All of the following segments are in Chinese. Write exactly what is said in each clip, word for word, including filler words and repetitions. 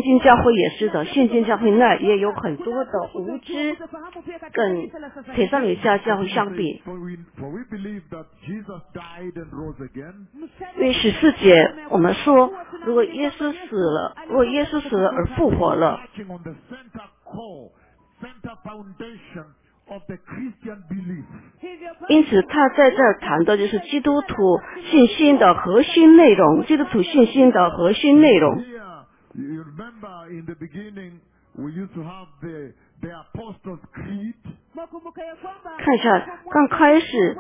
今教会也是的，现今教会那也有很多的无知，跟帖撒罗尼迦教会相比。因为十四节我们说，如果耶稣死了，如果耶稣死了而复活了，因此他在这儿谈的就是基督徒信心的核心内容，基督徒信心的核心内容。看一下，刚开始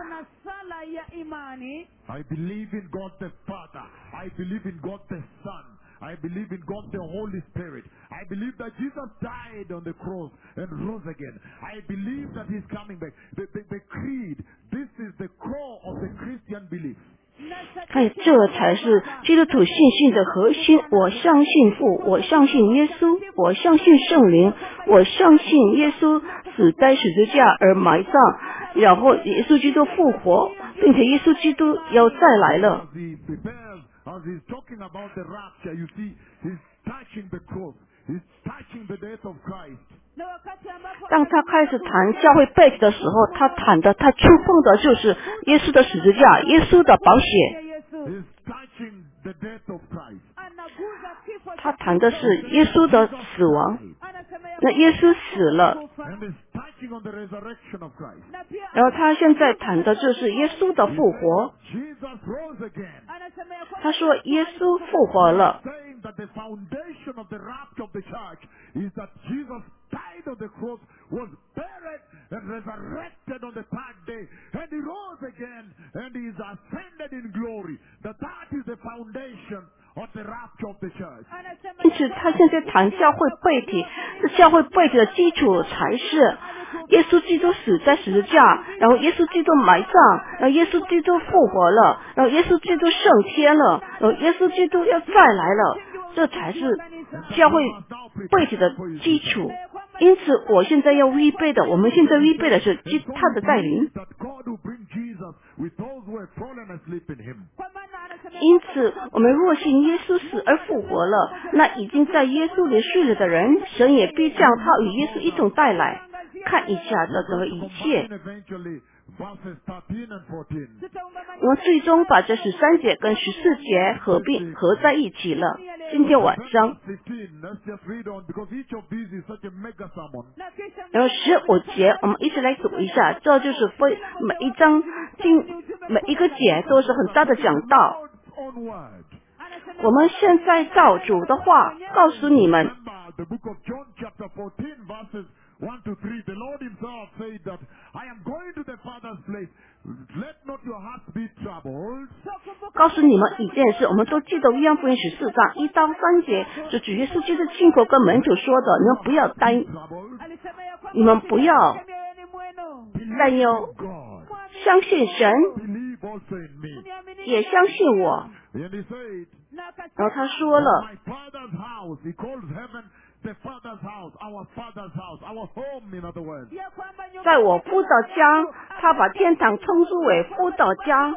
I believe in God the Father. I believe in God the Son. I believe in God the Holy Spirit. I believe that Jesus died on the cross and rose again. I believe that He's coming back. The, the, the creed, this is the core of the Christian belief. 看，这才是基督徒信心的核心。我相信父，我相信耶稣，我相信圣灵，我相信耶稣死在十字架而埋葬，然后耶稣基督复活，并且耶稣基督要再来了。 As he's talking about the rapture, you see, he's touching the cross. He's touching the death of Christ. 当他开始谈教会背景的时候，他谈的，他触碰的就是耶稣的十字架，耶稣的宝血。 He's touching the death of Christ. 他谈的是耶稣的死亡，那耶稣死了， And he's touching on the resurrection of Christ. 然后他现在谈的就是耶稣的复活。 Jesus rose again. 他说耶稣复活了。 Saying that the foundation of the rapture of the church is that Jesus died on the cross, was buried and resurrected on the third day, and he rose again and he is ascended in glory. That that is the foundation of the rapture of the church. 因此他现在谈教会背体，这教会背体的基础才是耶稣基督死在十字架，然后耶稣基督埋葬，然后耶稣基督复活了，然后耶稣基督升天了，然后耶稣基督要再来了，这才是教会背体的基础。因此我现在要预备的，我们现在预备的是基他的带领。因此我们若信耶稣死而复活了，那已经在耶稣里睡了的人，神也必将他与耶稣一同带来。看一下这整个一切，我们最终把这十三节跟十四节合并合在一起了。今天晚上，然后十五节我们一起来读一下，这就是非每一章经每一个节都是很大的讲道。我们现在照主的话告诉你们。 One, two, three. The Lord Himself said that I am going to the Father's place. Let not your hearts be troubled. 告诉你们一件事，我们都记得约翰福音十四章一到三节，是主耶稣基督亲口跟门徒说的：你们不要担，你们不要担忧，相信神，也相信我。然后他说了。 The Father's house, our Father's house, our home, in other words. 在我父的家，他把天堂称之为父的家。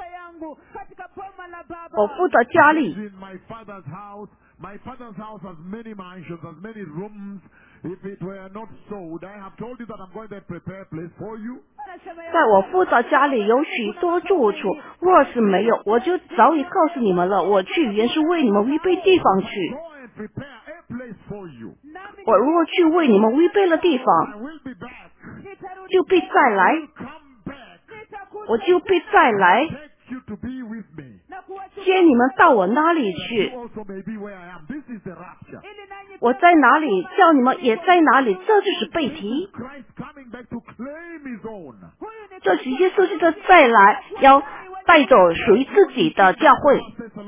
我父的家里。 My Father's house, my Father's house has many mansions, has many rooms. If it were not so, I have told you that I'm going to prepare a place for you. 在我父的家里有许多住处，若是没有，我就早已告诉你们了。我去原是为你们预备地方去。我如果去为你们预备了地方，就必再来，我就必再来接你们到我那里去。我在哪里，叫你们也在哪里，这就是背题。这是耶稣基督再来，要带走属于自己的教会。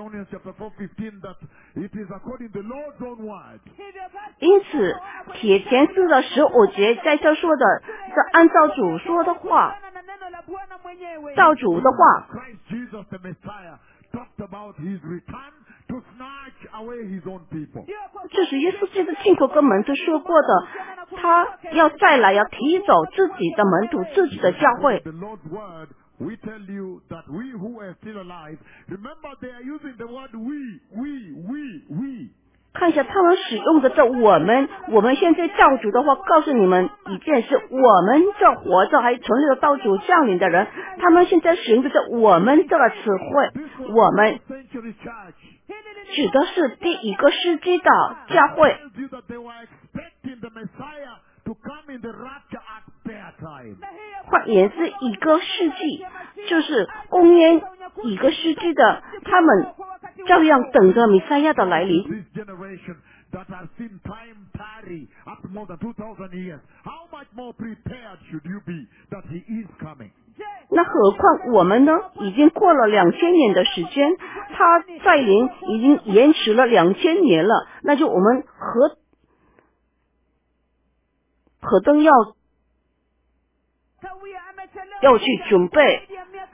因此铁前四的十五节在这说的是按照主说的话，照主的话。这是耶稣基督亲口跟门徒说过的，他要再来，要提走自己的门徒，自己的教会。 We tell you that we who are still alive, remember they are using the word we, we, we, we. 看一下他们使用的这我们，我们现在教主的话告诉你们一件事，我们这活着还存留到主降临的人，他们现在使用的这我们这个词汇，我们指的是第一个世纪的教会。换言之，一个世纪就是公元一个世纪的，他们照样等着弥赛亚的来临。 That has seen time tarry up more than two thousand years. How much more prepared should you be that he is coming? 那何况我们呢？已经过了两千年的时间，他再临已经延迟了两千年了，那就我们何何等要要去准备，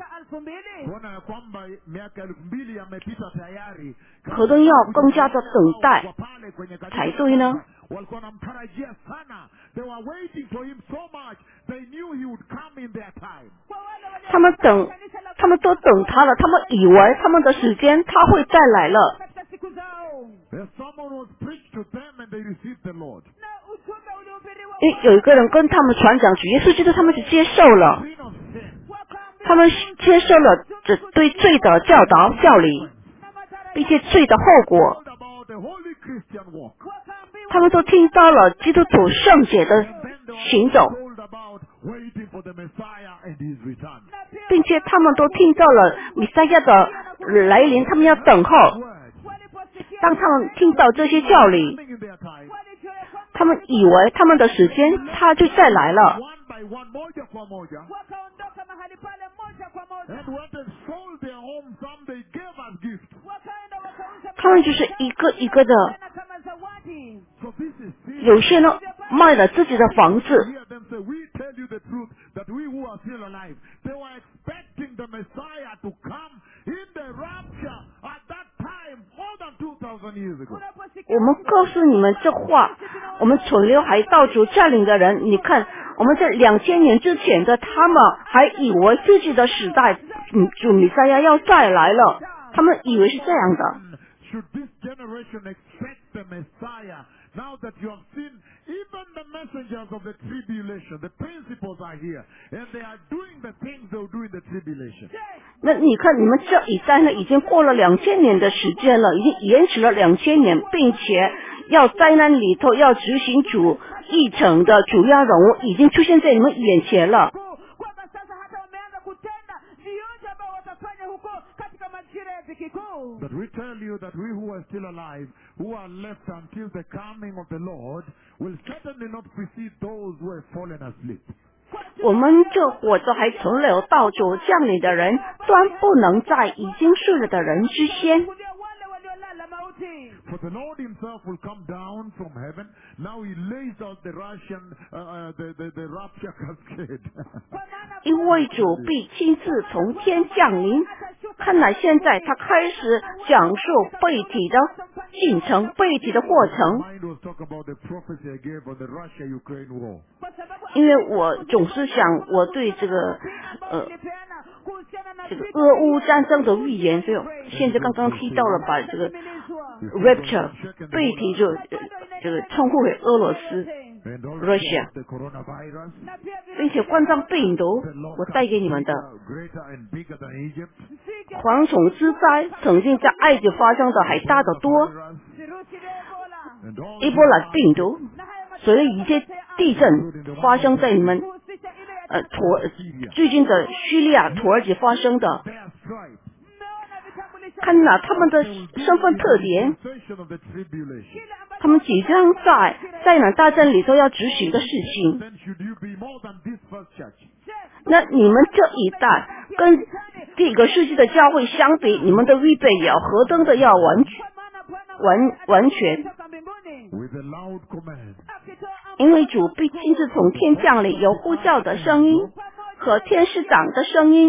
何等要更加的等待才对呢？他们等，他们都等他了，他们以为他们的时间他会再来了。诶，有一个人跟他们传讲主耶稣基督，他们是接受了，他们接受了这对罪的教导教理，并且罪的后果，他们都听到了基督徒圣洁的行走，并且他们都听到了弥赛亚的来临，他们要等候。当他们听到这些教理，他们以为他们的时间他就再来了，他们就是一个一个的，有些呢卖了自己的房子，我们告诉你们这话，我们存留还到主降临的人，你看我们在两千年之前的他们还以为自己的时代嗯主弥赛亚要再来了，他们以为是这样的。 Now that you have seen, even the messengers of the tribulation, the principles are here, and they are doing the things they will do in the tribulation. 那你看，你们这一代呢，已经过了两千年的时间了，已经延迟了两千年，并且要灾难里头要执行主议程的主要人物，已经出现在你们眼前了。 But we tell you that we who are still alive, who are left until the coming of the Lord, will certainly not precede those who have fallen asleep. 我们这活着还存留到主降临的人，断不能在已经睡了的人之先。 For the Lord himself will come down from heaven. Now he lays out the Russian, uh, uh, the, the, the rapture cascade. 因为主必亲自从天降临，看来现在他开始讲述背体的进程，背体的过程。因为我总是想，我对这个呃这个俄乌战争的预言，所以现在刚刚提到了把这个 rapture 背体就这个称呼为俄罗斯 Russia， 并且冠状病毒我带给你们的蝗虫之灾，曾经在埃及发生的还大得多，伊波拉病毒，所以一些地震发生在你们呃土最近的叙利亚、土耳其发生的。看哪，他们的身份特点，他们即将在灾难大战里头要执行的事情。那你们这一代跟第一个世纪的教会相比，你们的预备也要何等的要完全完完全。因为主必亲自从天降临，有呼叫的声音和天使长的声音，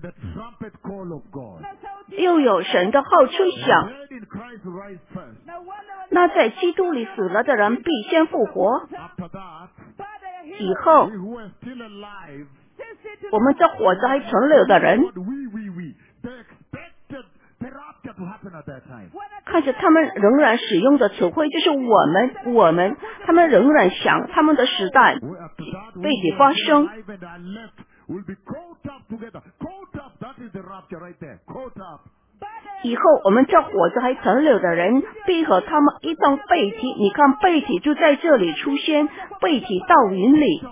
又有神的号吹响。那在基督里死了的人必先复活，以后我们这活着还存留的人， 看着他们仍然使用的词汇就是我们我们，他们仍然想他们的时代背景发生。以后我们这活着还存留的人必和他们一同背提，你看背提就在这里出现，背提到云里，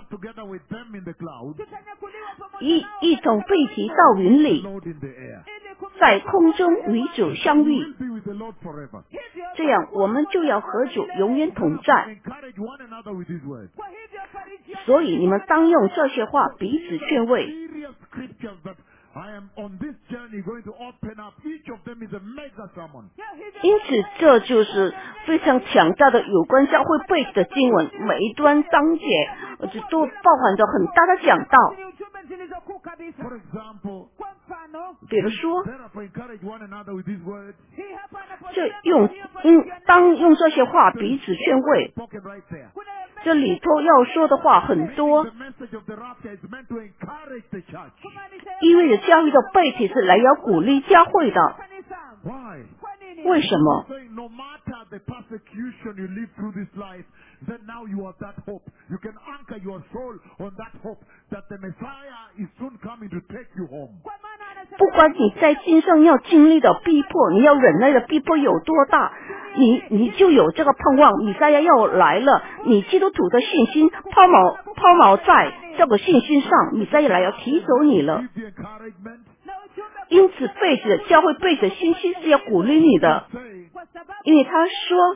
一一同背提到云里，在空中与主相遇，这样我们就要和主永远同在。所以你们当用这些话彼此劝慰。因此这就是非常强大的有关教会背景的经文，每一段章节都包含着很大的讲道。比如说这用用当用这些话彼此劝慰，这里头要说的话很多，意味着教会的背景是来要鼓励教会的。为什么？不管你在今生要经历的逼迫，你要忍耐的逼迫有多大，你你就有这个盼望，弥赛亚要来了，你基督徒的信心抛锚抛锚在这个信心上，弥赛亚来要提走你了。因此背着教会背着信息是要鼓励你的，因为他说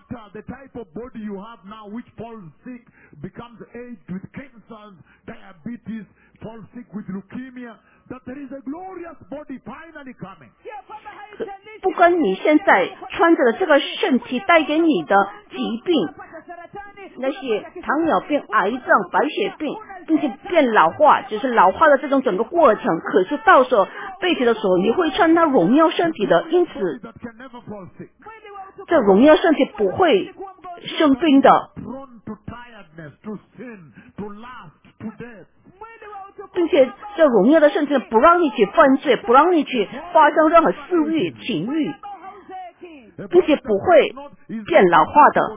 不管你现在穿着的这个身体带给你的疾病，那些糖尿病、癌症、白血病，并且变老化，就是老化的这种整个过程，可是到时候背着的时候你会穿到荣耀身体的，因此这荣耀身体不会生病的，并且这荣耀的身体不让你去犯罪，不让你去发生任何私欲、情欲，并且不会变老化的。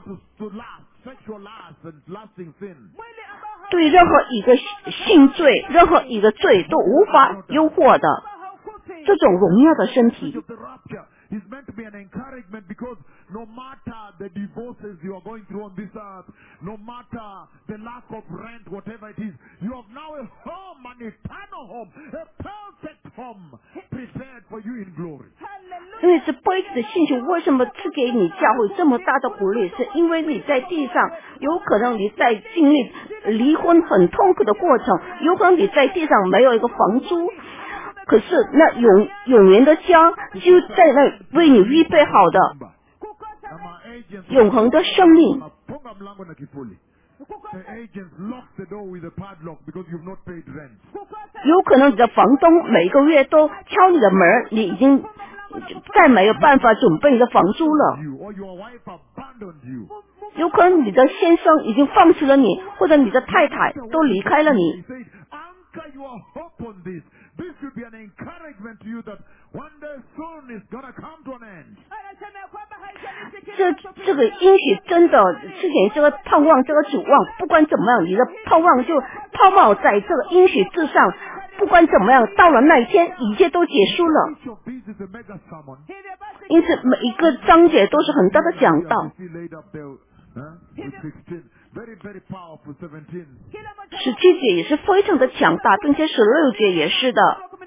对任何一个性罪，任何一个罪都无法诱惑的这种荣耀的身体。 is meant to be an encouragement, because no matter the divorces you are going through on this earth, no matter the lack of rent, whatever it is, you have now a home, an eternal home, a perfect home prepared for you in glory. 因为这辈子的信息为什么赐给你教会这么大的鼓励，是因为你在地上有可能你在经历离婚很痛苦的过程，有可能你在地上没有一个房租，可是那永永远的家就在那为你预备好的永恒的生命。有可能你的房东每个月都敲你的门，你已经再没有办法准备你的房租了。有可能你的先生已经放弃了你，或者你的太太都离开了你。 This should be an encouragement to you that one day soon is going to come to an end. 这这个应许真的是给这个盼望，这个指望，不管怎么样，你的盼望就抛锚在这个应许之上。不管怎么样，到了那一天，一切都结束了。因此，每一个章节都是很大的讲道。十七节也是非常的强大，并且十六节也是的。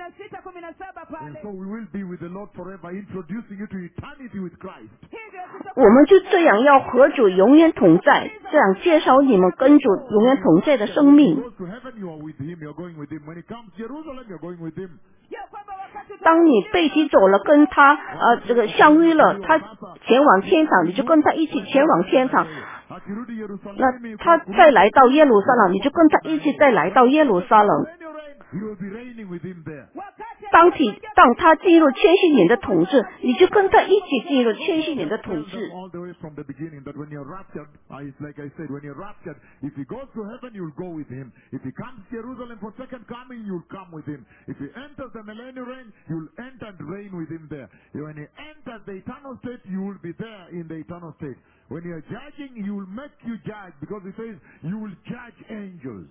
我们就这样要和主永远同在，这样介绍你们跟主永远同在的生命。当你背起走了，跟他呃这个相遇了，他前往天堂，你就跟他一起前往天堂。那他再来到耶路撒冷，你就跟他一起再来到耶路撒冷。 当体当他进入千禧年的统治，你就跟他一起进入千禧年的统治。 All the way from the beginning that when you're raptured, uh, it's like I said, when you're raptured, if he goes to heaven, you'll go with him. If he comes to Jerusalem for second coming, you'll come with him. If he enters the millennial reign, you'll enter and reign with him there. When he enters the eternal state, you will be there in the eternal state. When you're judging, he will make you judge because he says you will judge angels.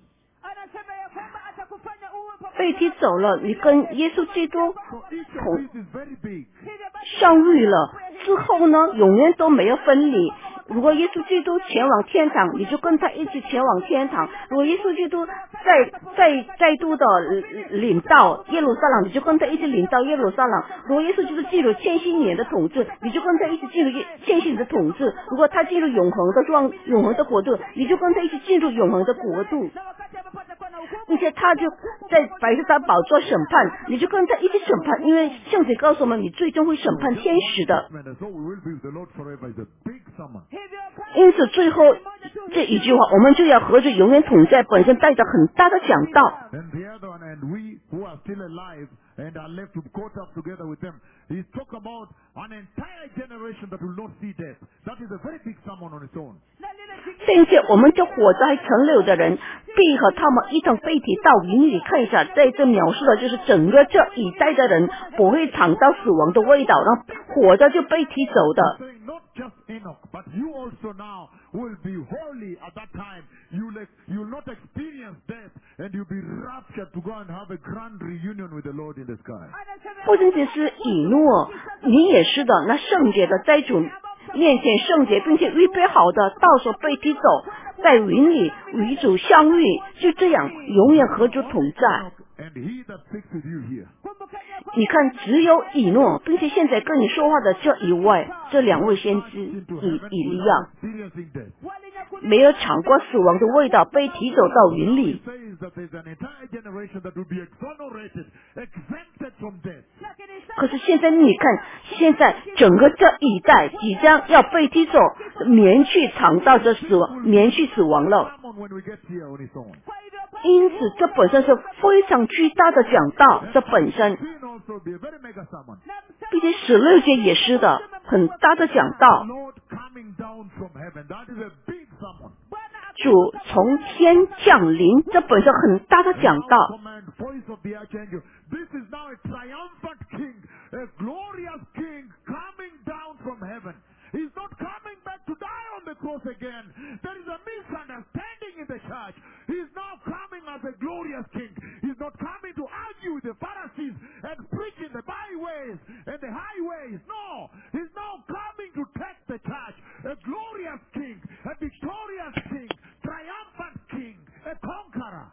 被提走了，你跟耶稣基督 So each of 同 these is very big. 相遇了之后呢，永远都没有分离。如果耶稣基督前往天堂，你就跟他一起前往天堂；如果耶稣基督再再再度的领到耶路撒冷，你就跟他一起领到耶路撒冷；如果耶稣基督进入千禧年的统治，你就跟他一起进入千禧年的统治；如果他进入永恒的状永恒的国度，你就跟他一起进入永恒的国度。并且他就在摆着他宝座审判，你就跟他一起审判，因为圣经告诉我们，你最终会审判天使的。 So we will be with the Lord forever is a big summer. 因此最后这一句话，我们就要和着永远同在，本身带着很大的讲道。 And the other one, and we who are still alive and are left to caught up together with them, he's talk about an entire generation that will not see death. That is a very big sermon on its own. 并且我们就活着还存留的人，必和他们一同被提到云里。看一下，在这描述的就是整个这一代的人不会尝到死亡的味道，然后活着就被提走的。 Saying not just Enoch, but you also now will be holy at that time. You'll, ex- you'll not experience death, and you'll be raptured to go and have a grand reunion with the Lord in the sky. 不仅仅是以诺，你也是的。那圣洁的在主面前圣洁，并且预备好的，到时候被提走，在云里与主相遇，就这样永远和主同在。 And he that speaks with you here. 你看，只有以诺，并且现在跟你说话的这一位，这两位先知 Into 以 heaven 以利 without 亚， experiencing death. 没有尝过死亡的味道，被提走到云 He 里。 says that there's an entire generation that will be exonerated, exempted from death. 可是现在你看，现在整个这一代即将要被提走，免去尝到这死亡，免去死亡了。 Sermon when we get here on its own. 因此，这本身是非常巨大的讲道，这本身， Sin also be a very mega sermon. 并且十六节也是的，很大的讲道。 Lord coming down from heaven. That is a big sermon. 主从天降临，这本身很大的讲 Now 道。 command voice of the archangel. This is now a triumphant king, a glorious king coming down from heaven. He's not coming back to die on the cross again. There is a misunderstanding in the church. He's now coming as a glorious king. He's not coming to argue with the Pharisees and preach in the byways and the highways. No, he's now coming to take the church. A glorious king, a victorious king, triumphant king, a conqueror.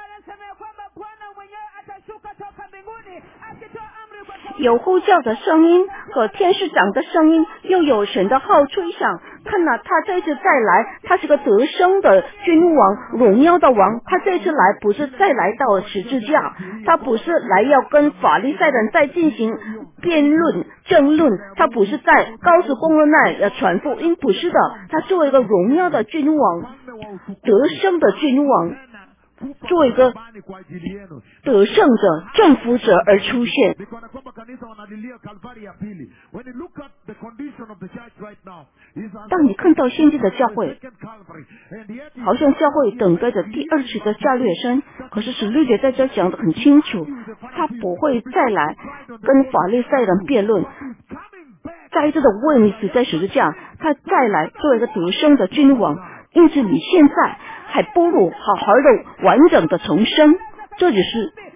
有呼叫的声音和天使长的声音，又有神的号吹响。看哪，他这次再来，他是个得胜的君王，荣耀的王。他这次来不是再来到十字架，他不是来要跟法利赛人再进行辩论、争论，他不是在高速公路内呃传福音，不是的，他作为一个荣耀的君王，得胜的君王。作为一个得胜者、征服者而出现。当你看到现在的教会，好像教会等待着第二次的加略山，可是十六节在这讲得很清楚，他不会再来跟法利赛人辩论，再一次的为你死在十字架，他再来作为一个得胜的君王。因此你现在还不如好好的完整的重生，这就是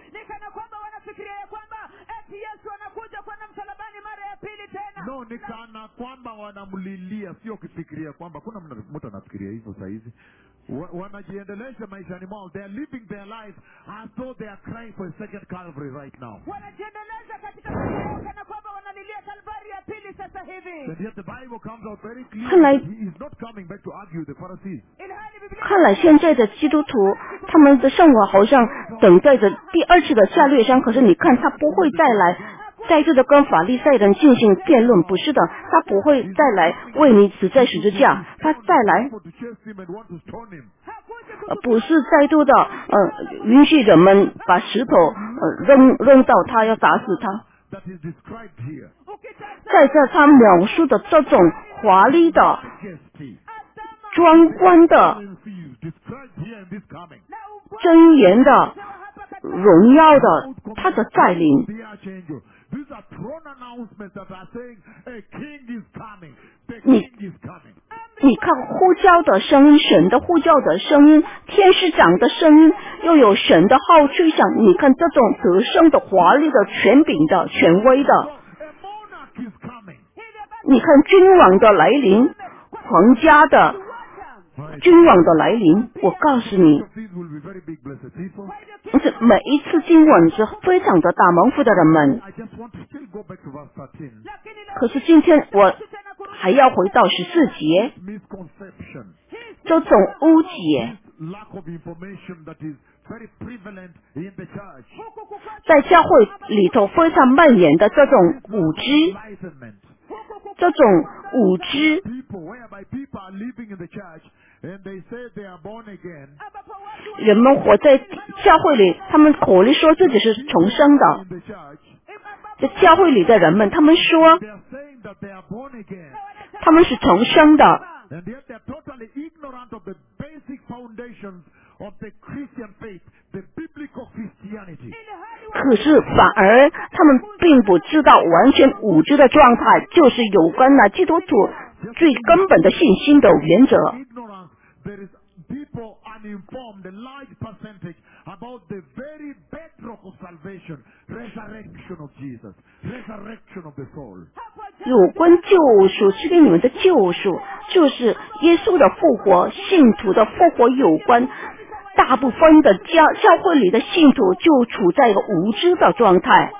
No, ni kana kwamba wanamlilia, sio kifikiria kwamba kuna mtu anafikiria hivyo saa hizi. Wanajiendelesha maishani mwao. They are living their life as though they are crying for a second Calvary right now. And yet the Bible comes out very clearly. He is not coming back to argue with the Pharisees. 看来现在的基督徒，他们的生活好像等待着第二次的加略山，可是你看他不会再来再次的跟法利赛人进行辩论，不是的，他不会再来为你死在十字架，他再来呃不是再度的呃允许人们把石头呃扔扔到他，要打死他。 that is described here. 在这他描述的这种华丽的、 Majesty. 壮观的、 Described here in this coming. 庄严的、荣耀的他的再临。 The archangel. These are throne announcements that are saying a king is coming. The 你 king is coming. 你看呼叫的声音，神的呼叫的声音，天使长的声音，又有神的号吹响。你看这种得胜的、华丽的、权柄的、权威的。 A monarch is coming. 你看君王的来临，皇家的君王的来临。我告诉你， These will be very big blessed people. 这每一次经文是非常的大蒙福的人们。 I just want to still go back to verse thirteen. 可是今天我还要回到十四节， Misconception. 这种误解 Lack of information that is very prevalent in the church. 在教会里头非常蔓延的这种无知， Enlightenment. 这种无知 People, whereby people are living in the church and they say they are born again. 人们活在教会里，他们口里说自己是重生的。 In the church, 在教会里的人们，他们说 they are saying that they are born again. 他们是重生的， And yet they are totally ignorant of the basic foundations of the Christian faith, the biblical Christianity. 可是反而他们并不知道完全无知的状态，就是有关了基督徒最根本的信心的原则。 Ignorance, there is people uninformed, a large percentage, about the very bedrock of salvation, resurrection of Jesus, resurrection of the soul. 有关救赎，赐给你们的救赎，就是耶稣的复活，信徒的复活有关。大部分的教教会里的信徒就处在一个无知的状态。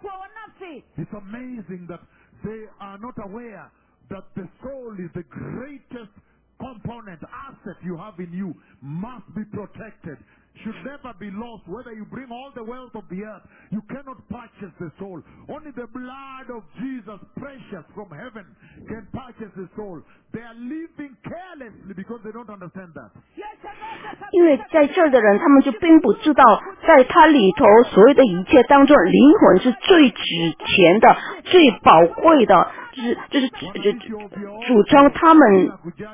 It's amazing that they are not aware that the soul is the greatest component, asset you have in you, must be protected, should never be lost. Whether you bring all the wealth of the earth, you cannot purchase the soul. Only the blood of Jesus, precious from heaven, can purchase the soul. They are living carelessly because they don't understand that. 因为在这儿的人，他们就并不知道，在他里头所有的一切当中，灵魂是最值钱的、最宝贵的，就是就是就主张他们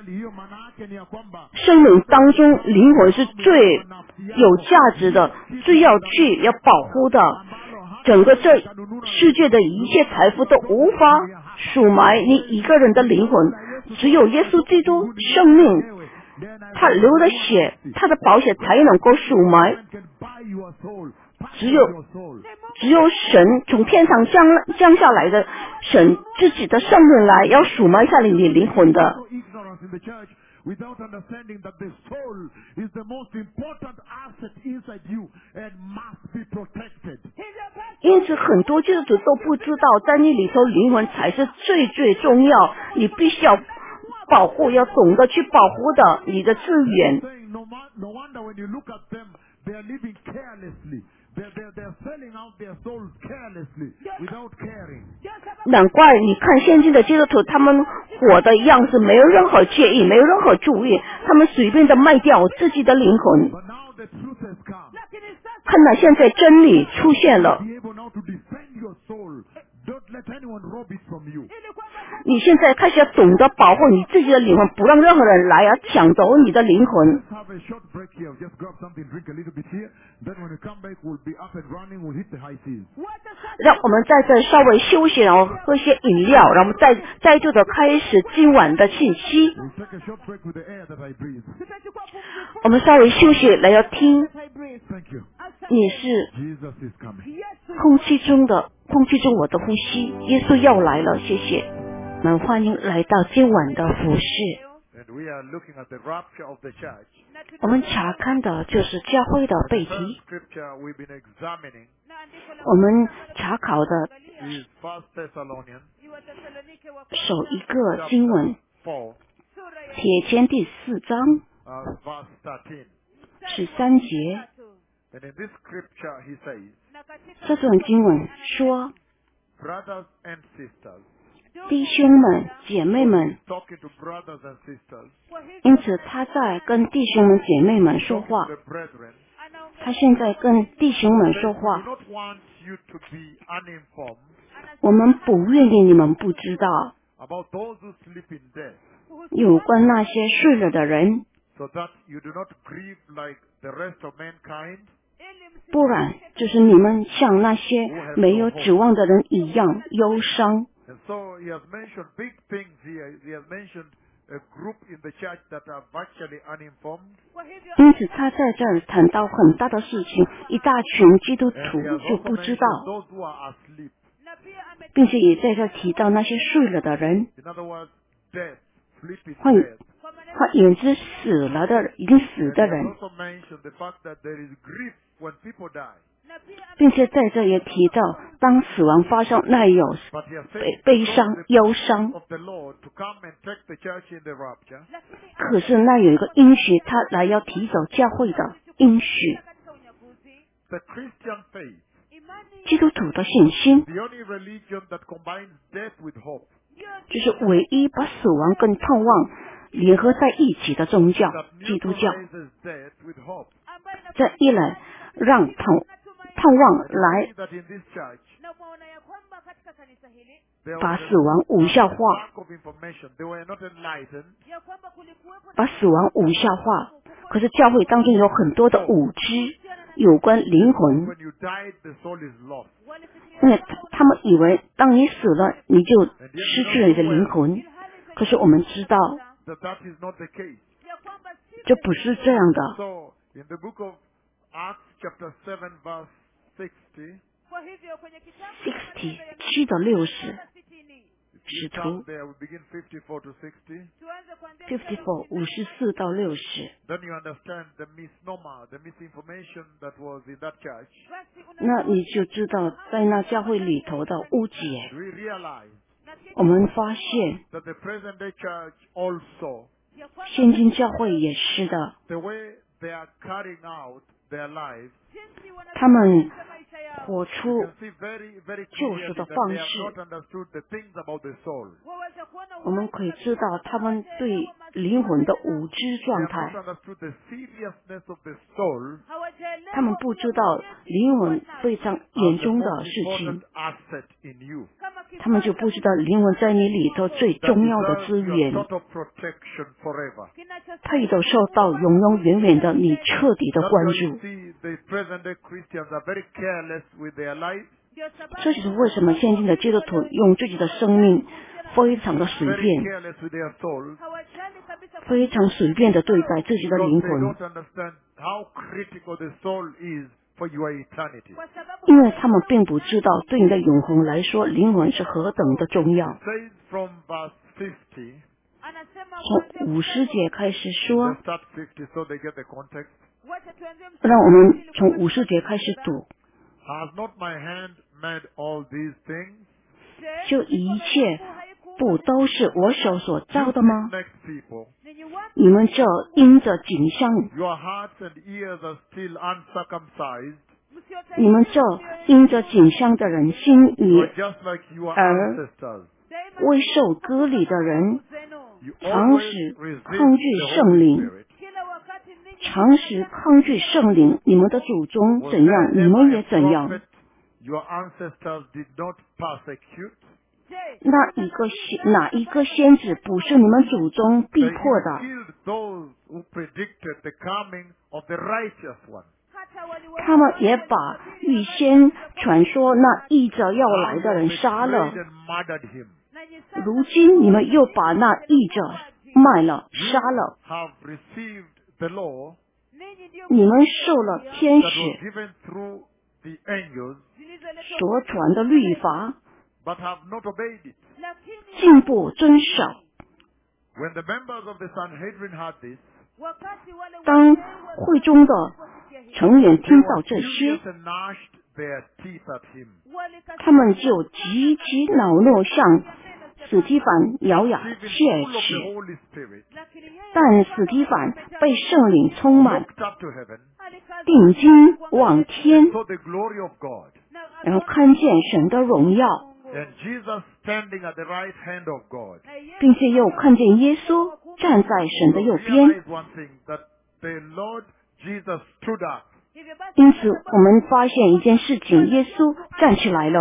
生命当中灵魂是最有价值的、最要去要保护的。整个这世界的一切财富都无法赎买你一个人的灵魂，只有耶稣基督生命，他流的血，他的宝血才能够赎买。只有只有神从天堂降降下来的神自己的圣灵来，要赎买下来你灵魂的。 Without understanding that the soul is the most important asset inside you and must be protected. 因此很多基督徒都不知道，在你里头灵魂才是最最重要，你必须要保护，要懂得去保护的你的资源。 No wonder when you look at them, they are living carelessly. They're, they're, they're selling out their souls carelessly, without caring. 难怪你看现今的基督徒，他们活的样子没有任何介意，没有任何注意，他们随便的卖掉自己的灵魂。 But now the truth has come. 看来现在真理出现了， Be able now to defend your soul. Don't let anyone rob it from you. 你现在开始要懂得保护你自己的灵魂，不让任何人来啊抢走你的灵魂。 Let's have a short break here. Just grab something, drink a little bit here. Then when we come back, we'll be up and running. We'll hit the high seas. 让我们在这稍微休息，然后喝些饮料，然后再再度的开始今晚的信息。 We'll take a short break with the air that I breathe. 我们稍微休息，来要听 Thank you. 你是 Jesus is coming. 空气中的空气中我的呼吸，耶稣要来了，谢谢。我们欢迎来到今晚的服饰。 And we are looking at the rapture of the church. 我们查看的就是教会的背 The 题， scripture we've been examining 我们查考的 is First Thessalonians 首一个经文， four, 铁签第四章 uh, verse thirteen. 十三节。 And in this scripture he says, 这段经文说， brothers and sisters, 弟兄们、姐妹们， talking to brothers and sisters, 因此他在跟弟兄们、姐妹们说 talking 话 to，the brethren, 他现在跟弟兄们说 We 话， do not want you to be uninformed 我们不愿意你们不知道 about those who sleep in death, 有关那些睡了的人， so that you do not grieve like the rest of mankind, 不然就是你们像那些没有指望的人一样忧伤。 And so he has mentioned big things here. He has mentioned a group in the church that are virtually uninformed. 因此他在这儿谈到很大的事情，一大群基督 And 徒 he has 就 also 不知 mentioned 道， those who are asleep. 并且也在这提到那些睡了的人， In other words, death, sleep is 换 death. 换言之，死了的已经死 And he 的 has 人， also mentioned the fact that there is grief when people die. 并且在这也提到，当死亡发生，那有 But he has 悲 said 悲 to 伤、 the 忧伤。 of the Lord to come and take the church in the rapture. 可是那有一个应许，他来要提走教会的应许， The Christian faith, 基督徒的信心， the only religion that combines death with hope, 就是唯一把死亡跟盼望联合在一起的宗教 that ——基督教。 neutralizes death with hope. 这一来，让盼盼望 And you 来 see that in this church, there 把 was a 死亡无效化， lack of information. They were not enlightened. 把死亡无效化。可是教会当中有很多的无知，有关灵魂， When you died, the soul is lost. 因为他们以为当你死了，你就 And yet 失 you 去了你 know 的 full 灵 well 魂。可是我们知道， that that is not the case. 这不是这样的。 So, in the book of Acts chapter seven verse sixty, sixty 七到六十， if you 使徒 turn there, we begin fifty-four to sixty. fifty four 五十四到六十。 Then you understand the misnomer, the misinformation that was in that church. 那你就知道，在那教会里头的误解， We realize 我们发现 that the present day church also, 现今教会也是的， the way they are carrying out their lives, 他们活 you 出 can see very, very 救 clearly 赎的 that 方 they 式 have not understood the things about the soul. 我们可以知道他们对灵魂的无知 They 状 have 态 not，understood the seriousness of the soul 他们不知道灵魂非常 as 严 the 重 most 的事情， important asset in you. 他们就不知道灵魂在你里头最 That 重要的 deserves 资 your 源， total protection forever. 配得受到永永远远的你彻底的 That's 关 why you 注。 see the present day Christians are very careless with their lives, 这就是为什么现今的基督徒用自己的生命非常的随 very 便， careless with their souls, 非常随便的对待自己的 because 灵 they 魂， don't understand how critical the soul is for your eternity. 因为他们并不知道对你的永恒来说，灵魂是何等的重要。 Says from verse fifty, 从五十节开始说 let's，start fifty so they get the context. 让我们从五十节开始读， Has not my hand made all these things? 就一切不都是我手所造的吗？ Next people, 你们这因着景象， your hearts and ears are still uncircumcised. 你们这因着景象的人，心 You 里 are just like your Are- ancestors. 未受割礼的人， You 常 always 时 resist 抗拒 the 圣 Holy 灵， Spirit. 常时抗拒圣灵。你们的祖宗 Was 怎样， there 你们 ever 也 a 怎样。 prophet your ancestors did not persecute? 那一个先哪一个先知不是你们祖宗逼 They 迫的？ killed those who predicted the coming of the righteous one. 他们也把预先传说那译者要 Now 来 you 的 have 人杀了。 betrayed and murdered him. 如今你们又把那译者卖了、杀了。 Have received the law 你们受了天 that was 使 given through the angels, 所传的律法， but have not obeyed it. 竟不遵守。 When the members of the Sanhedrin heard this, 当会中的成员 they 听 were 到这些， furious and gnashed their teeth at him. 他们就极其恼怒，向史提凡咬牙 Stephen, 切 full of the 齿。 Holy Spirit, 但史提凡被圣灵充满， looked up to heaven 定睛望天， and saw the glory of God, 然后看见神的荣耀， and Jesus standing at the right hand of God. 并且又看见耶稣站在神的右边。 Realize one thing, that the Lord Jesus stood up 因此我们发现一件事情，耶稣站起来了。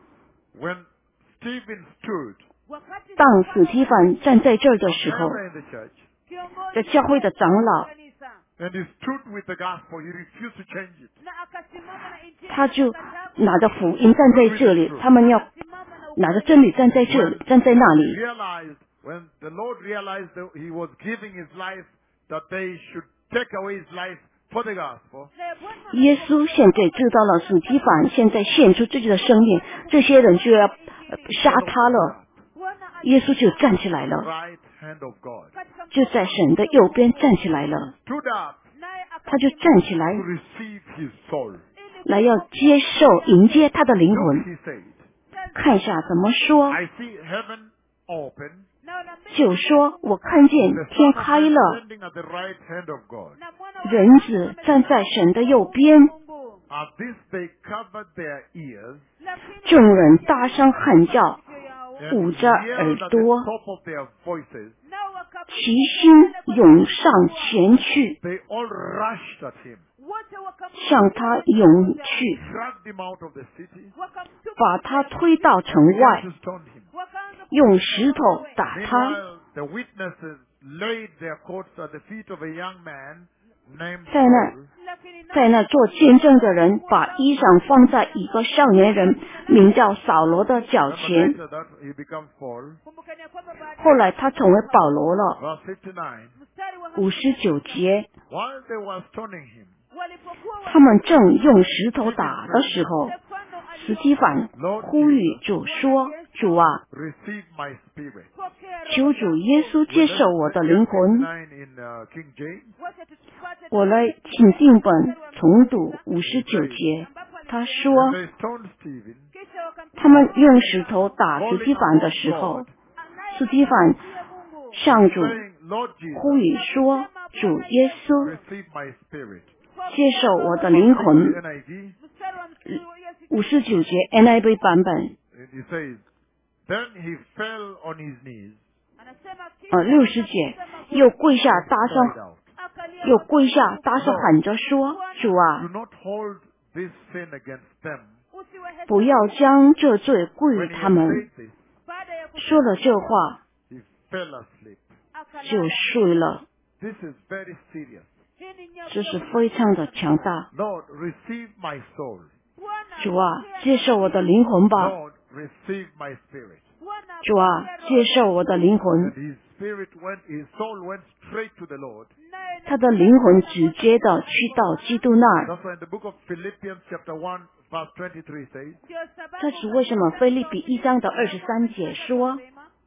When Stephen stood, 当司提反站在这儿的时候， elder in the church, 这教会的长老 and he stood with the gospel, he refused to change it. 他就拿着福音站在这里，他们要拿着真理站在这里，站在那 He 里。 realized, when the Lord realized that he was giving his life, that they should take away his life for the gospel, 耶稣现在知道了司提反现在献出自己的生命，这些人就要呃杀他了。耶稣就站起来了， right hand of God, 就在神的右边站起来了。 stood up 他就站起来， to receive his soul. 来要接受迎接他的灵 Look, 魂。 he said, 看一下怎么说， I see heaven open, 就说我看见 the 天 Son of 开 Man 了， standing at the right hand of God. 人子站在神的右边， At this they covered their ears 众人大声喊叫， and 捂着耳 yelled at the 朵， top of their voices. 齐心涌上前去， They all rushed at him, 向他涌去， dragged him out of the city, 把他推到城 began 外， to stone him. 用石头打他。 Meanwhile, the witnesses laid their coats at the feet of a young man named 在那 Saul, 在那做见证的人把衣裳放在一个少年人名叫扫罗的脚 Remember 前， later that he becomes Paul. 后来他成为保罗了。 Verse fifty-nine. 五十九节， While they were stoning him, 他们正用石头打的时候，司提反呼吁主说：“主啊， receive my spirit. 求主耶稣接受我的灵魂。 fifty-nine in uh, King James. ” 我来请定本重读五十九节，他说 When they stoned Stephen, 他们用石头打司提反的时候，司提反向主 saying, Lord 呼 Jesus, 吁说：“主耶稣， receive my spirit. 接受我的灵魂。 N I V, ” 五十九节 N I V 版本， and he says, then he fell on his knees, 呃，六十节又跪下大 cried 声， out, 又跪下大声喊着说：“主 do 啊， not hold this sin against them. 不要将这罪归于 When he 他 had 们。 said this, ” 说了这话 he fell asleep. 就睡了， This is very serious. 这是非常的强大。 Lord, receive my soul. 主啊，接受我的灵魂吧！ Lord, receive my spirit. 主啊，接受我的灵魂 And。his spirit went, his soul went straight to the Lord. 他的灵魂直接的去到基督那儿。 That's why in the book of Philippians chapter one, verse twenty-three says, 这是为什么腓立比一章的二十三节说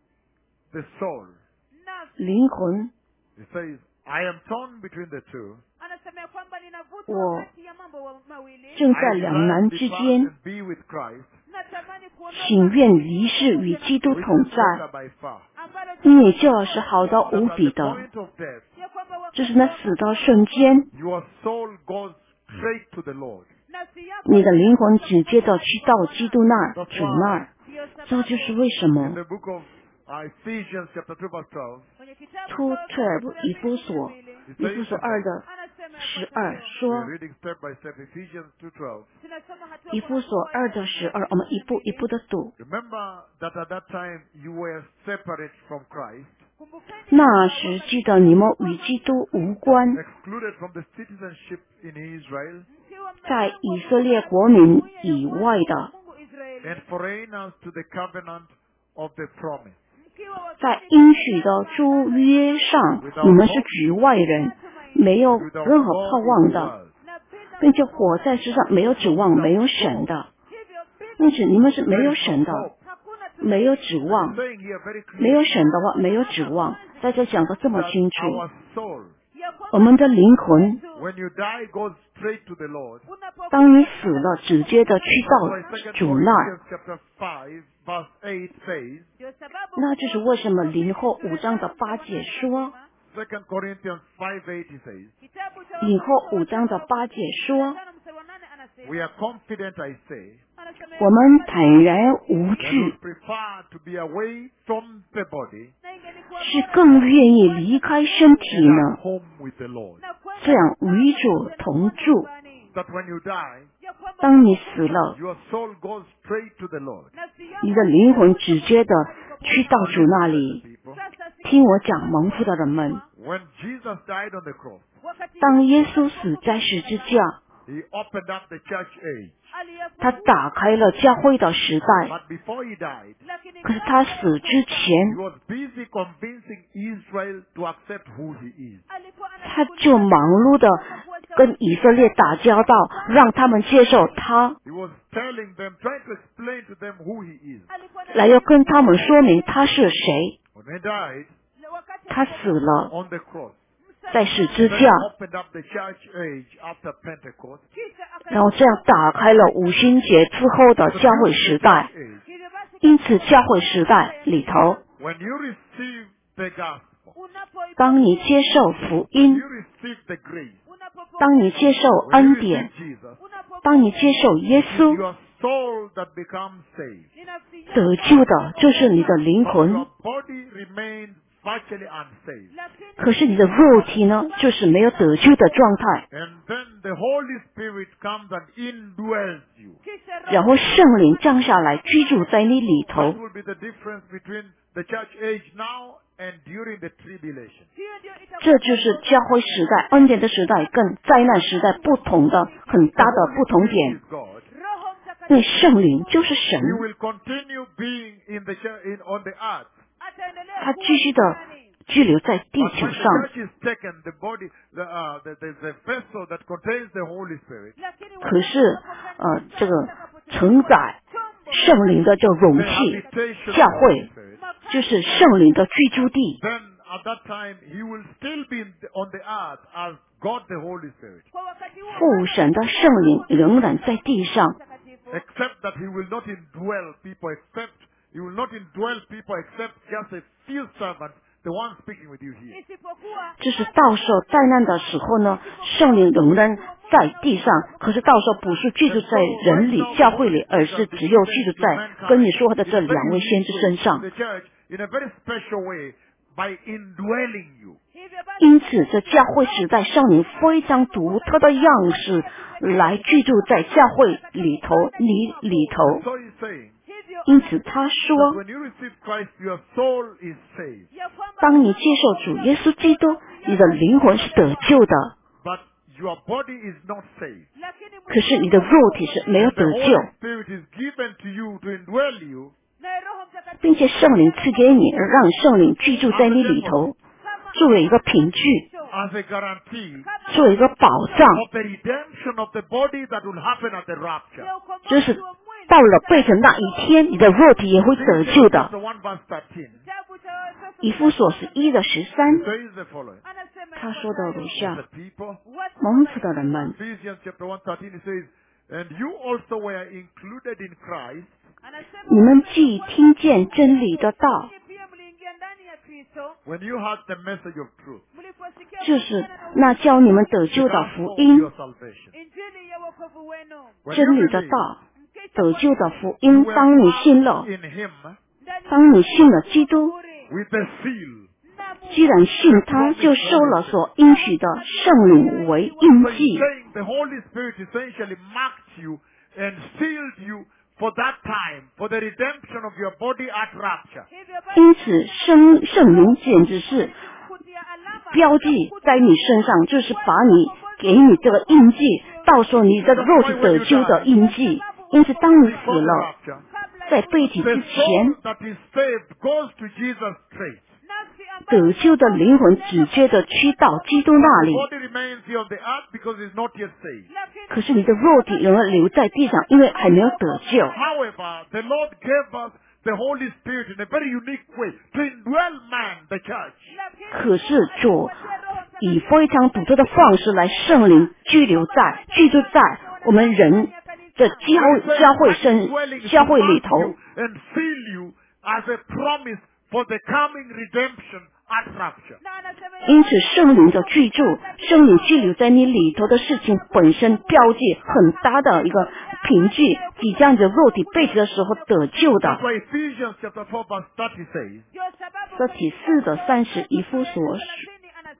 the soul. 灵魂， It says, I am torn between the two. 我正在 I 两 desire 难 to 之 depart 间， and be with Christ, 情愿离世与基督 which 同 is 在， better by far. 因为这是好到 That 无 at 比 the 的。 point of death, 就是那死的瞬间， your soul goes straight to the Lord. 你的灵魂直接的去到基督那儿、主那儿。这就是为什 In 么 the book of uh, Ephesians chapter two, verse twelve, Two twelve 以弗所以弗所二的十二 we 说 are，reading step by step Ephesians two twelve. 以弗所二的十二，我们一步一步的读。 Remember that at that time you were separate from Christ, 那时记得你们与基督无关， excluded from the citizenship in Israel, 在以色列国民以外的， and foreigners to the covenant of the promise. 在应许的诸约上，你们是局外人，没有 Without 任何 God 盼 in 望 the 的， world. 并且活在世上没有指望、没有神的。因此你们是没有神的，没有指望， Saying here very 没有 clearly 神的话没有指望。在这讲得这么 that 清楚， our soul, 我们的灵魂， when you die, goes straight to the Lord. 当你死了，直接的去 That's why 到 Second 主那儿。 Corinthians chapter five, verse eight says, 那这是为什么林后五章的八节说， Second Corinthians five eight he says, 林后五章的八节说， we are confident, I say, 我们坦然无 and 惧， would prefer to be away from the body 是更愿意离开身体 and 呢 at，home with the Lord. 这样与主同住。 that when you die, 当你死了， your soul goes straight to the Lord. 你的灵魂直接的去到主那里。 People, 听我讲，蒙福的人们， when Jesus died on the cross, 当耶稣死在十字架， he opened up the church age. 他打开了教会的时代。 But before he died, 可是他死之 he 前， was busy convincing Israel to accept who he is. 他就忙碌的跟以色列打交道，让他们接受他， He was telling them, trying to explain to them who he is. 来要跟他们说明他是谁。 When he died 他死了， on the cross, 在十字 then 架， he opened up the church age after Pentecost. 然后这样打开了五旬节之后的 The 教会 beauty 时 of the 代 church。age, 因此，教会时代里头， when you receive the gospel, 当你接受福 you 音， receive the grace, 当你接受 when 恩 you 典 receive，Jesus, 当你接受耶 it's 稣， your soul that becomes saved. 得救的就是你的灵 But 魂 your，body remains virtually unsaved. 可是你的肉体呢，就是没有得救的状态。 And then the Holy Spirit comes and indwells you. 然后圣灵降下来，居住在你里 That 头。 will be the difference between the church age now and during the tribulation. 这就是教会时代、恩典的时代跟灾难时代不同的很大的不同 He 点 is。God. 因为圣灵就是神， He will continue being in the church, in, on the earth. 他继续的居留在地 But 球 when the 上。 church is taken, the body, the, uh, the, the, the vessel that contains the Holy Spirit, 可是，呃，这个承载圣灵的这容 the 器， habitation 教 of the Holy 会 Spirit, 就是圣灵的居住地。 then at that time he will still be in the, on the earth as God the Holy Spirit, 父神的圣灵仍然在地上， except that he will not indwell people, except he will not indwell people except just a few servants, the ones speaking with you here. 就是到时候灾难的时候呢，圣灵仍然在地上，可是到时候不是居住在人里、教会里，而是只有居住在跟你说话的这两位先知身上。 The church in a very special way by indwelling you. 因此，这教会时代圣灵非常独特的样式来居住在教会里头、里里头。 So he's saying 因此，他 that 说， when you receive Christ, your soul is saved. 当你接受主耶稣基督，你的灵魂是得救的， But your body is not saved. 可是你的肉体是没有 And the 得 Holy 救， Spirit is given to you to indwell you 并且圣灵赐给你，让圣灵居住在你里头，作为一个凭据， as a guarantee 作为一个保障， of the redemption of the body that will happen at the rapture. 就是到了被成那一天，你的肉体也会得救 Ephesians 的。 chapter one verse thirteen 以弗所十一的十三， says the following. 他说的如 He 下 said, people, 蒙福的人们， Ephesians chapter one thirteen, it says, and you also were included in Christ 你们既听见真理的道， when you heard the message of truth, 就是那叫你们得救 the 的福 gospel of 音， your salvation. When 真 you 理的 believe, 道，得救的福 you 音。 were 当你信 marked 了， in him 当你信了基督， with the seal. 既然信他，就收了所应许的圣灵为印 So he's 记。 saying the Holy Spirit essentially marked you and sealed you for that time, for the redemption of your body at rapture. 因此，圣圣灵简直是标记在你身上，就是把你给你这个印记，到时候你这个肉体得救的印记。因此，当你死 Before the 了， rapture, 在被体 the 之 soul 前， that is saved goes to Jesus straight. 得救的灵魂直接的去到基督那 The 里。 body remains here on the earth because it's not yet saved. 可是你的肉体仍然留在地上，因为还没有得救。 However, the Lord gave us the Holy Spirit in a very unique way to indwell man, the church. 可是主以非常独特的方式来圣灵居留在居住在我们人的教 He says 教会 that 身 indwelling is 教 to 会里 mark 头 you，and seal you as a promise for the coming redemption at rapture. 因此圣灵的居住，圣灵居留在你里头的事情本身标记很大的一个凭据，即将你的肉体被子的时候得救 That's 的。 why Ephesians chapter four verse thirty says, 这启示的三十一夫所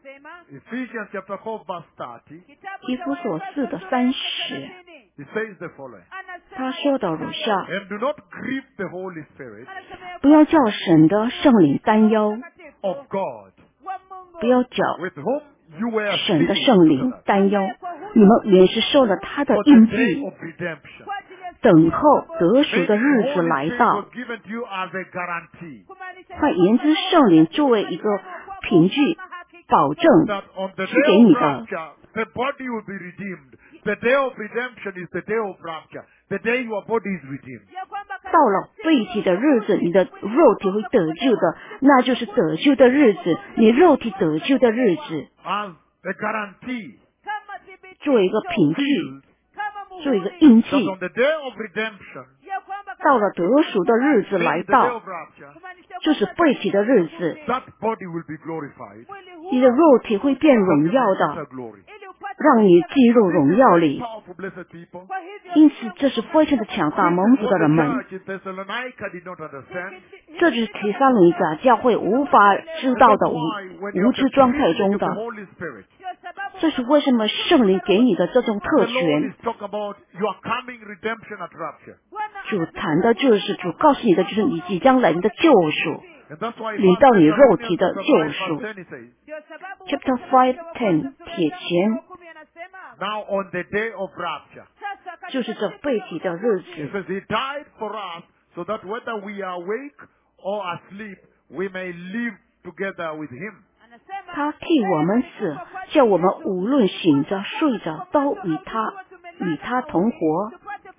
Ephesians chapter four verse thirty, 以弗所四的三十， it says the following. 他说的如下： And do not grieve the Holy Spirit 不要叫神的圣灵担忧， of God, 不要叫 with whom you were 神的 sealed 圣灵 together 担忧。你们原是受了他的 for the 印 day 记， of redemption. 等候得赎 Maybe 的 the 日子 Holy 来 Spirit 到。 was given to you as a guarantee 换言之，圣灵作为一个凭据、保证 that on the 是 day 给 of 你的。 rapture, the body will be redeemed. The day of redemption is the day of rapture. The day your body is redeemed. 到了背起的日子，你的肉体会得救的，那就是得救的日子，你肉体得救的日子， As a guarantee 作为一个凭据， sealed 作为一个印 that 记。 on the day of redemption, 到了得赎的日子来 meaning the day 到， of rapture, 就是背起的日子， that body will be glorified. 你的肉体会变 That 荣 you 耀 will 的， enter glory. 让你进入 This 荣 is 耀 very 里。 powerful, blessed people. 因此，这是非常的强大， This 蒙 is 福 what 的 the 人们。 church in Thessalonica did not understand. 这就是提撒罗尼迦教会无法知道 That's 的 why 无 when you 无 have 知 the 状态 privilege 中 of the 的。 Holy Spirit, 这是为什么圣灵给你的这种 the 特 Lord 权。 is talking about your coming redemption at rapture. 主谈的就是主告诉你的就是你即将来临的救赎。 And that's why 领到你肉 First 体的 Thessalonians 救 chapter 赎。 five verse ten it says, Chapter five ten 铁钱 now on the day of rapture, 就是这背起的日 it 子， says he died for us so that whether we are awake or asleep, we may live together with him. 他替我们死，叫我们无论醒着睡着都与他与他同活。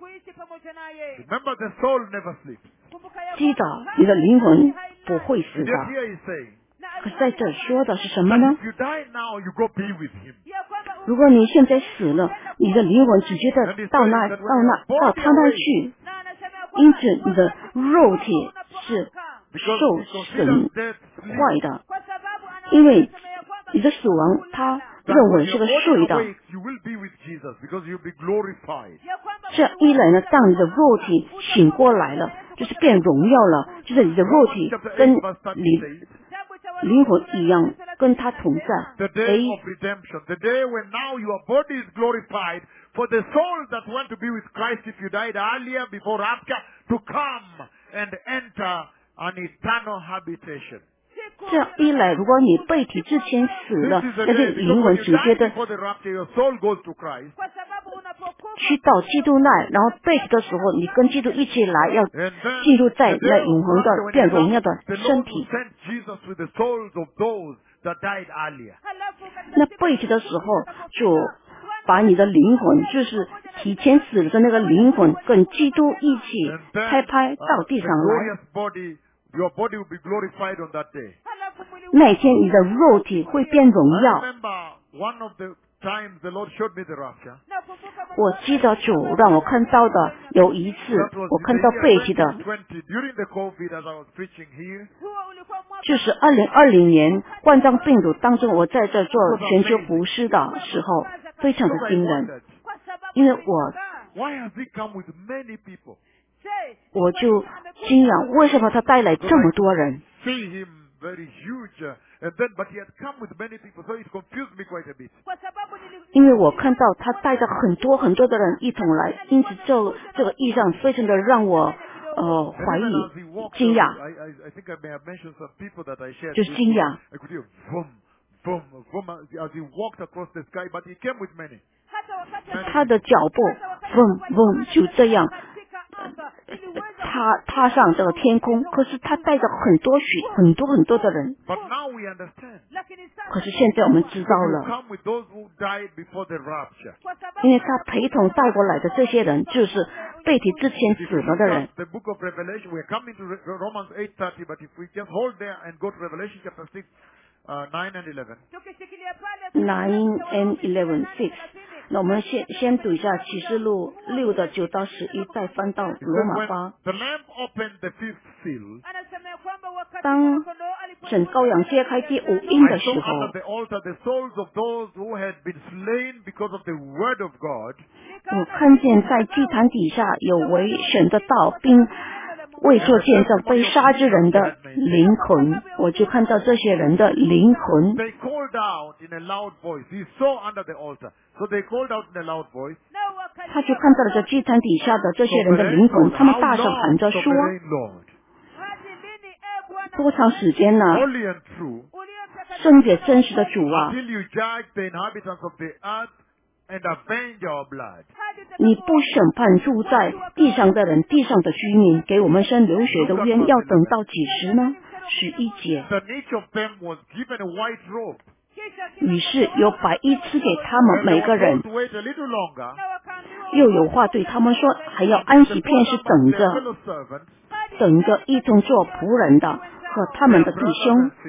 Remember, the soul never sleeps. 记得你的灵魂不会死 And 的。 yet here he's saying, 可是在这说的是什么 that 呢？ if you die now, you go be with him. 如果你现在死了，你的灵魂直接的 And he 到 says 那 that 到 when 那 your 到 body 他那 awakes, 去，因此你的肉体是 because 受 he 损 considers death sleep, 坏的，因为你的死亡他 that 认 when 为是 your 个 body 睡的。 awakes, you will be with Jesus because you'll be glorified. 这一来呢，当你的肉体醒过来了，就是变荣耀了，就是你的肉 Romans 体 chapter 跟 eight verse thirty 灵 says, 灵魂一样，跟他同在。 the day 哎， of redemption, the day when now your body is glorified for the souls that want to be with Christ if you died earlier before rapture to come and enter an eternal habitation. 这样一来，如果你被体之前死 This 了， is the 但是 day, because 灵 when 魂 you 直接 die 的 before the rapture, your soul goes to Christ. 去到基督那，然后被体的时候，你跟基督一起来，要 And then 进入在 the 那 day 永 of 恒 rapture, 的 when 变 he 荣耀 comes, 的 the 身 Lord will 体。 send Jesus with the souls of those that died earlier. 那被体的时候，主把你的灵魂，就是提前死了的那个灵魂，跟基督一起 And then 拍拍 uh, 到地 the 上来。 glorious body, your body will be glorified on that day. 那一天，你的肉体会变荣 I 耀。 remember one of the times the Lord showed me the rapture. 我记得主让我看到的有一次 That，was 我 in 看 the 到 year 背体的， twenty twenty, during the COVID as I was preaching here. 就是二零二零年冠状病毒当中，我在这做全球服饰的时候，非常的 Because I 惊人。 wondered, 因为我 why has He come with many people? 我就惊讶，为什么他带来这么多人？ See Him very huge, uh, and then but He had come with many people, so it confused me quite a bit. 因为我看到他带着很多很多的人一同来，因此这这个意象非常的让我呃 And 怀 even 疑 as He walked, 惊 over, 讶， I, I, I think I may have mentioned some people that I shared 就 with 是惊 you. 讶。 I could hear boom, boom, boom as He walked across the sky, but He came with many. 他的脚步嗡嗡就这样踏踏上这个天空，可是他带着很多许很多很多的人。 But now we understand. 可是现在我们知道 You 了， come with those who died before the rapture. 因为他陪同带过来的这些人，就是被提之前 If 死 you 了的 look 人 at。the book of Revelation, we're coming to Re- Romans eight thirty, but if we just hold there and go to Revelation chapter six, uh, nine and eleven. Nine and eleven six。那我们先先读一下启示录六的九到十一，再翻到 It 罗 says 马 when 八。 the Lamb opened the fifth seal, 当整羔羊揭开第五印 I 的 saw 时候， under the altar the souls of those who had been slain because of the word of God, 我看见在祭坛底下有为神的道，并为做见证被杀之人的灵魂，我就看到这些人的灵魂。 They called out in a loud voice. He saw under the altar. So they called out in a lout voice. 他就看到了这祭坛底下的这些人的灵魂，他们大声喊着说： Sovereign Lord, 多长时间呢？ holy and true, 圣洁真实的主啊， till you judge the inhabitants of the earth and avenge our blood. 你不审判住在地上的人，地上的居民，给我们生流血的冤，要等到几时呢？十一节。 Then each of them was given a white robe. 于是有白衣赐给他们 And 每 they 个 were 人 told，to wait a little longer. 又有话对他们说，还要安息片是 Their 等着， fellow servants, 等着一同做仆人的和他们 their 的弟 brothers 兄， and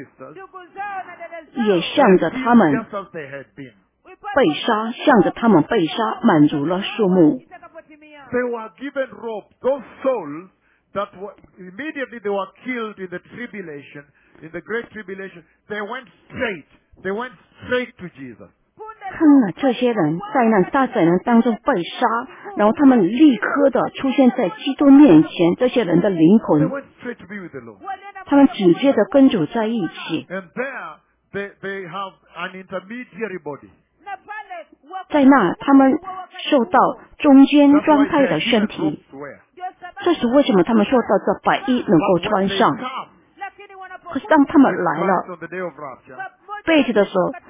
sisters, 也向着他们 just as they had been. 被杀，向着他们被杀，满足了数目。 They were given robes. Those souls that were immediately they were killed in the tribulation, in the great tribulation, they went straight. They went straight to Jesus. 看了这些人在那大灾难当中被杀，然后他们立刻的出现在基督面前，这些人的灵 They 魂， went straight to be with the Lord. 他们直接的跟主在一起。 And there they, they have an intermediary body. 在那，他们受到中间 That's 状 why 态 they 的 are 身 given 体， robes to wear. 这是为什么他们说到这白衣能够 But when 穿 they 上。 come 可是当他们 with 来 Christ 了 on the day of rapture, 背着的时候，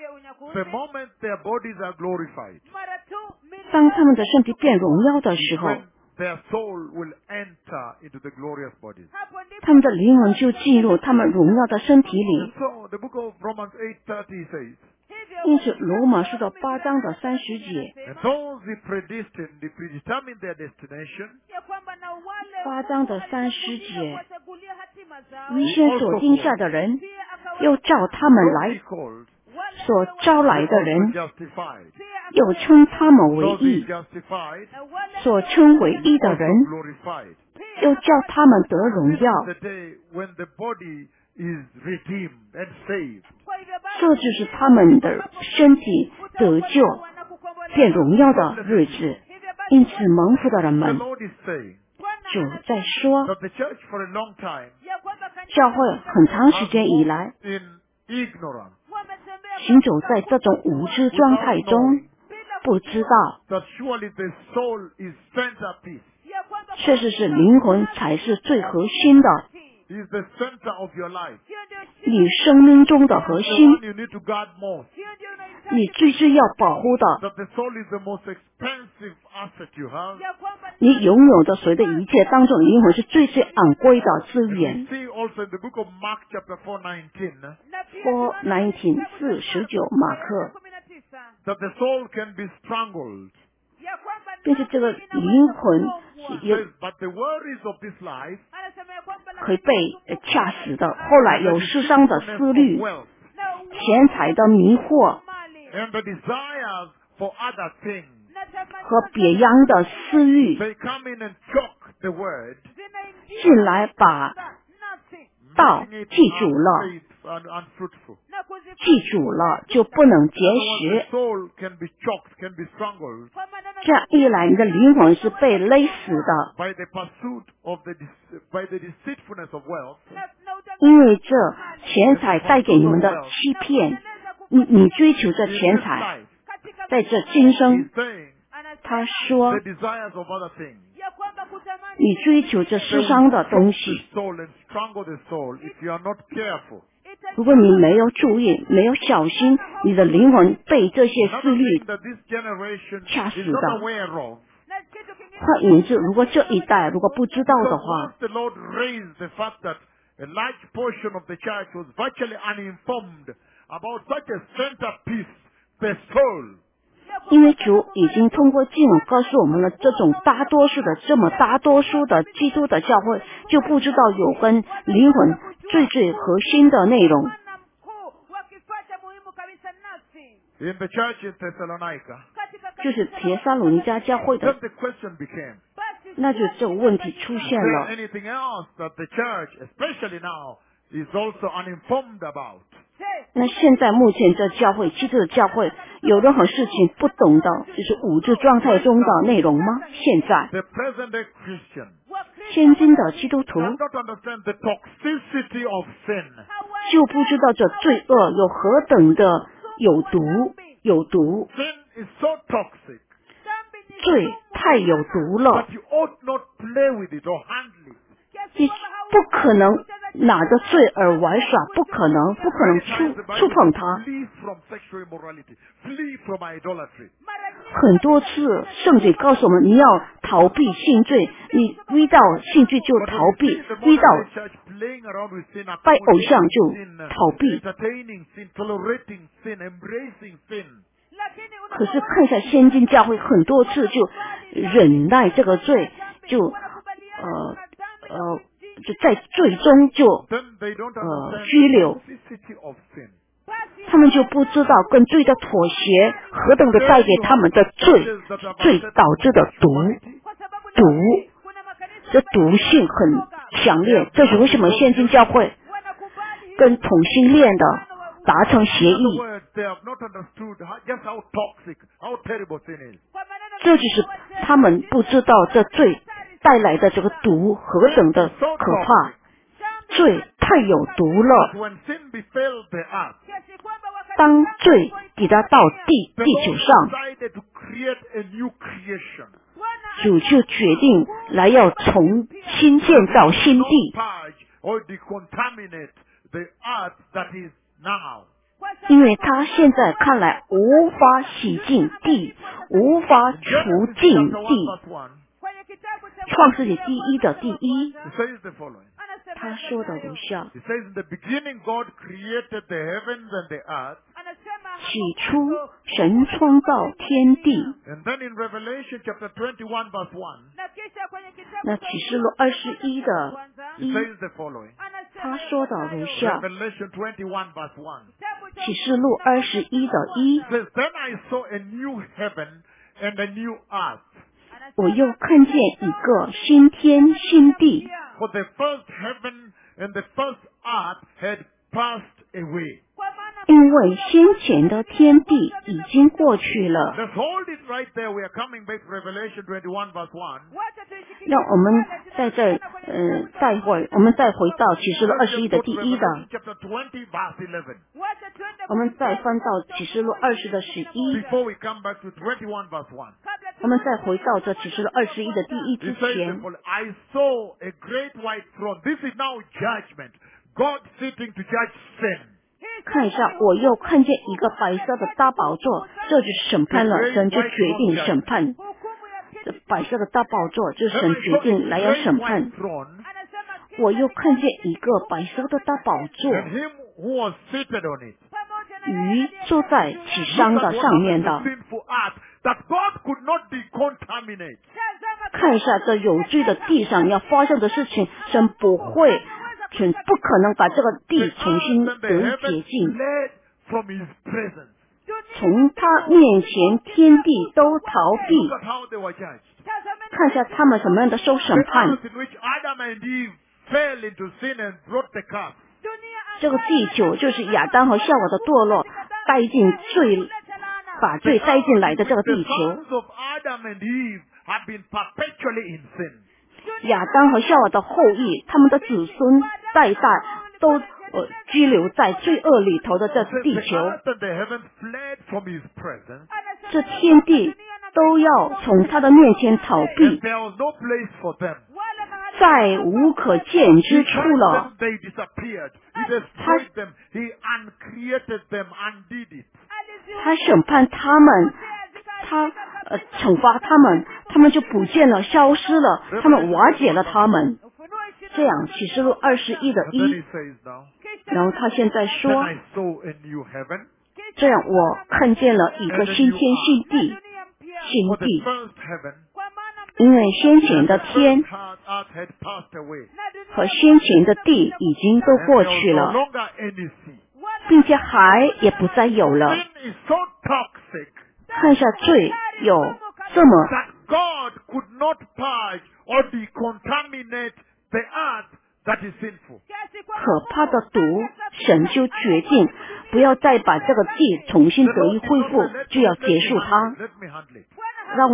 the moment their bodies are glorified, 当他们的身体变荣耀的时候， when their soul will enter into the glorious bodies. 他们的灵魂就进入他们荣耀的身体 And 里。 so the book of Romans eight thirty says, 因此，罗马书的八章的三十节， and those he predestined, he predetermined their destination, 八章的三十节，预先所定下的人，又照他们 those 来 he called, 所招来的 those 人 were，justified. 又称他们为 Those he 义； justified, 所称为义的 also 人， glorified. 又叫他们得荣 This 耀。 is the day when the body is redeemed and saved. 这就是他们的身体得救、变荣耀的日子。因此，蒙福的人 The 们， Lord is saying 主在说， that the church for a long time 教会很长时 has 间以来 moved in ignorance, 行走在这种无知状态 without 中， knowing 不知道 that surely the soul is centerpiece, 确实是灵魂才是最核心的， is the center of your life. 你生命中的核 The 心， one you need to guard most. 你最是要保护的。 That the soul is the most expensive asset you have. 你拥有的随的一切当中，灵魂是最最昂贵的资 We 源。 see also in the book of Mark chapter four nineteen four nineteen 四十九马克， that the soul can be strangled. 并且这个灵魂是 It 有 says, but the worries of this life 可以被呃掐死的。后来 and 有 the 世上的 deceitfulness 思 of 虑、 wealth 钱财的迷惑 and the desires for other things, 和别样的私欲 they come in and choke the word, 进来，把道 making it 记住了， unfaithful and unfruitful. 记住了就不能结 Otherwise, 实 the。soul can be choked, can be strangled 这样一来，你的灵魂是被勒死的， by the pursuit of the dece- by the deceitfulness of wealth, 因为这钱财带给你们的欺骗。你你追求这 in 钱 this 财， life. 在这今 He's 生， saying 他说 the desires of other things. 你追求这 They 世 will 上的 choke 东 the 西， soul and strangle the soul if you are not careful. 如果你没有注意，没有小心，你的灵魂被这些 Another 思虑 thing that this generation 掐 is 死 not 的。 aware of, 换言之，如果这一代如果不知道的 because 话 once，the Lord raised the fact that a large portion of the church was virtually uninformed about such a centerpiece, the soul. 因为主已经通过经文告诉我们了，这种大多数的这么大多数的基督的教会就不知道有关灵魂最最核心的内容。 In the church in Thessalonica, 就是铁沙鲁尼迦教会 then 的， the question became, 那就这个问题出 is 现 there 了。 anything else that the church, especially now, is also uninformed about? 那现在目前这教会，基督的教会有任何事情不懂的，就是五智状态中的内容吗？现在， The present day Christian, 现今的基督徒 does not understand the toxicity of sin. 就不知道这罪恶有何等的有毒，有毒， Sin is so toxic 罪太有毒了 that，you ought not play with it or handle it. 你不可能拿着罪而玩耍，不可能，不可能 Many times the 触触 Bible 碰 says, 它。 flee from sexual immorality, flee from idolatry. 很多次圣经告诉我们，你要逃避性罪，你遇到性罪就 But 逃 when we 避， see the 遇到 modern day church playing around with sin, 拜偶像就 sin, 逃避。 entertaining sin, tolerating sin, embracing sin. 可是看一下先进教会，很多次就忍耐这个罪，就呃呃就在最终就 Then they don't 呃 understand 拘 the 留， toxicity of sin. 他们就不知道跟罪的妥协何等的带给他们的罪，罪导致的毒毒，这毒性很强烈。这是为什么现今教会跟同性恋的达成协 In other 议， words, they have not understood how, just how toxic, how terrible sin is. 这就是他们不知道这罪带来的这个毒何等的可怕，罪太有毒 But 了。 when sin befell the earth, 当罪抵达到地 the 地 Lord 球上， decided to create a new creation. 主就决定来要重新建造新 Not 地， purge or decontaminate the earth that is now. 因为他现在看来无法洗净地，无法 In 除 Genesis 尽 chapter one 地。 verse one, 创世纪第一的第一， it says the following. 他说的如下： It says, in the beginning God created the heavens and the earth. 起初神创造天地。 And then in Revelation chapter twenty-one verse one, 那启示录二十一的 it 一， says the following. 他说的如下： Revelation twenty-one verse one. 启示录二十一的一， It says, then I saw a new heaven and a new earth. 我又看见一个新天新地， For the first heaven and the first earth had passed away. 因为先前的天地已经过去了。 Let's hold it right there. We are coming back to Revelation twenty-one verse one. 让我们在这呃再会，我们再回到启示录二 Let's 十一 just 的 go 第 to 一的， Revelation chapter twenty verse eleven. 我们再翻到启示录二十的十一， Before we come back to twenty-one verse one. 我们再回到这启示录二十一的第一 It 之 says the 前， following, I saw a great white throne. This is now judgment. God sitting to judge sin. 看一下，我又看见一个白色的大宝座，这就是审判了，神就决定审判。这白色的大宝座，就是 Then 神 I 决 saw 定 a 来要 great 审 white 判。 throne 我又看见一个白色的大宝座， and him who was seated on it. 鱼坐在其 Look 上 at 的 what 上 happened 面 to 的。 sinful earth that God could not decontaminate. 看一下这有罪的地上要发生的事情，神不会，神不可能把这个 The 地重 earth 新 and the 得以 heavens 洁净。 fled from his presence. 从他面前，天地都逃 Look 避。 at how they were judged. 看一下他们什么样的受 The 审判。 earth in which Adam and Eve fell into sin and brought the curse. 这个地球就是亚当和夏娃的堕落，带进罪，把 The 罪带进来 earth 的 in 这个 which 地 the 球。 sons of Adam and Eve have been perpetually in sin. 亚当和夏娃的后裔，他们的子孙代代都呃居留在罪恶里头的这 The 地球。 earth and the heavens fled from his presence, 这天地都要从他的面前逃 and 避， there was no place for them. 再无可见 He 之处 judged 了。 them, they disappeared. He destroyed them. He uncreated them, undid it. 他审判他们，他呃惩罚他们，他们就不见了，消失了，他们瓦解了他们。这样启示录二十一的 And then 一， he says now, 然后他现在 then 说， I saw a new heaven 这样我看见了一个新天新地，新 for the 地， first heaven. 因为先前 The 的 first 天 earth had passed away. 和先前的地已经都 And 过 there was 去 no 了， longer any sea. 并且海也不再有了。 Sin is so toxic 看一下罪有这么 that God could not purge or decontaminate the earth that is sinful. 可怕的毒，神就决定不要再把这个地重新 The 得以 Lord did 恢 not 复 say, let, 就要 let 结 me 束 handle 它 it. Let me handle it. 让我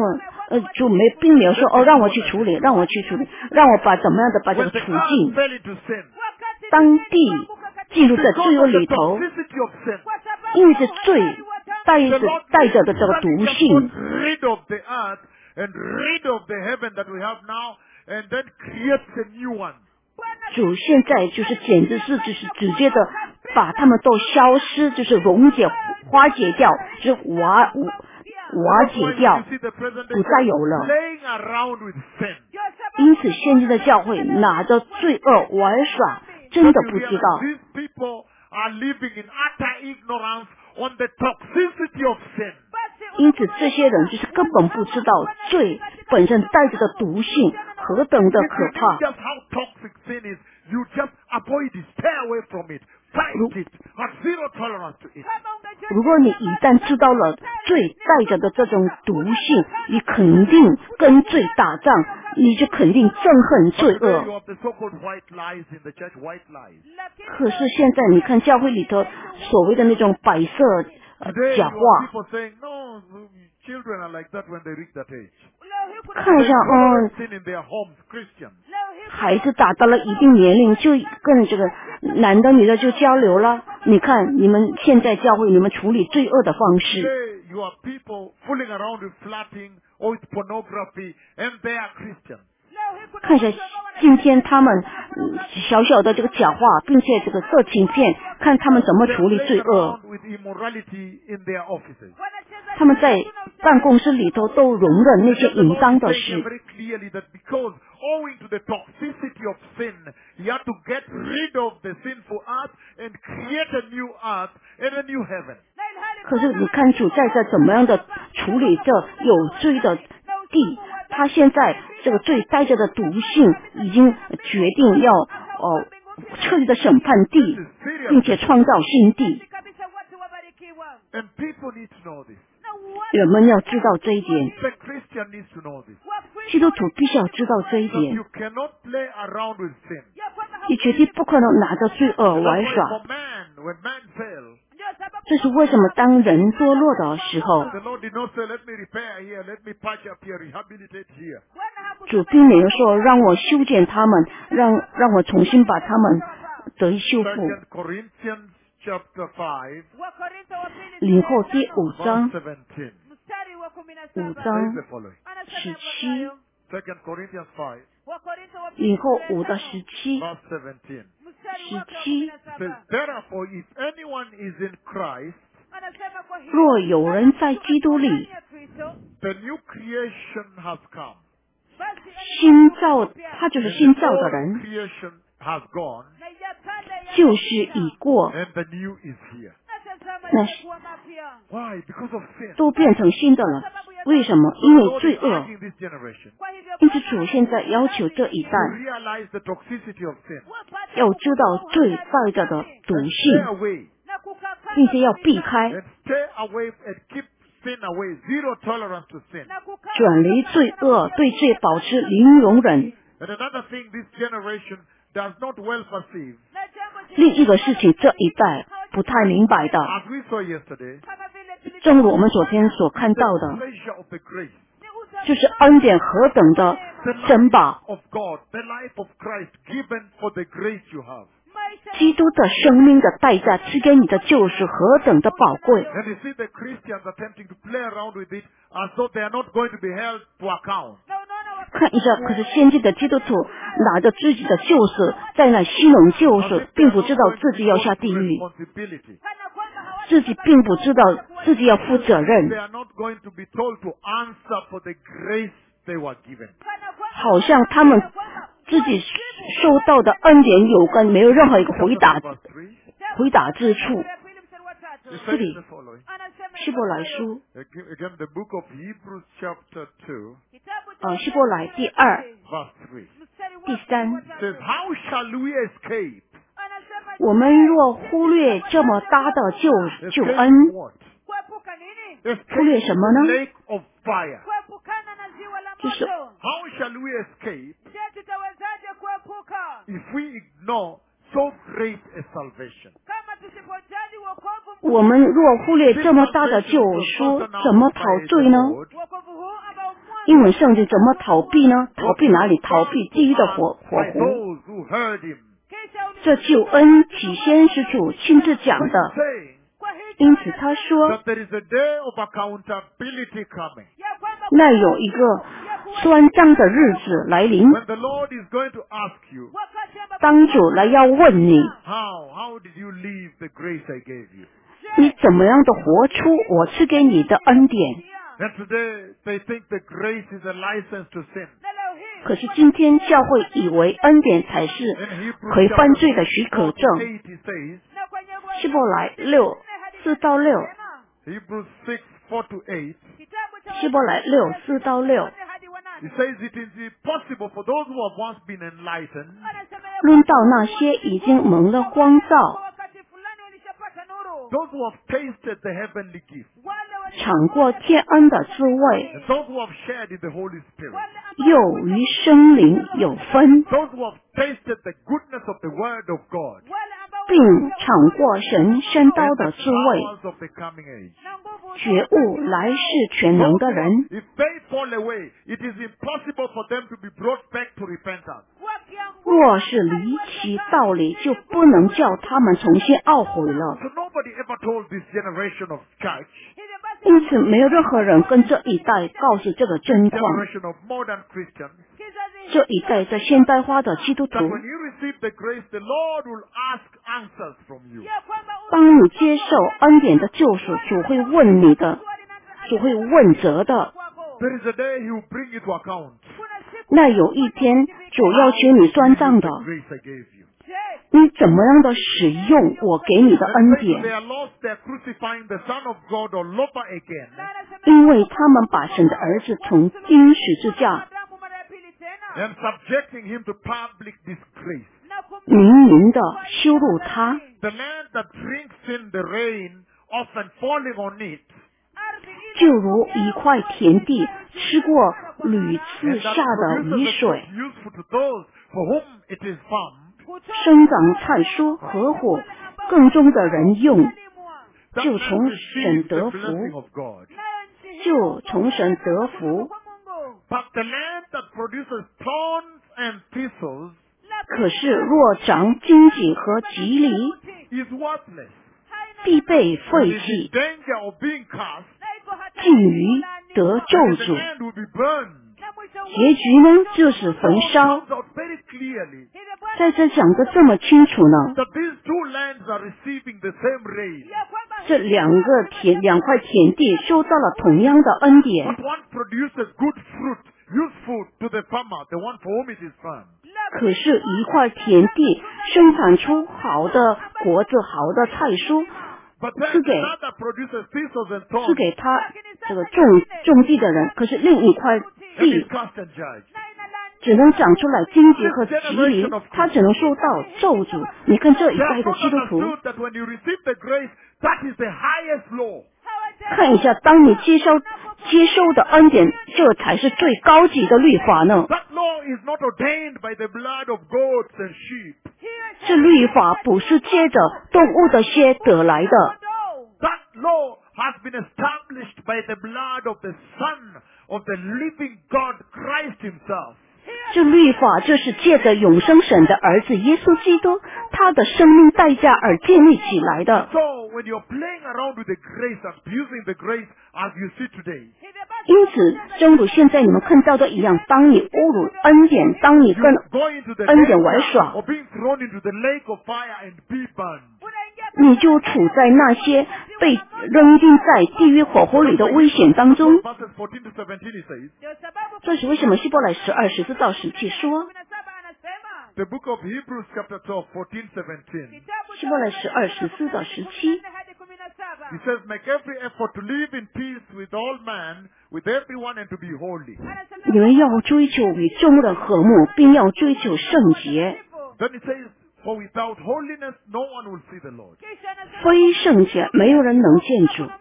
呃，主没并没有说哦，让我去处理，让我去处理，让我把怎么样的把这 When 个 the 处 earth 境， fell into sin, 当地进入在 because 罪恶 of the 里头， toxicity of sin, 因为是罪带 the 着 Lord 带着的这个 literally 毒 just 性 got，rid of the earth and rid of the heaven that we have now, and then creates a new one. 主现在就是简直是就是直接的把他们都消失，就是溶解化解掉，就是瓦瓦 That's 解 why 掉 you，see the present day 不再有了。 playing around with sin. 因此现今的教会拿着罪恶玩耍，真 Don't 的 you 不知 realize 道。 these people are living in utter ignorance on the toxicity of sin? 因此这些人就是根本不知道罪本身带着的毒性何等的 If 可 you 怕 knew。just how toxic sin is, you just avoid it, stay away from it, fight it, have zero tolerance to it. 如果你一旦知道了罪带着的这种毒性，你肯定跟罪打仗，你就肯定憎恨 But 罪 today you 恶。 have the so-called white lies in the church, white lies. 可是现在你看教会里头所谓的那种白色呃 Today 假 you have 话， people saying, no, children are like that when they reach that age. 看 They 上 tolerate 嗯 sin in their homes, Christians. 孩子达到了一定年龄，就跟这个男的女的就交流了。你看你们现在教会你们处理罪恶的方式， Today you have people fooling around with flirting or with pornography, and they are Christians. 看一下今天他们嗯小小的这个假话，并且这个色情片，看他们怎么 They 处 are 理 playing 罪恶。 around with immorality in their offices. 他们在办公室里头都容忍那些 The 淫 Lord 荡 is 的 saying here 事， very clearly that because owing to the toxicity of sin, you have to get rid of the sinful earth and create a new earth and a new heaven. 可是你看主在这怎么样的处理这有罪的地，他现在这个罪带着的毒性已经决定要哦彻底的审判地，并且创造新地。 And people need to know this. 人们要知道这一点， The Christian needs to know this. 基督徒必须要知道这一 That 点， you cannot play around with sin. 你绝对不可能拿着罪恶 That's 玩 why 耍。 for man, when man fell, 这是为什么当人堕落的时候， the Lord did not say, let me repair here, let me patch up here, rehabilitate here. 主并没有说让我修剪他们，让让我重新把他们得以修复。 Second Corinthians chapter five, 领后第五 verse 章 seventeen. 五 Says 章 the following. 十七， Second Corinthians five, 领后五的十七 verse seventeen. 十七， Says, therefore, if anyone is in Christ, 若有人在基督里， the new creation has come. 新造他就是 And 新 the 造的 old 人， creation has gone, 旧事已过， and the new is here. 那是 Why? Because of sin. 都变成新的了。为什么？因 The 为 Lord 罪 is 恶。 urging this generation 因此主现在要求这一 to 代 realize the toxicity of sin 要知道罪带着的毒 and stay 性， away 并且要避开 and stay away and keep sin away. Zero tolerance to sin. 转离罪恶，对罪保持零容忍。 And another thing this generation does not well perceive, 另一个事情，这一代不太明白的， as we saw yesterday, 正如我们昨天所看 the 到的， pleasure of the grace, 就是恩典何等的 the 珍 life 宝， of God, the life of Christ given for the grace you have. 基督的生命的代价赐给你的救赎何等的宝贵。 And you see the Christians attempting to play around with it as though they are not going to be held to account. 看一下，可是先进的基督徒拿着自己的救赎，在那虚荣救 As 赎 if，they 并 are 不 not 知道 going to 自 be 己要 held 下 to 地狱， responsibility. 自己并不知道自己要负责 They 任， are not going to be told to answer for the grace they were given. 好像他们自己受到的恩典有关，没有任何一个回答 Verse three, 回答之处。 it 这 says 里 the following. 希伯来书， Again, again, the book of Hebrews chapter two, 呃，希伯来第二、 verse three. 第三， Says, how shall we escape? 我们若忽略这么大的救救 Escape 恩， what? 忽略 Escape 什么呢？ the lake of fire. 就是 How shall we escape if we ignore so great a salvation? 我们若忽略这么大的救赎，怎么陶醉呢？ 英文圣经怎么逃避呢？逃避哪里？逃避地狱的火火 by 湖。 those who heard him. 这救恩起先是主亲自讲的， Saying 因此他说 that there is a day of accountability coming. 那有一个算账的日子来临， When the Lord is going to ask you, 当主来要问你， how, how did you leave the grace I gave you? 你怎么样的活出我赐给你的恩典？ And today they think the grace is a license to sin. 可是今天教会以为恩典才是 In 可以 Hebrews 犯罪的 chapter 许 six, 可 four 证。 to eight, he says, 希伯来六四到六， Hebrews six, four to eight, 希伯来六四到六， he says it is impossible for those who have once been enlightened, 论到那些已经蒙了光照， those who have tasted the heavenly gift, 尝过天恩的滋味， and those who have shared in the Holy Spirit, 又与生灵有分， those who have tasted the goodness of the Word of God, 并尝过神深刀 and 的 the 滋味， powers of the coming age. 觉悟来世全能 Those 的 who 人， have- if they fall away, it is impossible for them to be brought back to repentance. 若是离其道理，就不能叫他们重新懊悔了。 So nobody ever told this generation of church, 因此，没有任何人跟这一代告诉这个真况。 generation of modern Christians, 这一代在现代化的基督 that 徒， when you receive the grace, the Lord will ask answers from you. 当你接受恩典的救赎，主会问你的，主会问责的。 There is a day He will bring you to account. 那有一天，主要求你算账 The 的， grace I gave you. 你怎么样的使用我给你的 And 恩 say to 典？ their lost, they are crucifying the Son of God all over again. 因为他们把神的儿子从钉十字架， And subjecting Him to public disgrace. 明明的羞辱他。 The land that drinks in the rain, often falling on it, 就如一块田地吃过屡 and 次 that 下的 produces 雨 the 水， fruit useful to those for whom it is farmed, 生长菜蔬合伙，更重的人用， that 就 man 从神 receives 得 the 福， blessing of God. 就从神得福。 But the land that produces thorns and thistles 可是若长荆棘和棘藜， is worthless. 必被 It 废 is in 弃， danger of being cast, 近于得咒 and the 诅。 land will be burned. 结局呢，就是焚烧。 Comes out very clearly 在这讲得这么清楚呢， that these two lands are receiving the same rain. 这两个田两块田地收到了同样的恩典。 But one produces good fruit, useful to the farmer, the one for whom it is farmed. 可是，一块田地生产出好的果子、好的菜蔬， But then 是给 another produces thistles and 是 thorns 给他这个种种地的人。可是另一块 and 地 is cast and judged. 只能长出来荆棘和棘藜，他只能受到咒诅。你看这一 They 代 have 的 not 基督徒， understood that when you receive the grace, that is the highest law. 看一下，当你接受接受的恩典，这才是最高级的律法呢。 That law is not ordained by the blood of goats and sheep. 这律法不是借着动物的血得来的， That law has been established by the blood of the Son of the living God, Christ Himself. 这律法就是借着永生神的儿子耶稣基督他的生命代价而建立起来的。 So when you're playing around with the grace, abusing the grace as you see today, 因此，正如现在你们看到的一样，当你侮辱恩典，当你 you 跟 go into the 恩典玩 danger 耍， of being thrown into the lake of fire and be burned. 你就处在那些被扔进在地狱火湖里的危险当中。 Verses fourteen to seventeen, he says, 这是为什么希伯来十二十四到十七说， the book of Hebrews chapter twelve, fourteen, seventeen. 希伯来十二十四到十七， He says, make every effort to live in peace with all man, with everyone, and to be holy. 你们要追求与众人和睦，并要追求圣洁。 Then he says, for without holiness, no one will see the Lord. 非圣洁，没有人能见主。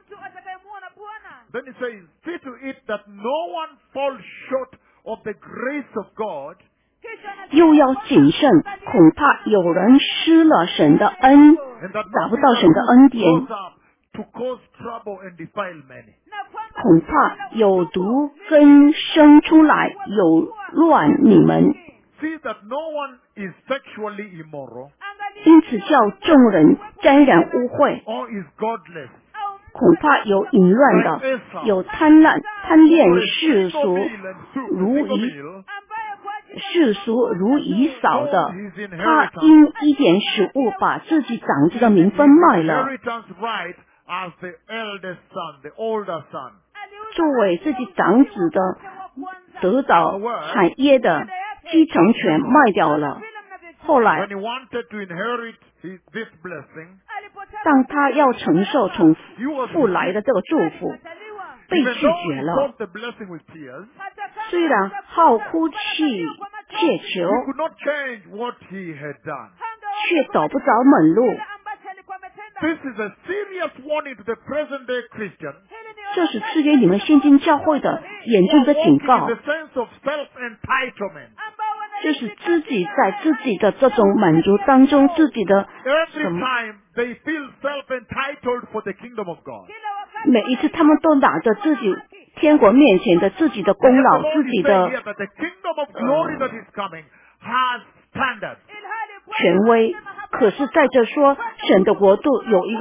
Then he says, see to it that no one falls short of the grace of God, 又要谨慎，恐怕有人失了神的恩， and that 达不 nothing 到神的恩典， grows up to cause trouble and defile many. 恐怕有毒根生出来，有乱你们。 See that no one is sexually immoral 因此叫众人沾染污秽， or is godless, 恐怕有淫乱的，有贪婪贪恋 or is 世 single 俗 meal and soup, 如 single 以 meal, 世俗如以扫的， sold his 他 inheritance 因一点食物把自己长子的名分卖了， inheritance right as the eldest son, the older son. 作为自己长子的得到产业的继承权卖掉了。后来 When he wanted to inherit his, this blessing, 当他要承受从父来的这个祝福，被 even 拒 though 绝 he 了。 sought the blessing with tears, 虽然好哭泣切求， he could not change what he had done. 却找不着门路。 This is a serious warning to the present day Christian 这是赐给你们现今教会的严重的警 walking 告 in，the sense of self-entitlement. 就是自己在自己的这种满足当中，自己的 Every 什么 time they feel self-entitled for the kingdom of God. 每一次他们都拿着自己天国面前的自己的 And 功 the 劳， Lord 自 is 己 saying 的 here that the kingdom of glory that is coming has standards. 权威。可是在这说，神的国度有一个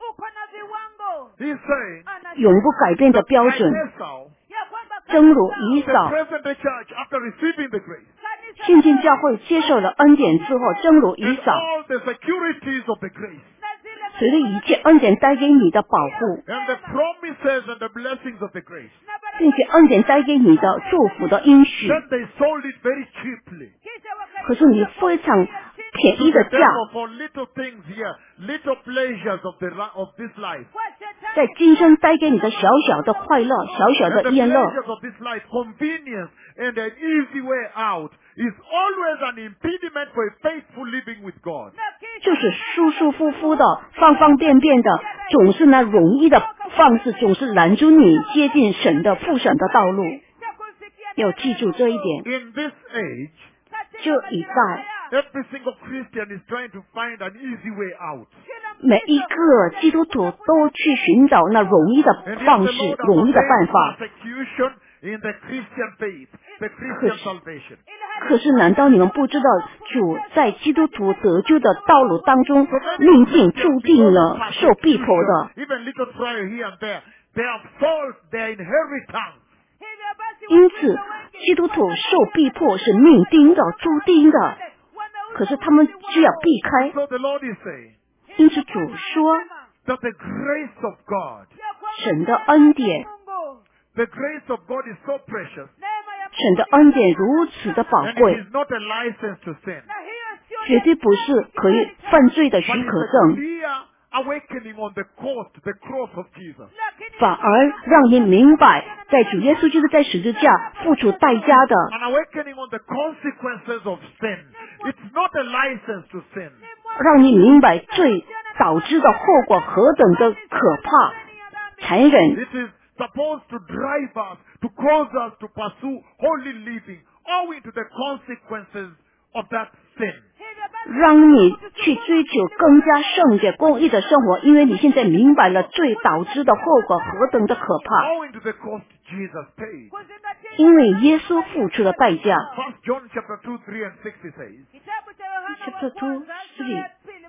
He's saying 永不改变的 that 标 like 准， Esau, 正如以 the 扫， present day church, after receiving the grace 现今教会接受了恩典之后，正如以 and 扫， all the securities of the grace 随着一切恩典带给你的保护， and the promises and the blessings of the grace, 并且恩典带给你的祝福的应许， then they sold it very cheaply 可是你非常便 to 宜 the 的价， devil for little things here, little pleasures of the li- of this life. 在今生带给你的小小的快乐、小小 And 的 the 宴乐， pleasures of this life, convenience and an easy way out, is always an impediment for a faithful living with God. 就是舒舒服服的、方方便便的，总是那容易的方式，总是拦住你接近神的复神的道路。要记住这一点。 In this age, 这一代 every single Christian is trying to find an easy way out. 每一个基督徒都去寻找那容易的 And yet 方 the 式、 Lord 容易的 has 办 ordained 法。 persecution in the Christian faith, the Christian Yes. salvation. 可是，难道你们不知道，主在基督徒得救的道路当中，命定注定了受逼迫的？ Even little trial here and there, they have sold their inheritance. 因此，基督徒受逼迫是命定的、注定的。可是他们就要避开。 So the Lord is saying 因此，主说， that the grace of God, 神的恩典， the grace of God is so precious, 神的恩典如此的宝 and it 贵， is not a license to sin, 绝对不是可以犯罪的 but 许 it's 可 a 证。 clear awakening on the cost, the cross of Jesus. 反而让你明白，在主耶稣就是在十字架付出代价的， An awakening on the consequences of sin. It's not a license to sin. 让你明白罪导致的后果何等的可怕、残忍。 It is supposed to drive us, to cause us to pursue holy living, owing to the consequences of that sin. 让你去追求更加圣洁、公义的生活，因为你现在明白了罪导致的后果何等的可怕， Owing to the cost Jesus paid. 因为耶稣付出了代价。 First John chapter two, three and six it says, Chapter two, three.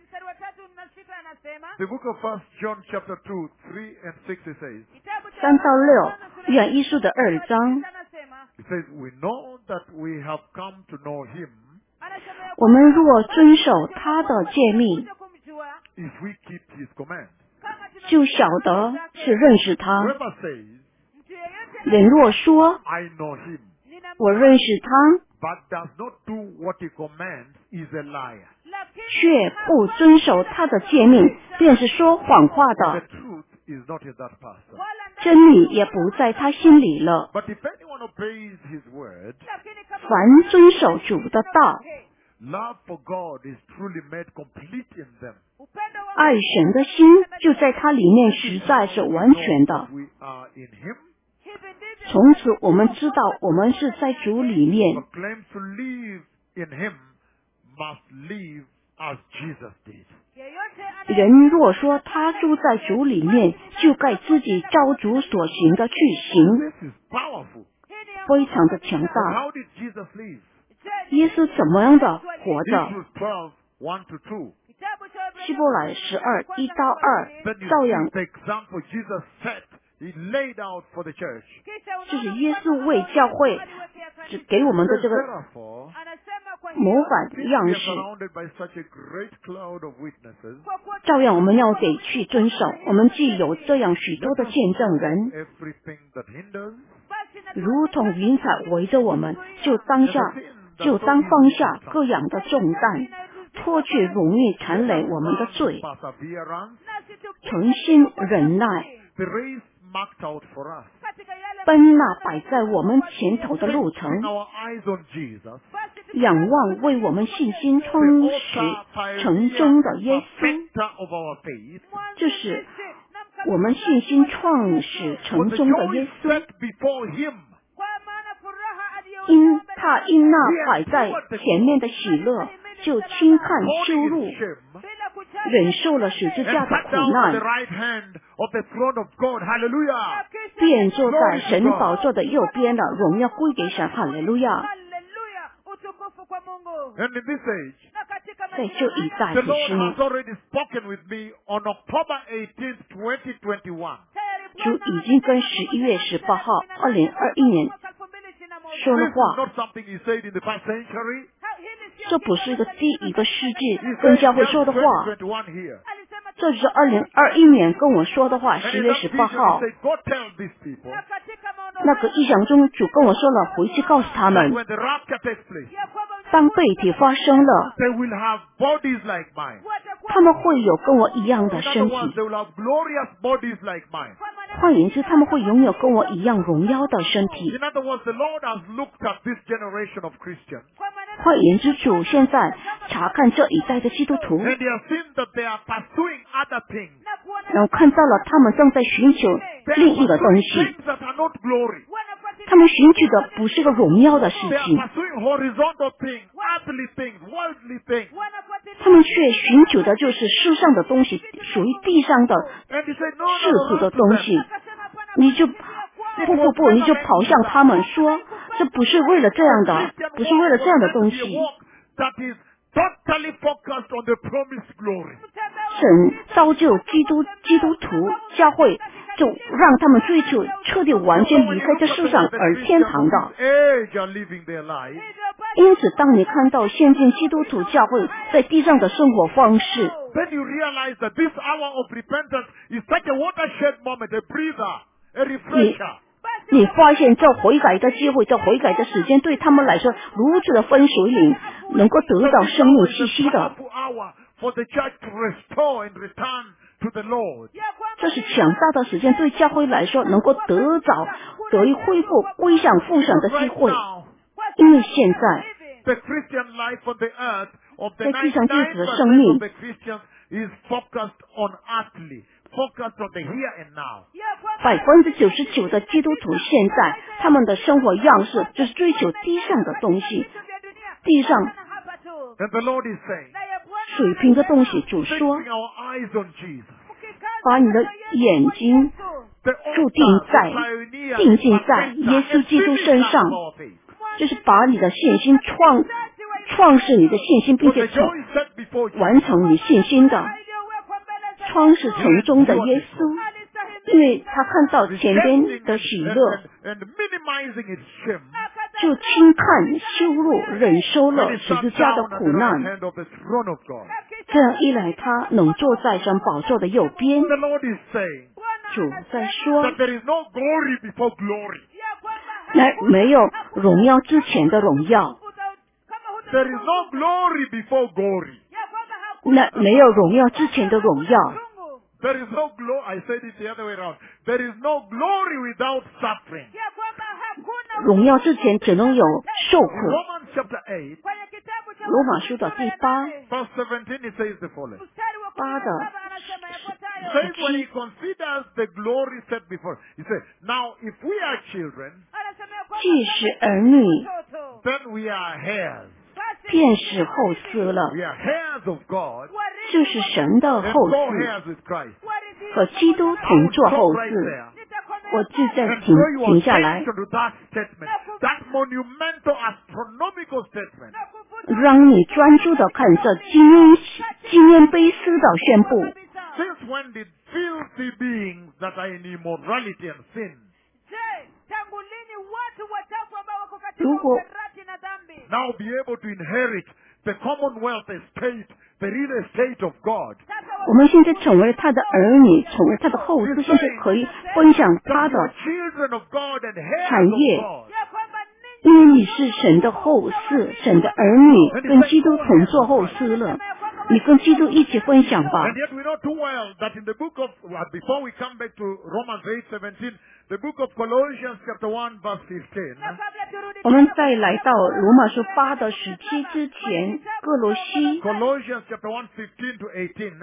the book of First John chapter two, three and six it says, 三到六，约翰一书的二章， it says, we know that we have come to know him 我们若遵守他的诫命， if we keep his command. 就晓得是认识他。 Whoever says, 人若说 I know him, 我认识他， but does not do what he commands is a liar. 却不遵守他的诫命，便是说谎话 The 的， truth is not in that person. 真理也不在他心里了。 But if anyone obeys his word, 凡遵守主的道， love for God is truly made complete in them. 爱神的心就在他里面，实在是完全的。 We are in him, 从此我们知道，我们是在主里面 who，claims to live in him must live as Jesus did. 人若说他住在主里面，就该自己照主所行的去行， This is powerful. 非常的强 But 大。 how did Jesus live? 耶稣怎么样的活着？ Hebrews twelve, one to two. 希伯来十二一到二， Then you 照 see 样 the example Jesus set, he laid out for the church. 就是耶稣为教会只给我们的 Says, 这个 therefore, 模板 since 样 we 式 are， surrounded by such a great cloud of witnesses, 照样我们要得去遵守。我们既有这样许多 let 的 us 见证 drop 人， everything that hinders, 如同云彩围着我们，就当下 and the sin 就 that so 当放 easily 下 beset 各 us. 样的重担，脱去容易缠累我们的 Let us 罪， run with perseverance, 存心忍耐， the race marked out for us. 奔那摆在我们前头的路 Fixing 程， our eyes on Jesus, 仰望为我们信心 the 充 author, 实成终的 pioneer, 耶 and 稣， perfecter of our faith, 就是我们信心创始 for 成 the 终的 joy 耶稣。 set before him, 因他因那摆在前面的喜乐，就轻看 borne 羞 his 辱， shame, 忍受了十字 and 架的 sat 苦 down on the 难， right hand of the throne of God. Hallelujah! 便坐在神宝座的右边了。荣耀归给神，哈利路亚！ And in this age, 在这一代 the 其 Lord 实呢 has，already spoken with me on October eighteenth, twenty twenty-one. 主已经跟十一月十八号，二零二一年说 This 了 is 话。 not something he said in the past century. 这不是一个第一个世纪 He 跟 said 教会 just 说的话， twenty twenty-one here. 这是二零二一年跟我说的话， And 十 in 月 that 十 vision 八 he 号。 said, go tell these people 那个异象中，主跟我说了，回去告诉他 that 们， when the rapture takes place, 当被体发生了， they will have bodies like mine. 他们会有跟我一样的 In other 身 words, 体。 they will have glorious bodies like mine. 换言之，他们会拥有跟我一样荣耀的身体 In。other words, the Lord has looked at this generation of Christians 换言之，主现在查看这一代的基督徒， and he has seen that they are pursuing other things. 然后看到了他们正在寻求 They 另 are 一个东 pursuing 西， things that are not glory. 他们寻求的不是个荣耀的事 They are 情， pursuing horizontal things, earthly things, worldly things. 他们却寻求的就是世上的东西，属于地上的 And he said, no, 世 no, 俗 no, 的 run to 东 them. 西，你就不不不，你就跑向他们说，这不是为了这样的， Christian 不是为了 walk 这样的 was 东 meant to be a 西。 walk that is totally focused on the promised glory. 神造就基督基督徒教会，就让他们追求彻底完全 So 离 when 开 you 这 look at 世 the 上 way the 而天 Christians 堂的。 of this age are living their lives, 因此，当你看到现今基督徒教会在地上的生活方式， then you realize that this hour of repentance is such a watershed moment, a breather, a refresher. 你发现这悔改的机会，这悔改的时间对他们来说如此的分水岭，能够得到生命气息 It's a 的， powerful hour for the church to restore and return to the Lord. 这是强大的时间，对教会来说能够得着得以恢复归向父神的机 Right 会。 now, 因为现在 the Christian life on the earth of the 在地上 ninety-nine 进子的 percent 生命 of the Christians is focused on earthly, focused on the here and now. 百分之九十九的基督徒现在他们的生活样式就是追求地上的东西，地上 And the Lord is saying, 水平的东西。主说 fixing，our eyes on Jesus, 把你的眼睛 the 注定 author, 在 the pioneer, 定 the 睛在 perfecter, 耶稣 and 基督 finisher 身 of 上， our faith. 就是把你的信心创创始你的信心，并 For the 且成 joy set before you, 完成你信心的创始成终的耶稣，因为他看到前边 rejecting 的 and, 喜 and, 乐， and, and minimizing its shame, 就轻看羞辱，忍受 when 了 he 十 sat 字架的 down at 苦 the right 难。 hand of the throne of God. 这样一来，他能坐在神宝座的右边。 The Lord is saying 主在说 that，there is no glory before glory. 那没有荣耀之前的荣耀， There is no glory before glory. 那没有荣耀之前的荣耀。 There is no glory. I said it the other way around. There is no glory without suffering. 荣耀之前只能有受 In 苦。 Romans chapter eight, 罗马书的第八 verse seventeen, it says the following. 八的 It says when he considers the glory set before, he says, now if we are children, 既是儿女， then we are heirs. 便是后嗣了， We are heirs of God, 就是神的 and 后 co 嗣， heirs with Christ. 和基督 I 同 will 作 stop 后 right 嗣。 there 我就在 and 停 draw your 停下来， attention to that statement, that monumental astronomical statement. 让你专注的看这纪念纪念碑式的宣布。 Since when did filthy beings that are in immorality and sin 如果 now be able to inherit the commonwealth estate, the real estate of God? 我们现在成为他的儿女，成为他的后嗣，现在可以分享 That 他 you are 的， children of God and heirs 产业。 of God. 因为你是神的后嗣，神的儿女，跟基督同作后嗣了。你跟基督一起分享吧 And。yet we know too well that in the book of, well, before we come back to Romans eight seventeen, the book of Colossians chapter one verse fifteen, 我们在来到罗马书八的十七之前，哥罗西 Colossians chapter one fifteen to eighteen,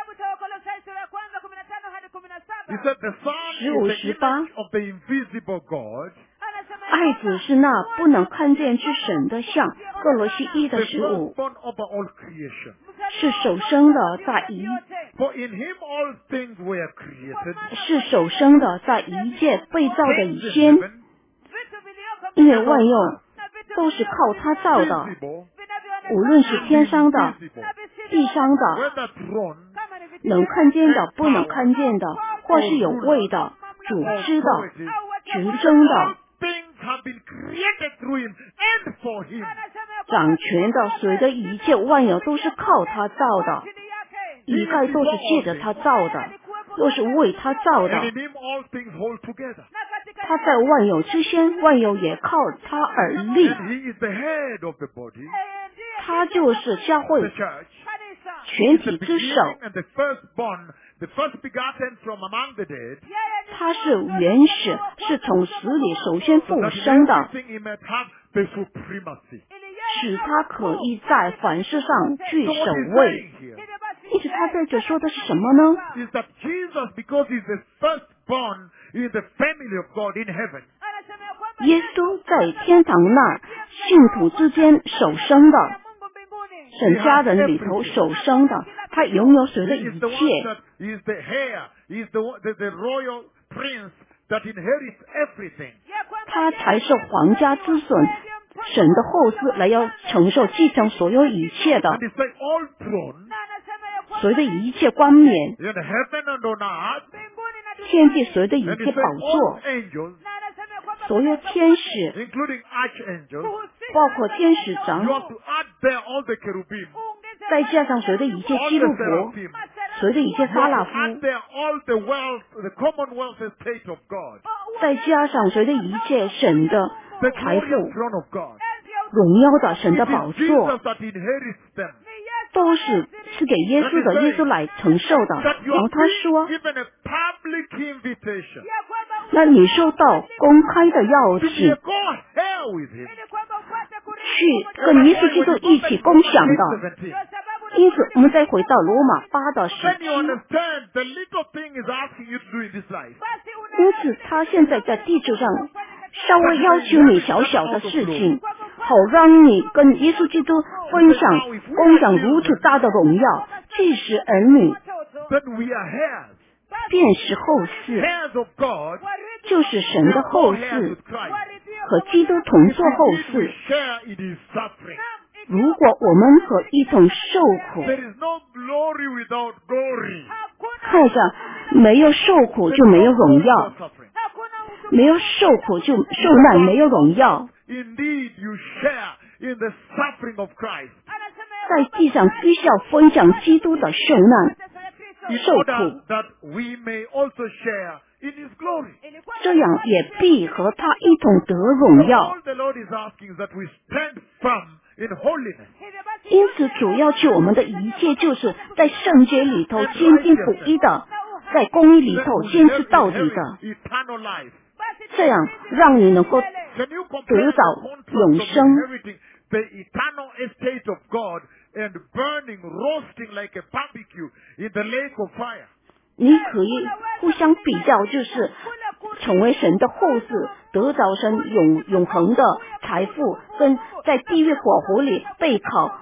he said the Son is the image of the invisible God, 爱子是那不能看见之神的像，哥罗西一 the 的十五 firstborn over all creation. 是首生的，在一 For in him all things were created, 是首生的，在一切被造的 things 以 in 先， heaven, 因为万有都是靠他造的， visible, 无论是天上的、 invisible, 地上的， whether throne, 能看见的、不能看见的，或是有位的、组织的、执政的、 all things have been created through him and for him. 掌权的，谁的一切万有都是靠他造的，一概都是借着他造的，又是为他造的。 And in him all things hold together. 他在万有之先，万有也靠他而立。 And he is the head of the body, 他就是教 the 会 church, 全 the 体之首， beginning and the firstborn, the first begotten from among the dead, 他是原始，是从死里首先 so 复 that in 生的， everything he might have the supremacy. 使他可以在凡事上居 So 首 what he's 位。 saying here 因此，他在这说的是什么呢？ is that Jesus, because he's the firstborn in the family of God in heaven, 耶稣在天堂那儿信徒之间首生的，神家人里头首生的，他拥有谁的 he 一 is the one 切？ that is the heir, he is the, one- the, the royal prince that inherits everything. 他才是皇家之孙，神的后嗣来要承受继承所有一切的， And he said all thrones 谁的一切冠冕， in heaven and on earth, 天地谁的一 and he 切 said 宝 all 座， angels, 所有天使， including archangels, 包括天使 you 长， have to add there all the cherubim, 再加上谁的一切 all 基 the 路伯， seraphim, 谁的一切 you 撒拉 have 夫 to，add there all the wealth, the commonwealth estate of God, 再加上谁的一切神的 the 财 glorious 富、 throne of God. 荣耀的神 It 的宝 is 座， Jesus that inherits them. 都是是给耶稣的，耶稣来承受的。 That you 然后 are 他说 being given a public invitation.：“ 那你受到公开的邀 To 请， go hell with him. 去跟耶稣基督一起共享的。 seventeen. 因此，我们再回到罗马八的十 Then 七。 you understand the little thing is asking you to do in this life. 因此，他现在在地球上稍微要求你小小的事情，好让你跟耶稣基督分享共享如此大的荣耀，既是儿女， Then we are heirs. 便是后嗣， Heirs of God. 就是神的 Co 后 heirs 嗣， with Christ. 和基督同作后 Indeed, we 嗣。 share in his suffering. 如果我们和一同受苦， There is no glory without glory. 看一下，没有受苦 There 就 is 没有 no 荣 glory 耀 without，suffering. 没有受苦就受难，没有荣耀。 Indeed, you share in the suffering of Christ. 在地上必须要分享基督的受难、 In 受 order 苦， that we may also share in his glory. 这样也必和他一同得荣 So 耀。 all the Lord is asking is that we stand firm in holiness. 因此，主要求我们的一切，就是在圣洁里头坚定不移的，在公义里 That 头 we 坚持 have 到底的， inherit eternal life. 这样让你能够 Can you compare 得 the 到 contrast 永 of 生？ inheriting the eternal estate of God and burning, roasting like a barbecue in the lake of fire? 你可以互相比较，就是成为神的后嗣，得着神永永恒的财富，跟在地狱火湖里被烤，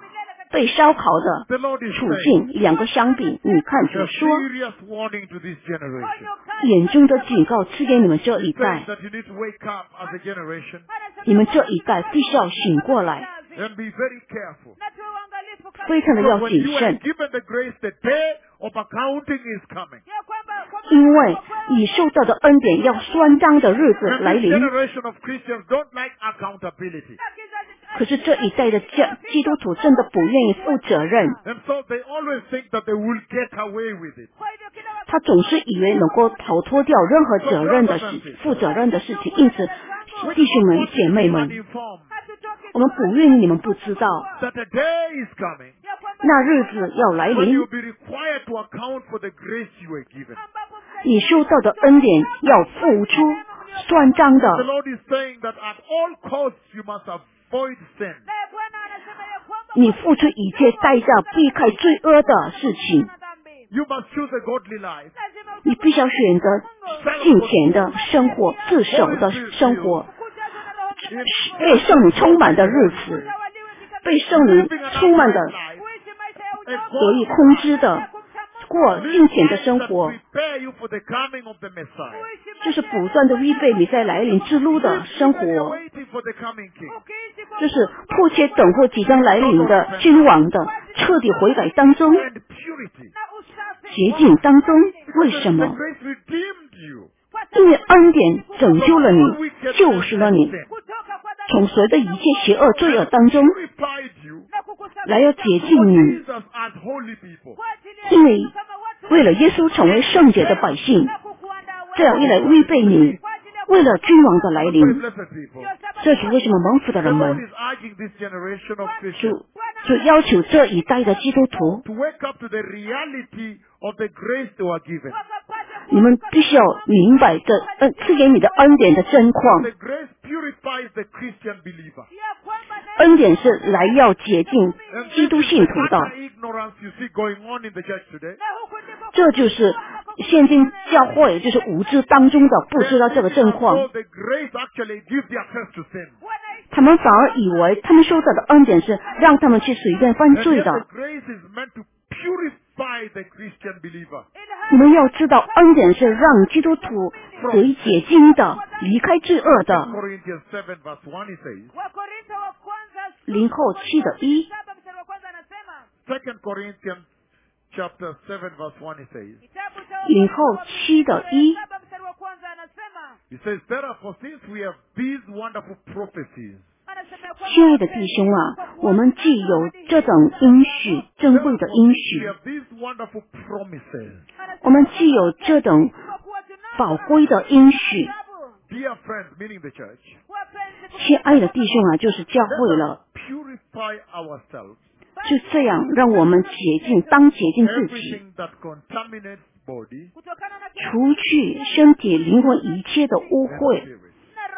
被烧烤的 The Lord is 处 saying 境两个相比，你看 a 主说， serious warning to this generation. 眼中的警告赐给你们这一 Saying 代， that you need to wake up as a generation 你们这一代必须要醒过来， and be very careful. 非常的要 Because when 谨 you are 慎， given the grace, the day of accounting is coming. 因为你受到的恩典要宣彰的日子 And 来 this 临。 generation of Christians don't like accountability. 可是这一代的基基督徒真的不愿意负责任， And so they always think that they will get away with it. 他总是以为能够逃脱掉任何责任的事、负责任的事情。因此，弟兄们、姐妹们， Uninformed 我们不愿意你们不知道， that a day is coming 那日子要来 when 临 you，will be required to account for the grace you were given. 你受到的恩典要付出算账 The 的。 Lord is saying that at all costs you must avoid sin. 你付出一切代价，避开罪恶的事情。 You must choose a godly life. 你必须要选择金钱的生活、自守的生活，被圣灵充满的日子，被圣灵充满的得以控制的过金钱的生活， Prepare you for the coming of the Messiah. 就是不断的预备你在来临之路的生 When you're 活， waiting for the coming King. 就是迫切等候即将来临的君王的彻底悔改当中、 And purity. 洁净当中。为什 The 么？ grace redeemed you. 因为恩典拯救了你，救赎了你， Sin. 从随的一切邪恶罪恶当中 Purified you. 来要洁净你， Jesus as holy people. 因为为了耶稣成为圣洁的百姓，这样一来预备你，为了君王的来 Very 临。 blessed people. 这是为什么蒙福的 The 人 Lord 们 is urging this generation of 就 Christians 就要求这一代的基督徒， to wake up to the reality of the grace they were given. 你们必须要明白这恩赐给你的恩典的真况。 The grace purifies the Christian believer. 恩典是来要洁净 And 基 this 督 is 信 the 徒的， utter ignorance you see going on in the church today. 这就是现今教会就是无知当中的不知道这个真 So 况， the grace actually gives the access to sin. 他们反而以为他们受到的恩典是让他们去随便犯 And 罪 yet 的。 the grace is meant to purify the Christian believer. 你们要知道，恩典是让基督徒得以洁净的，离开罪恶的。 Corinthians seven verse one it says. 零后七的一， Second Corinthians chapter seven verse one it says. 零后七的一， It says, therefore, since we have these wonderful prophecies, 亲爱的弟兄啊，我们既有这等应许，珍贵的应 we 许， have these wonderful promises. 我们既有这等宝贵的应许， Dear friends, meaning the church, 亲爱的弟兄啊，就是教会了。 purify ourselves. 就这样，让我们洁净，当洁净自己， Everything that contaminates body, 除去身体、灵魂一切的污 and 秽， spirit.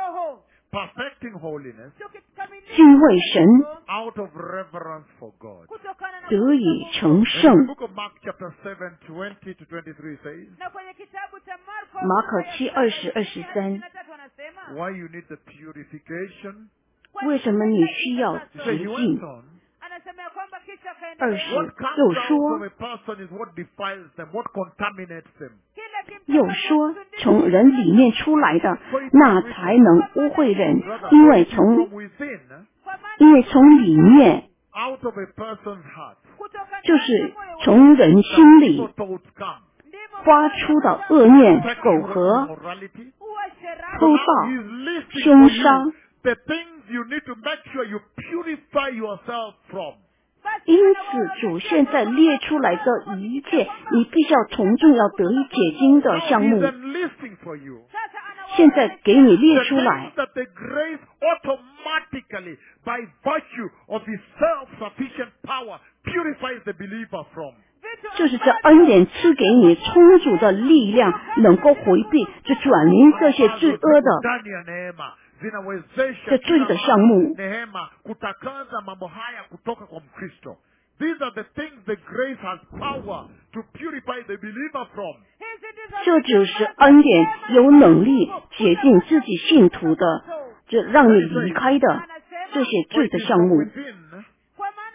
Perfecting holiness 敬畏神， out of reverence for God. 得以成 And in 圣 the。book of Mark chapter seven, twenty to twenty-three says, 马可七二十二十三， why you need the purification. 为什么你需要 He 洁 said, he went 净？ on. 二十 What comes 又 out 说 of a person is what defiles them, what contaminates them. 又说，从人里面出来的，那才能污秽人，因为 Rather, 从 from within, 因为从里面 out of a person's heart, 就是从人心里 evil thoughts come. 发出的恶念、苟 Sexual 合、 immorality. 偷 Now 盗、 he's listing 凶 for 杀 you。the things you need to make sure you purify yourself from. 因此，主现在列出来的一切，你必须要从中要得以解经的 Now 项 he's 目， enlisting for you. 现在给你 The 列出来 things。that the grace automatically, by virtue of his self-sufficient power, purifies the believer from. 就是这恩典赐给你充足的力量，能够回避，就转移这些罪恶的 Ndani ya neema zinawezesha 这罪的项目。 neema kutakaza mambo haya kutoka kwa Mkristo. These are the things the grace has power to purify the believer from. 这就是恩典有能力洁净自己信徒的，就让你离开的这些 For 罪 it 的 is 项 from 目。 within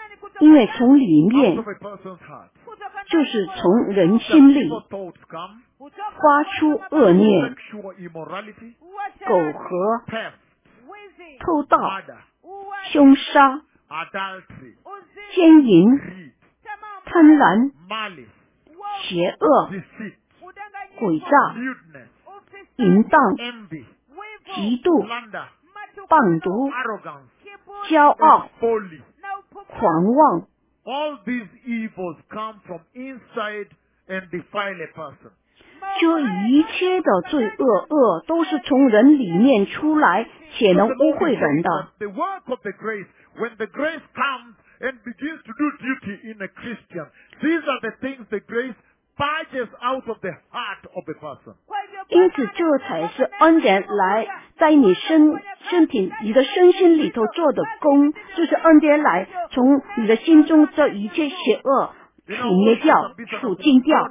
因为从里 out 面 of a person's heart. 就是从人 The 心里 evil thoughts come, 发出恶念、 sexual immorality, 苟合、 theft, 偷盗、 murder, 凶杀、 adultery, 奸淫、 greed, 贪婪、 malice, 邪恶、 deceit, 诡诈、 lewdness, 淫荡、 envy, 嫉妒、 slander, 谤毒、 arrogance, 骄傲、 folly. 狂妄。 All these evils come from inside and defile a person. 这一切的罪恶恶都是从人里面出来，且 So 能 the 污 Lord 秽 is 人 saying 的。 that the work of the grace, when the grace comes and begins to do duty in a Christian, these are the things the grace purges out of the heart of a person. 因此，这才是恩典来在你身身体、你的身心里头做的功，就是恩典来从你的心中这一切邪恶 You 除 know, 灭掉、除尽掉、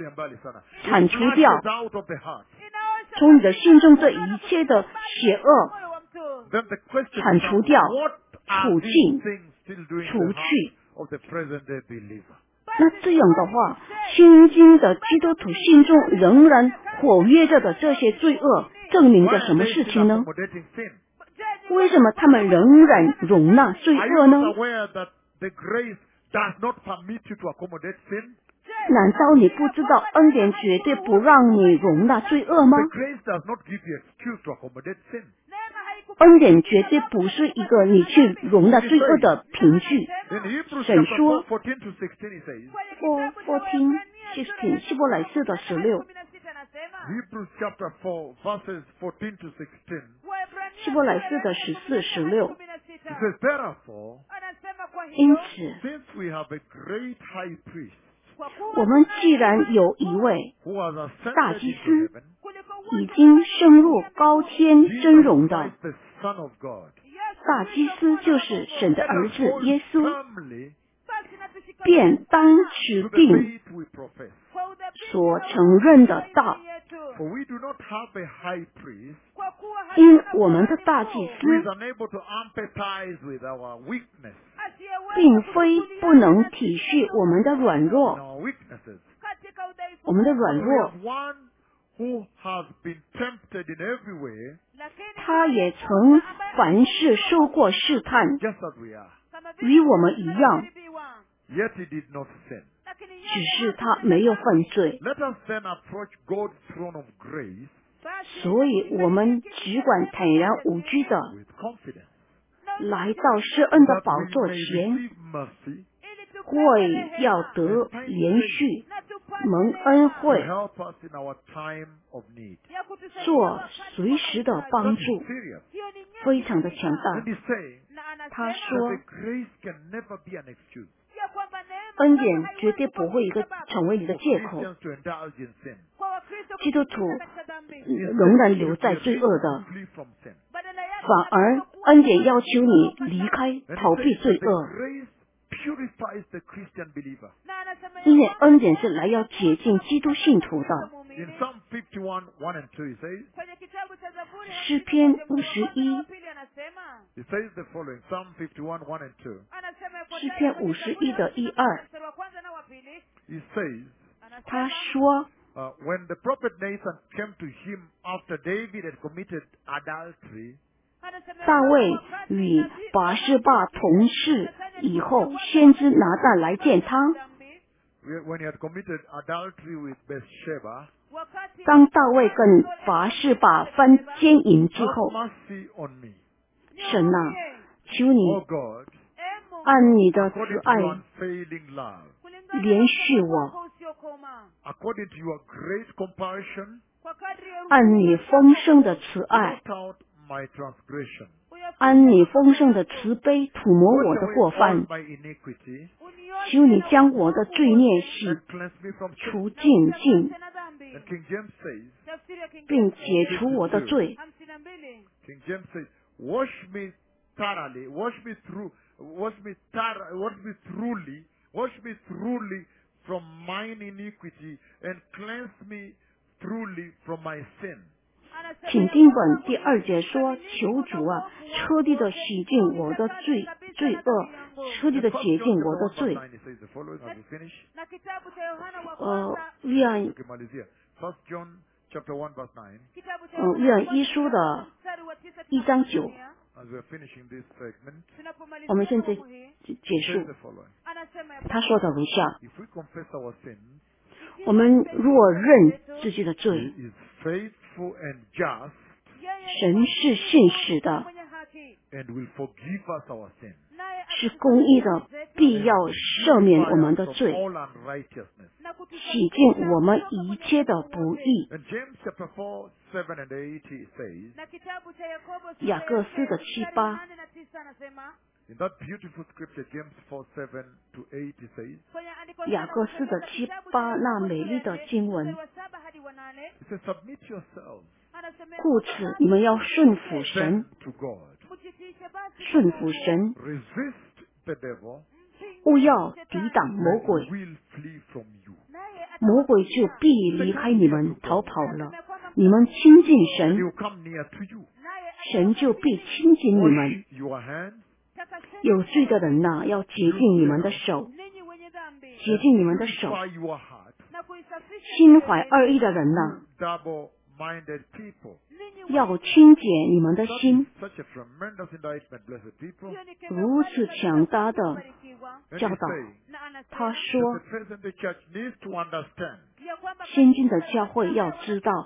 it 铲除掉， flushes out of the heart. 从你的心中这一切的邪恶 Then the question 铲除 becomes, 掉、 what are 除 these 尽、 things still doing in 除 the 去。 heart of the present day believer? 那这样的话，新经的基督徒心中仍然活跃着的这些罪恶，证明 Why 着 are 什么 they 事 still 情呢？ accommodating sin? 为什么他们仍然容纳罪 Are 恶 you 呢？ not aware that the grace does not permit you to accommodate sin? 难道你不知道恩典绝对不让你容纳罪恶吗？ The grace does not give you excuse to accommodate sin. 恩典绝对不是一个你去容纳罪恶的凭据。 In Hebrews 神 chapter 说 four, fourteen to sixteen, he says, four fourteen sixteen 希伯来四的十六， Hebrews chapter four, verses fourteen to sixteen, 希伯来四的十四十六。 he says, therefore, 因此， since we have a great high priest 我们既然有一位 who has ascended 大祭 into 司 heaven, 已经升入高天真 Jesus 荣的 Christ, the Son of God, 大祭司，就是神的 let 儿 us 子 hold 耶稣， firmly 便当 to 持 the 定 faith we profess. 所承认的道， For we do not have a high priest 因我们的大祭 who is 司 unable to empathize with our weakness, 并非不能体恤我们的软 in 弱， our weaknesses. 我们的软 We 弱， have one who has been tempted in every way, 他也曾凡事受过试探， just as we are. 与我们一样， Yet he did not sin. 只是他没有犯罪。 Let us then approach God's throne of grace 所以我们只管坦然无惧的 with confidence, 来到施恩的 that 宝 we 座 may 前， receive mercy 会要得连续蒙恩 to 惠， help us in our time of need. 做随时的帮 That is 助， serious. 非常的强 And 大。 he's saying 他 that 说 the，grace can never be an excuse 恩典绝对不会一个成为你的 for 借口。 Christians to indulge in sin. 基督徒仍然留在罪恶的， Flee from sin. 反而恩典要求你离开 And he 逃避 says 罪 that the 恶， grace purifies the Christian believer. 因为恩典是来要洁净基督信徒的。 In Psalm fifty-one, one and two, he says, 诗篇五十一， he says the following, Psalm fifty-one, one and two. 诗篇五十一的一二， He says, 他说， uh, when the prophet Nathan came to him after David had committed adultery, 大卫与拔示巴同事以后，先知拿旦来见他。 when he had committed adultery with Bathsheba, 当大卫跟拔示巴犯奸淫之 have 后， mercy on me, 神啊，求你 O God, 按你的慈 according to 爱 your unfailing love, 怜恤我， according to your great compassion, 按你丰盛的慈爱， blot out my transgression. 按你丰盛的慈悲涂抹 Wash 我的 away 过 all 犯， my iniquity 求你将我的罪孽洗 and cleanse me from sin. 除净尽， And King James says, 并解除我的罪。 King James says, wash me thoroughly, wash me through, wash me thor- wash me truly, wash me truly from mine iniquity and cleanse me truly from my sin. 请经本第二节说：求主啊，彻底的洗净我的罪罪恶，彻底的洁净我的罪。呃，约翰，呃，约翰一书的一章九。我们现在结束。他说的如下：我们若认自己的罪，神是信实的，是公义的，必要赦免我们的罪，洗净我们一切的不义。雅各四的七八。 In that beautiful scripture, James four seven to eight, it says, 雅各四的七八那美丽的经文， it says, submit yourselves 故此你们要顺服神， then to God. 顺服神， Resist the devil, 勿要抵挡魔 and 鬼， he will flee from you. 魔鬼就必离开你们逃跑了。你们亲近 And he 神， will come near to you. 神就必亲近你们。 Wash your hands, 有罪的人呐、要洁净你们的手，洁净你们的手。 purify your heart. 心怀二意的人呐、 Double-minded people. 要清洁你们的 That 心。 is such a tremendous indictment, blessed people. 如此强大的 And 教 he's 导， saying 他 that 说 the present day church needs to understand 先进的教会要知道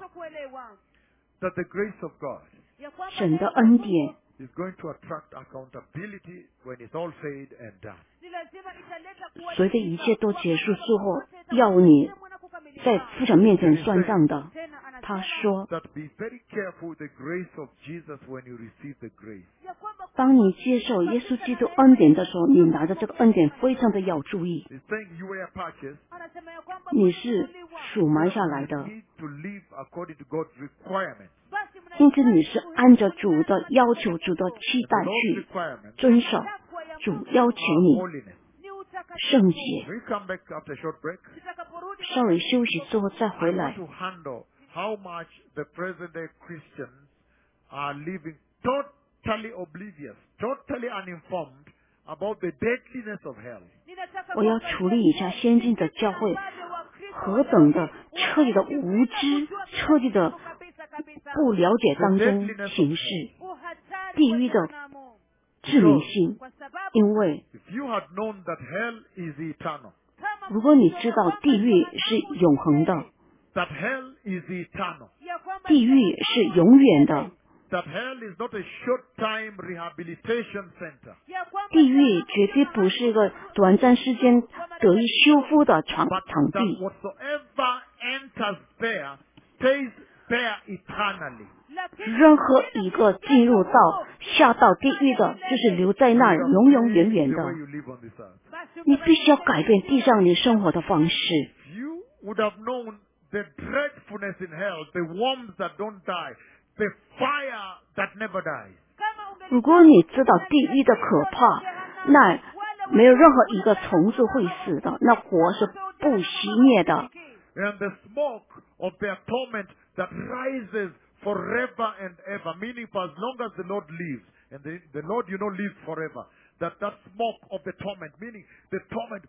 that the grace of God 神的恩典 is going to attract accountability when it's all said and done. 随着一切都结束之后，要你在父神面前算账的。他说， That be very careful with the grace of Jesus when you receive the grace. 当你接受耶稣基督恩典的时候，你拿着这个恩典非常的要注意。 He's saying you were purchased. 你是属埋下来 You 的， need to live according to God's requirements. 因此你是按照主的要求、主的期 The 待 Lord's 去 requirements 遵守。主要求 are 你 holiness. 圣洁。 When we come back after a short break, 稍微休息之后再 I 回 want 来。 to handle how much the present day Christians are living totally oblivious, totally uninformed about the deadliness of hell. 我要处理一下先进的教会何等的彻底的无知、彻底的不了解当中形式地狱的致命性。因为 If you had known that hell is eternal, 如果你知道地狱是永恒的， that hell is eternal, 地狱是永远的， that hell is not a short-time rehabilitation center, 地狱绝对不是一个短暂时间得以修复的场 but 场 that 地。 whatsoever enters there stays there eternally. 任何一个进入到下到地狱的，就是留在那儿永永远远 The 的。 way you live on this earth. 你必须要改变地上你生活的方式。 If you would have known the dreadfulness in hell, the worms that don't die, the fire that never dies, 如果你知道地狱的可怕，那没有任何一个虫子会死的，那火是不熄灭的。 and the smoke of their torment that rises forever and ever, meaning for as long as the Lord lives, and the, the Lord, you know, lives forever, that that smoke of the torment, meaning the torment,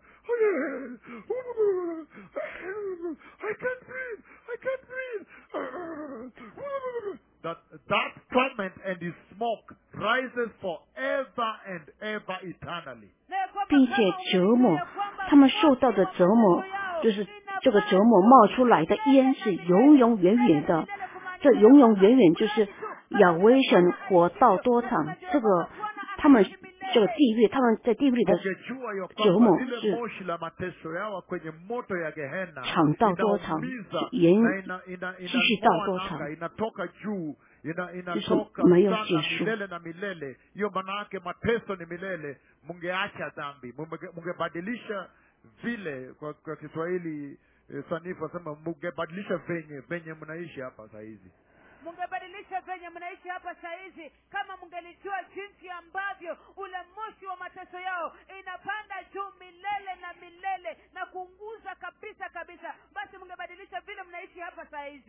I can't breathe, I can't breathe, that that torment and his smoke rises forever and ever eternally. 并且折磨，他们受到的折磨，就是这个折磨冒出来的烟是永永远远的。这永永远远就是亚威神活到多长，这个他们这个地狱，他们在地狱里的 Ungejua ya 折 kwamba 磨 lile 是 moshi la mateso yao kwenye moto ya Gehenna 长到多长， inaumiza 延 na ina, ina, 继续到 inang'oa 多 nanga, 长， inatoka juu, ina, 就是 inatoka 没有 sana 结束。 milele na milele. Hiyo maana yake mateso ni milele. Mungeacha dhambi, Munge- mungebadilisha vile, kwa, kwa Kiswahili eh, sanifu wasema mungebadilisha venye venye mnaishi hapa saa hizi. mungebadilisha venye mnaishi hapa saa hizi kama mngelijua jinsi ambavyo ule moshi wa mateso yao inapanda juu milele na milele na kuunguza kabisa kabisa, basi mungebadilisha vile mnaishi hapa saa hizi.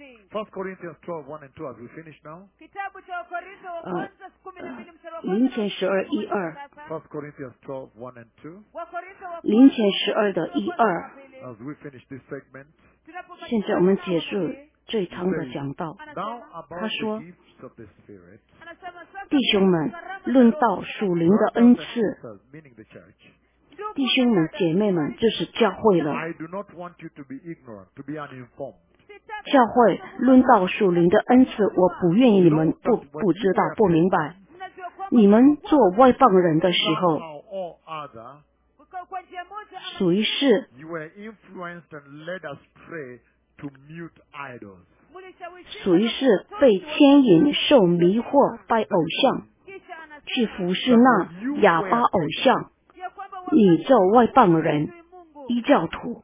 uzinzi. First Corinthians twelve, one and two. Have we finished now? Kitabu cha Wakorintho wa Uh, kwanza kumi na mbili mstari wa 林 kwanza 前十二一二， sasa. First Corinthians twelve, one and two. Wakorintho wa 林 kwanza 前十二的一二。 As we finish this segment, 现在我们结束这一堂的讲道。 now about 他说 the gifts of the Spirit. 弟兄们，论到属灵的恩 Brothers and 赐， sisters, meaning the church. 弟兄们姐妹们，就是教会了。 I do not want you to be ignorant, to be uninformed. 教会论到属灵的恩赐，我不愿意你们不不知道不明白。你们做外邦人的时候， Somehow or other, kwa njia moja ama 属于是 you were influenced and led astray to mute idols. mlishawishiwa 属于是被牵引、受迷惑、拜偶像， kisha anasema 去服侍那哑巴偶像。 ya kwamba 你这外邦人、 wakati Mungu 异教徒，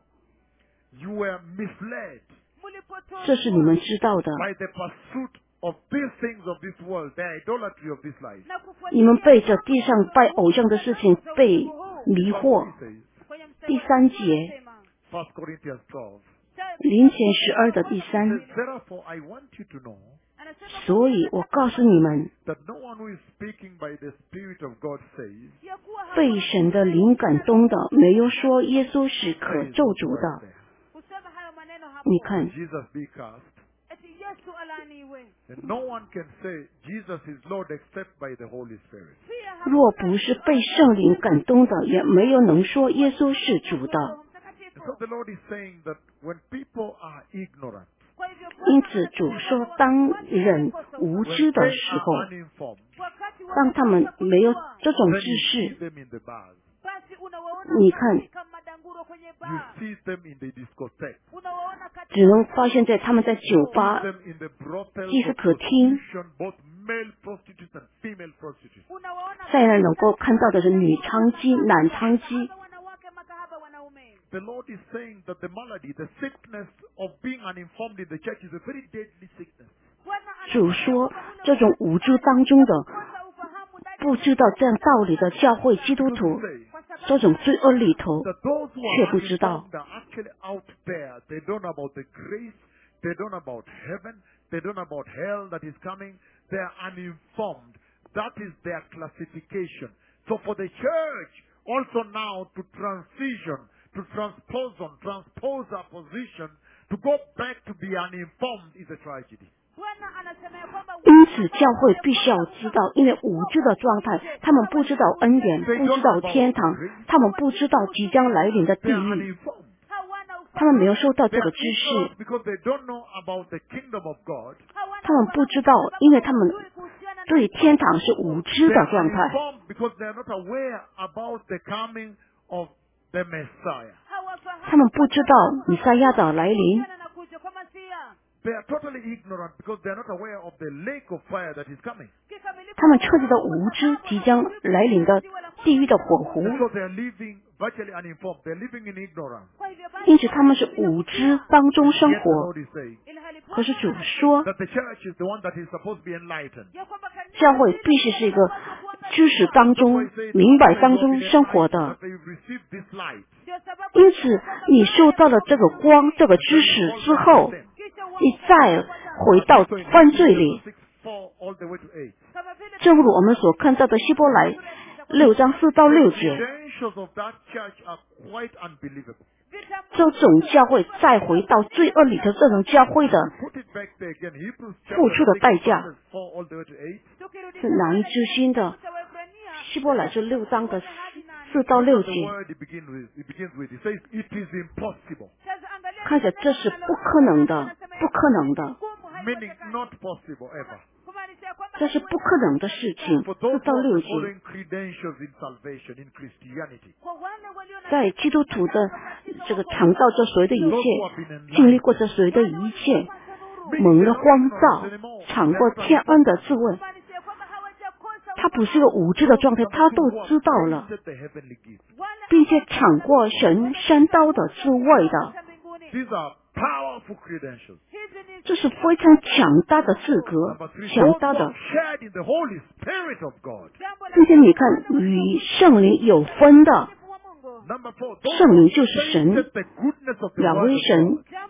You were misled mlipotoa 这是你们知道的。 by the pursuit of these things of this world, the idolatry of this life. na kufuatia 你们被这地上拜偶像的事情被迷 Verse 惑。 three says, kwenye mstari 第 wa 三 tatu 节， anasema, First Corinthians twelve. 林前十二的第 It 三， says, therefore I want you to know anasema 所以我告诉你们， that no one who is speaking by the Spirit of God says, ya kuwa hakuna 被神的灵感动的，没有说耶稣是可 says 咒 what 诅 was 的。 there. kusema hayo maneno hapo 你看， Jesus be cast. eti Yesu alaaniwe. And no one can say Jesus is Lord except by the Holy Spirit. Pia 若不是被圣灵感动的，也没有能说耶稣是主的。 Roho And Mtakatifu. so the Lord is saying that when people are ignorant, Kwa hivyo 因此主说，当人无 when 知的 they 时候， are uninformed, wakati 当他们没有这种 then 知 you see 识， them in the bars. basi unawaona 你看， kama madanguro kwenye You baa. see them in the discotheque. Unawaona katika 只能发现在他们在酒 You see 吧、 them in the brothels 祭司 of 可厅， prostitution, both male prostitutes and female prostitutes. unawaona 在那能够看到的是女娼妓、男娼妓。 wanawake makahaba wanaume. The Lord is saying that the malady, the sickness of being uninformed in the church is a very deadly sickness. 主说，这种无知当中的、 Kosa ufahamu ndani 不知道这样道理的教会基督 Because 徒， He says kwa sababu 这种罪恶里头， that those who 却 are 不知道。 uninformed are actually out there. They don't know about the grace. They don't know about heaven. They don't know about hell that is coming. They are uninformed. That is their classification. So for the church also now to transition, to transpose on, transpose our position, to go back to be uninformed is a tragedy. Bwana anasema ya kwamba 因此教会必须要知道，因为无知的状态，他们不知道恩典，不知道天堂，他们不知道即将来临的地 They are 狱， uninformed. hawana 他们没有受到 They 这个 are 知识， ignorant because they don't know about the kingdom of God. 他们不知道，因为他们对天堂是无知 They 的 are 状态， uninformed because they are not aware about the coming of the Messiah. 他们不知道以赛亚的来临， anakuja kwa Masia. They are totally ignorant because they are not aware of the lake of fire that is coming. 他们彻底的无知即将来临的地狱的火湖， And so they are living virtually uninformed. They are living in ignorance. kwa hivyo basi 因此他们是无知当中生 Yet the 活。 Lord is saying ili hali 可是主说， that the church is the one that is supposed to be enlightened. ya kwamba kanisa 教会必须是一个知识当 That's why 中 he said, 明白 "After 当 you have 中 been 生活 enlightened, 的。 after you've received this light, ndio sababu 因此，你受到了这个光、这个知识之后， kisha 你再回到 so in 犯罪里， six, four, all the way to eight. kama vile 正如我们所看到的希伯来六章四到六 The 节， credentials of that church are quite unbelievable. 这种教会再回到罪恶里头，这种教会的 Put it back there again. Hebrews 付出的 chapter 代 six, 价 verses four all the way to eight. 是难以置信的。 cha Waebrania 希伯来是六章的四到六 The 节， word it begins with, it begins with, it says, it is impossible. sasa angalia 看着这是不可能的，不可能的， Meaning not possible ever. kumaanisha kwamba 这是不可能的事情。 For 四 those 到 who 六 are 节， following credentials in salvation, in Christianity. kwa wale walio na 在基督徒的这个尝到这所有的一 Those who 切， have been 经历 enlightened. 过这所有的一切， Meaning 蒙 they're 了 not 光 ignorant 照， anymore. 尝 They're 过 not 天恩的 uninformed. 滋味。 kumaanisha kwamba hawajakosa 他不是个无知的状态，他都 Who have 知道了， tasted the heavenly gift. 并且尝过神山刀的滋味的。 za mbinguni. These are powerful credentials. Hizi ni 这是非常强大的资格 Number，three, 强 those 大 who 的 are。shared in the Holy Spirit of God. jambo la 并且你看，与圣灵有分的， uaminifu wa Mungu. Number four, those 圣 who 灵 have 就是神， tasted the goodness of the 两 word 位 of 神 God. Jambo la nne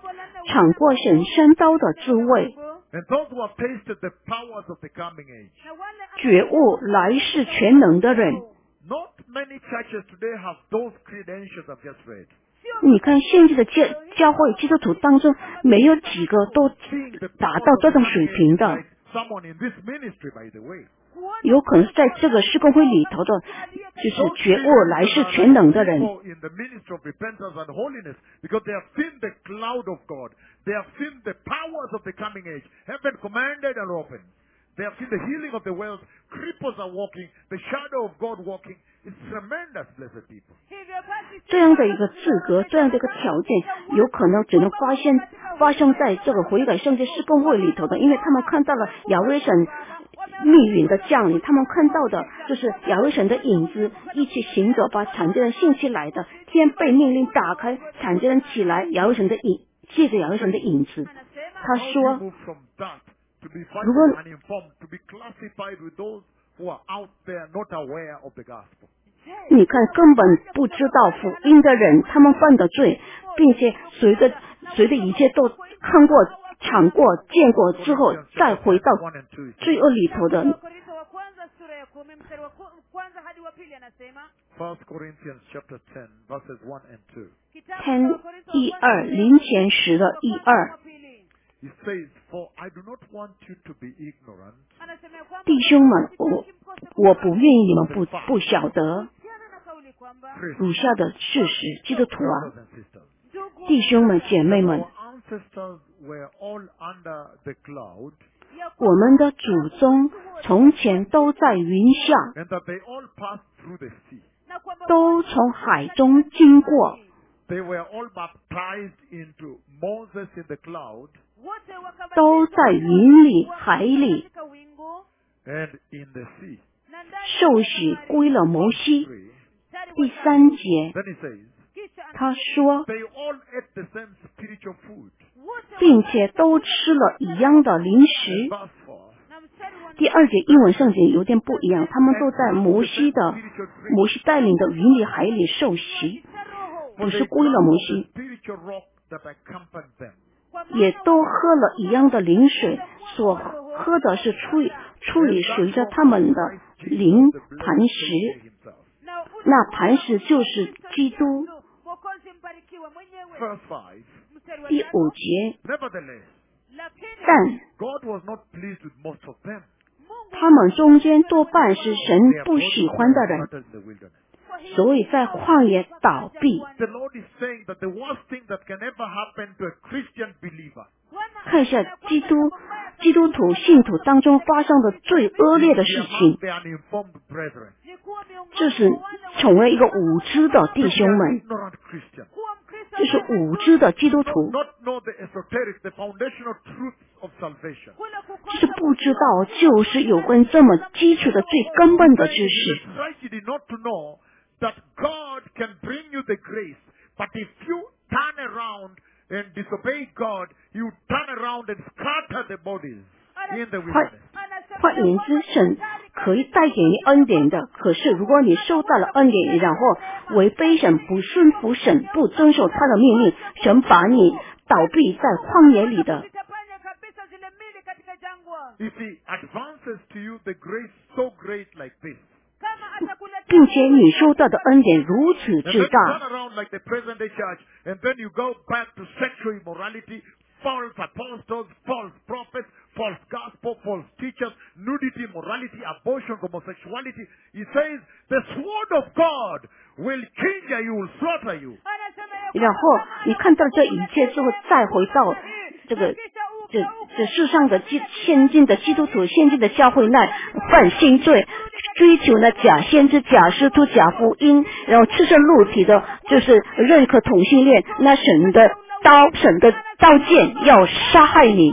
尝过神山刀的滋味， And those who have tasted the powers of the coming age. 那wale ambao 觉悟来世全能的人。 Not many churches today have those credentials I've just read. 你看现在的教教会基督徒当中，没有几个都 Seeing the 达 powers 到 of 这 the 种水 coming 平 age 的 like。someone in this ministry, by the way. 有可能是在这个施工会里头的，就是觉悟来世全能的人。 People in the ministry of repentance and holiness, because they have seen the cloud of God. They have seen the powers of the coming age. Heaven commanded and opened. They have seen the healing of the world. Cripples are walking. The shadow of God walking. It's tremendous, blessed people. hivyo basi 这样的一个资格，这样的一个条件，有可能只能发现发生在这个悔改圣洁施工会里头的，因为他们看到了亚威神密云的降临，他们看到的就是亚威神的影子一起行走，把残疾人兴起来的，天被命令打开，残疾人起来，亚威神的影，借着亚威神的影子， anasema 他 How do 说 you move from that to be 如果 frightened and informed, to be classified with those who are out there not aware of the gospel? 你看，根本不知道福音的人，他们犯的罪，并且随着随着一切都看过、尝过、见过之后，再回到 one and two. 罪恶里头的。 Wakorintho wa kwanza sura ya kumi mstari wa ku- kwanza hadi wa pili anasema First Corinthians chapter ten, verses one and two. kitabu cha ten Wakorintho wa 一 kwanza 二零前十的一 wa 二， pili He says, For I do not want you to be ignorant anasema ya kwamba 弟兄们，我我不愿意你们不不晓得 kuhusiana na kauli kwamba 乳下的事实，基督徒啊， brothers and sisters. ndugu 弟兄们、姐妹们， Our ancestors were all under the cloud, ya 我们的祖宗从前都在云下， and that they all passed through the sea. na kwamba 都从海中经过， They were all baptized into Moses in the cloud wote wakabatizwa 都在云里、海里 katika wingu and in the sea. na ndani 受洗归了摩西。 Three. mstari wa 第 tatu, 三节， Then he says, kisha ana- 他说， They all ate the same spiritual food. wote 并且都吃了一样的零食。 Verse four. na mstari wa 第二节英文圣经有点不一样，他们都在摩西的摩西带领的云里海里受洗， cha roho 不不是归了摩西， spiritual rock that accompanied them. kwa 也都喝了一样的灵水，所喝的是出于出于随着他们的灵磐石， Himself. na ule 那磐石就是基督。 Mwokozi mbarikiwa mwenyewe Verse five. mstari wa 第 tatu, 五节， Nevertheless, lakini 但 God was not pleased with most of them. 他们中间多半是神 Their 不 bodies 喜欢的 were 人， scattered in the wilderness. 所以在旷野倒闭。 The Lord is saying that the worst thing that can ever happen to a Christian believer 看一下基督基督徒信徒当中发生的最恶劣的 is 事 among 情， the uninformed brethren. ni kuwa miongoni 就是 mwa wale 成为一个无知的弟 The 兄们， ignorant Christian. kuwa Mkristo 就是无知的基督 Not, 徒， not know the esoteric, the foundational truths of salvation. kule 就 kukosa 是不知道就是有关这么基础的最根本的知识。 It's wretched not to know that God can bring you the grace, but if you turn around and disobey God, you turn around and scatter the bodies in the 换 wilderness. 换言之，神可以带给你恩典的，可是如果你受到了恩典，然后违背神、不顺服神、不遵守他的命令，神把你倒闭在旷野里的。 zitapanya kabisa zile mili katika jangwa If He advances to you the grace so great like this, kama atakuletea 并且你受到的恩典如此 and then 之 you 大 turn，around like the present day church, and then you go back to sexual immorality, false apostles, false prophets, false gospel, false teachers, nudity, morality, abortion, homosexuality. He says, the sword of God will kill you, will slaughter you. anasema ya 然后你看到这一切之后，再回到这个这这世上的基现今的基督徒、现今的教会内犯新罪，追求呢假先知、假师徒、假福音，然后赤身露体的，就是认可同性恋，那神的刀、神的刀剑要杀害你。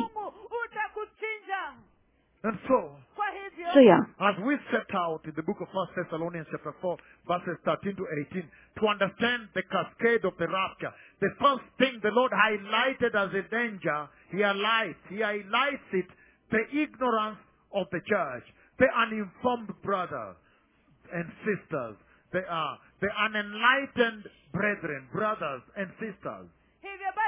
utakuchinja And so, kwa hivyo 这样， as we set out in the book of First Thessalonians chapter four, verses thirteen to eighteen, to understand the cascade of the rapture, the first thing the Lord highlighted as a danger, He highlights, He highlights it, the ignorance of the church, the uninformed brothers and sisters, the, uh, the unenlightened brethren, brothers and sisters. hivyo basi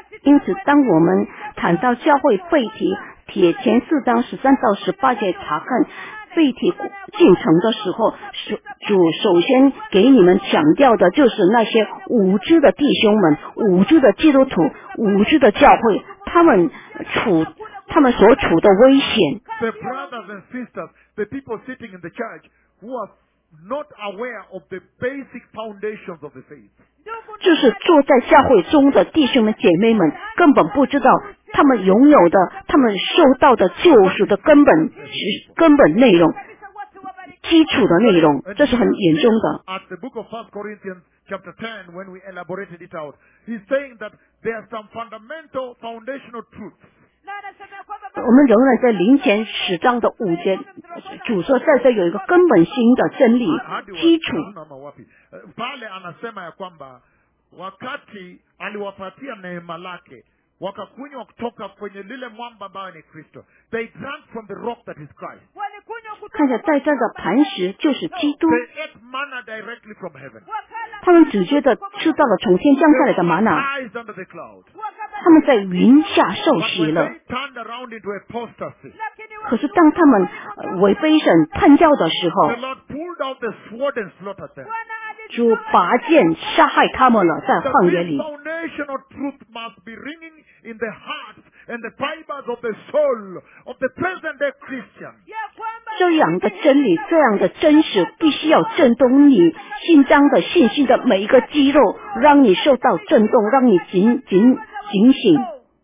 因此，当我们谈到教会背题，帖前四章十三到十八节查看背题进程的时候，主首先给你们强调的就是那些无知的弟兄们、无知的基督徒、无知的教会，他们处他们所处的危险。 The brothers and sisters, the people sitting in the church who are not aware of the basic foundations of the faith. 就是坐在教会中的弟兄们姐妹们根本不知道他们拥有的他们受到的救赎的根本根本内容基础的内容，这是很严重的。 At the book of First Corinthians chapter ten, when we elaborated it out, he's saying that there are some fundamental foundational truths. 我们仍然在灵前十章的五节，主说在这有一个根本性的真理基础。 Pale anasema ya kwamba wakati aliwapatia neema lake wakakunywa kutoka kwenye lile mwamba ambayo ni Kristo. They drank from the rock that is Christ. 看着在这的磐石就是基督， They ate manna directly from heaven. 他们直接的吃到了从天降下来的玛纳， Eyes under the cloud. 他们在云下受洗 When 了。 they turned around into apostasy, 可是当他们呃违背神叛教的时候， the Lord pulled out the sword and slaughtered them. 主拔剑杀害他们了，在 That 旷野 this 里。 foundational truth must be ringing in the hearts and the fibers of the soul of the present-day Christian. 这样的真理，这样的真实，必须要震动你心脏的信心的每一个肌肉，让你受到震动，让你警警警醒。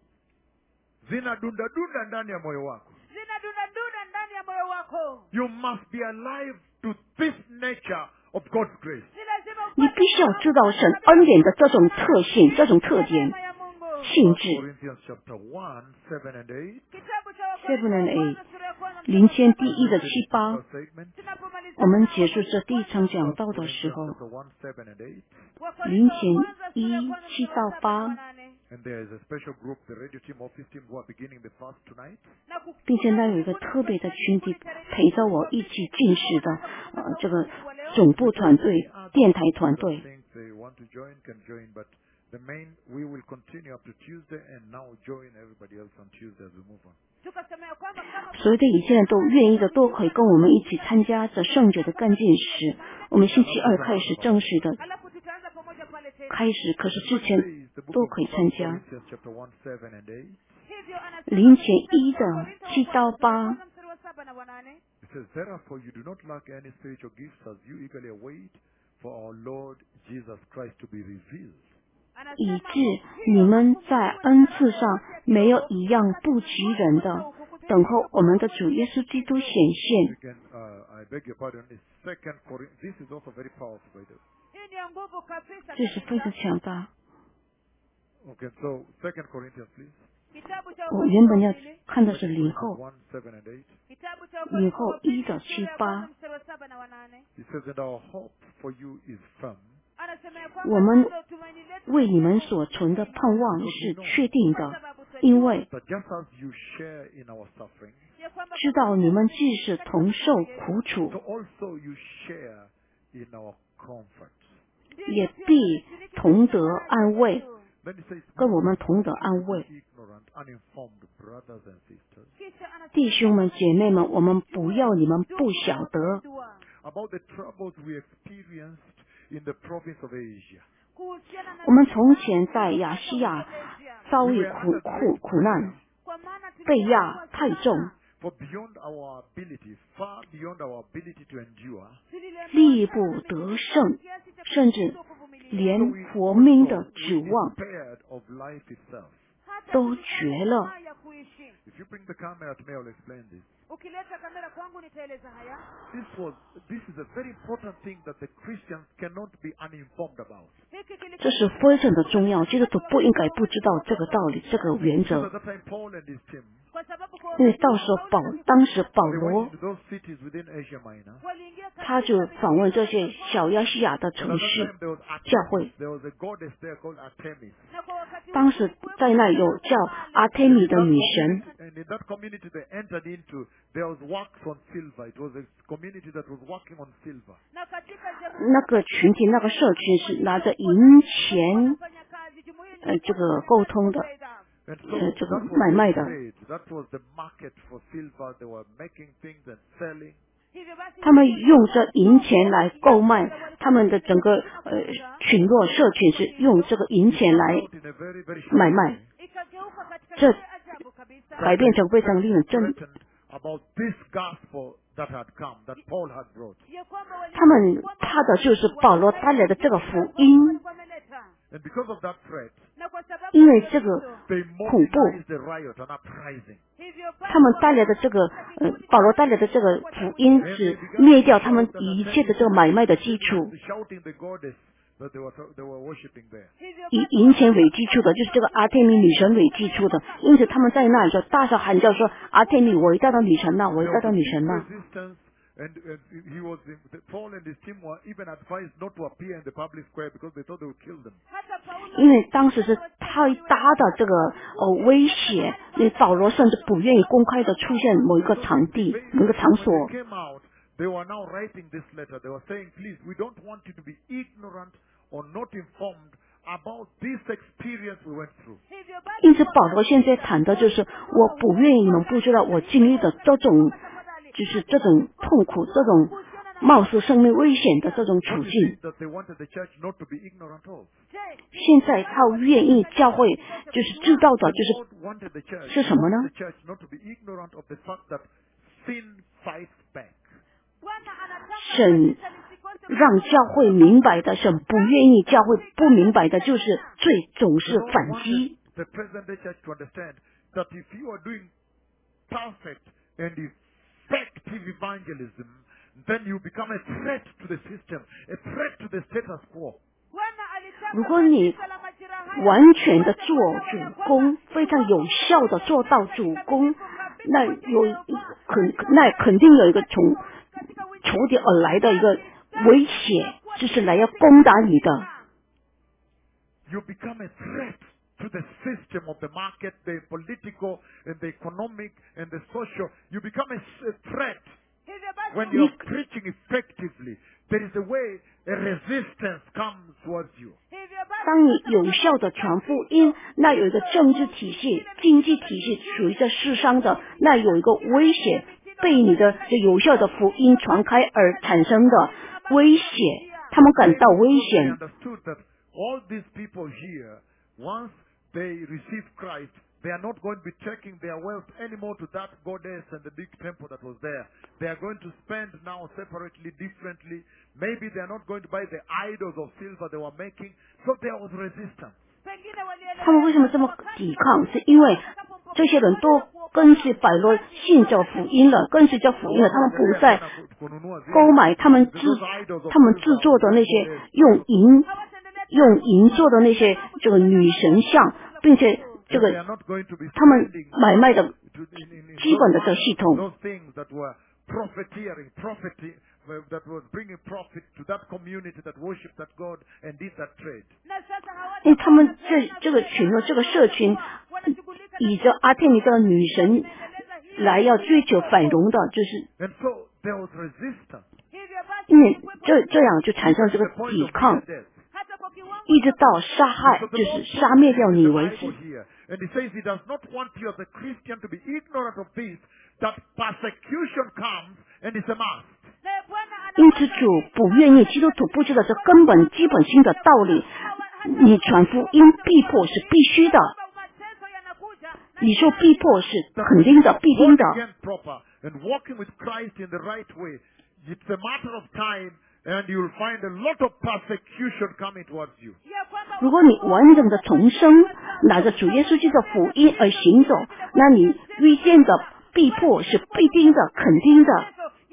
Zinadunda-dunda ndani ya moyo wako. zinadundadunda ndani ya moyo wako. You must be alive to this nature of God's grace. Ni lazima 你必须要知道神恩典的这种特性、这种特点、 neema ya Mungu. 性 First 质。 Corinthians chapter one, seven and eight. Kitabu cha Seven and Wakorintho wa eight. kwanza sura ya kwanza mstari wa 灵前第一的七八， First statement. tunapomalizia 我们结束这第一场讲道的时 Corinthians 候， chapter one, seven and eight. 灵 Wakorintho 前 wa kwanza sura ya 一 kwanza 七 mstari wa 到 saba 八 na wa，nane. And there is a special group, the radio team, office team, who are beginning the fast tonight. Na ku- 并且呢有一个特别的群体陪着我一起进食的，呃，这个总部团队、电台团 Don't 队。 think they want to join, can join, but the main, we will continue up to Tuesday and now join everybody else on Tuesday as we move on. tukasema ya kwamba kama 所有的一切人都愿意的，都可以跟我们一起参加这圣者的干进食。我们星期二开始正式的 alafu tutaanza pamoja pale tena. 开始，可是之前 Says the book 都 of 可以参 First 加。 Corinthians chapter one, seven and eight. Hivyo anasema 灵前一的七到八， mstari wa saba na wa nane. It says, therefore you do not lack any spiritual gifts as you eagerly await for our Lord Jesus Christ to be revealed. 以致你们在恩赐上没有一样不及人的，等候我们的主耶稣基督显 You 现。 can, uh, I beg your pardon, it's Second Corinthians. This is also very powerful, by the way. Hii ni ya nguvu kabisa. 这是非常强大。 Okay, so Second Corinthians, please. Kitabu cha 我原本要 Wakorintho 看的是领后， One, seven and eight. Kitabu cha 以 Wakorintho 后 wa 一 pili 到 sura 七 ya 八 kwanza mstari wa saba na wa nane. It says, and our hope for you is firm. Anasema ya 我 kwamba 们 nalo tumaini letu 为你们所存的盼望是确定的，因为 That just as you share in our suffering, ya kwamba 知道你们既是同受苦 so 楚， also you share in our comfort. 也必同得安慰， Then it says, 跟我们同得安慰。 ignorant, uninformed brothers and sisters, kisha anasema 弟兄们、姐妹们，我们不要你们不晓得， dua about the troubles we experienced in the province of Asia. kuhusiana na 我们从前在亚细亚遭 We 遇 were 苦 under 苦 great 苦难， kwa maana 被 tulikuwa 压太重， For beyond our ability, far beyond our ability to endure, 力不得胜，甚至连活命的指 we 望 despaired of life itself. 都绝了。 ya kuishi. If you bring the camera to me, I'll explain this. Ukileta kamera kwangu nitaeleza haya. This was, this is a very important thing that the Christians cannot be uninformed about. Hiki kilikuwa 这是非常的重要，基督徒不应该不知道这个道理，这个原 Because 则 at。that time, Paul and his team, kwa sababu kwa 因为到时候保，当时保 they 罗 went into those cities within Asia Minor. waliingia 他就访问这些小亚细亚的 And 城 at that 市 time, there was 教 Artemis. 会， There was a goddess there called Artemis. na kwa wakati huo 当时在那有叫阿忒米的女神， And in that community they entered into, there was works on silver. It was a community that was working on silver. na katika jamii 那个群体那个社群是拿着银钱 fanya kazi jumuiya 呃这个沟通的， And so 呃这个 that was 买卖 the 的。 trade. That was the market for silver. They were making things and selling. 他们用这银钱来购卖，他们的整个呃群落社群是用这个银钱来 Out in a very, very short 买卖， way. 这改变成非常令人震。 Threatened about this gospel that had come, that Paul had brought. 他们怕的就是保罗带来的这个福音， And because of that threat, 因为这个 they 恐怖， mobilized the riot, an uprising. 他们带来的这个呃保罗带来的这个福音是灭掉他们一切的这个买卖的基础， Shouting the goddess that they were, they were worshiping there. 以银钱为基础的，就是这个阿提米女神为基础的，因此他们在那里说大声喊叫说阿提米伟大的女神呐、伟大的女神呐、 Resistance, and, and he was in, Paul and his team were even advised not to appear in the public square because they thought they would kill them. 因为当时是太大的这个呃威胁，那保罗甚至不愿意公开的出现某一个场地、某一个场所。 When they came out, they were now writing this letter. They were saying, please, we don't want you to be ignorant or not informed about this experience we went through. 因此保罗现在谈的就是我不愿意你们不知道我经历的这种就是这种痛苦，这种冒失生命危险的这种处 What is 境。 it that they wanted the church not to be ignorant of? 现在他愿意教会就是知道的，就是 God wanted the church, 是什么呢？ the church not to be ignorant of the fact that sin fights back. 神让教会明白的，神不愿意教会不明白的，就是罪总是 God 反 wanted 击。 the present day church to understand that if you are doing perfect and effective evangelism, then you become a threat to the system, a threat to the status quo. 如果你完全的做主公，非常有效的做到主公，那有肯那肯定有一个从仇敌而来的一个威胁，就是来要攻打你的。 You become a threat to the system of the market, the political and the economic and the social. You become a, a threat when you're preaching effectively. There is a way a resistance comes towards you. 当你有效的传福音，那有一个政治体系、经济体系属于这世上的，那有一个威胁，被你的这有效的福音传开而产生的威胁，他们感到危 They 险。 understood that all these people here, once they receive Christ, they are not going to be taking their wealth anymore to that goddess and the big temple that was there. They are going to spend now separately, differently. Maybe they are not going to buy the idols of silver they were making. So there was resistance. 他们为什么这么抵抗？是因为这些人都跟随保罗信着福音了，跟随着福音了，他们不再购买他们制他们制作的那些用银用银做的那些这个女神像，并且这 They 个 are not going to be 他们 spending 买卖的 to- in- in- in 基本的这系统。 those things that were profiteering, profiting, uh, that was bringing profit to that community that worshipped that God and did that trade. 因为他们这这个群落这个社群以着阿提米这个女神来要追求繁荣的，就是 And so there was resistance. 因为这这样就产生这 To 个 the point 抵 of 抗， near death. 一直到杀害， So 就 the 是 Lord 杀灭掉 in 你 the 为 Bible 止。 here, and he says he does not want you as a Christian to be ignorant of this, that persecution comes and it's a must. 因此主不愿意基督徒不知道这根本基本性的道理，你传福音逼迫是必须的，你说逼迫是肯定的、必定的。 Born again proper and walking with Christ in the right way, it's a matter of time, and you'll find a lot of persecution coming towards you. 如果你完整的重生，拿着主耶稣基督的福音而行走，那你遇见的逼迫是必定的、肯定的。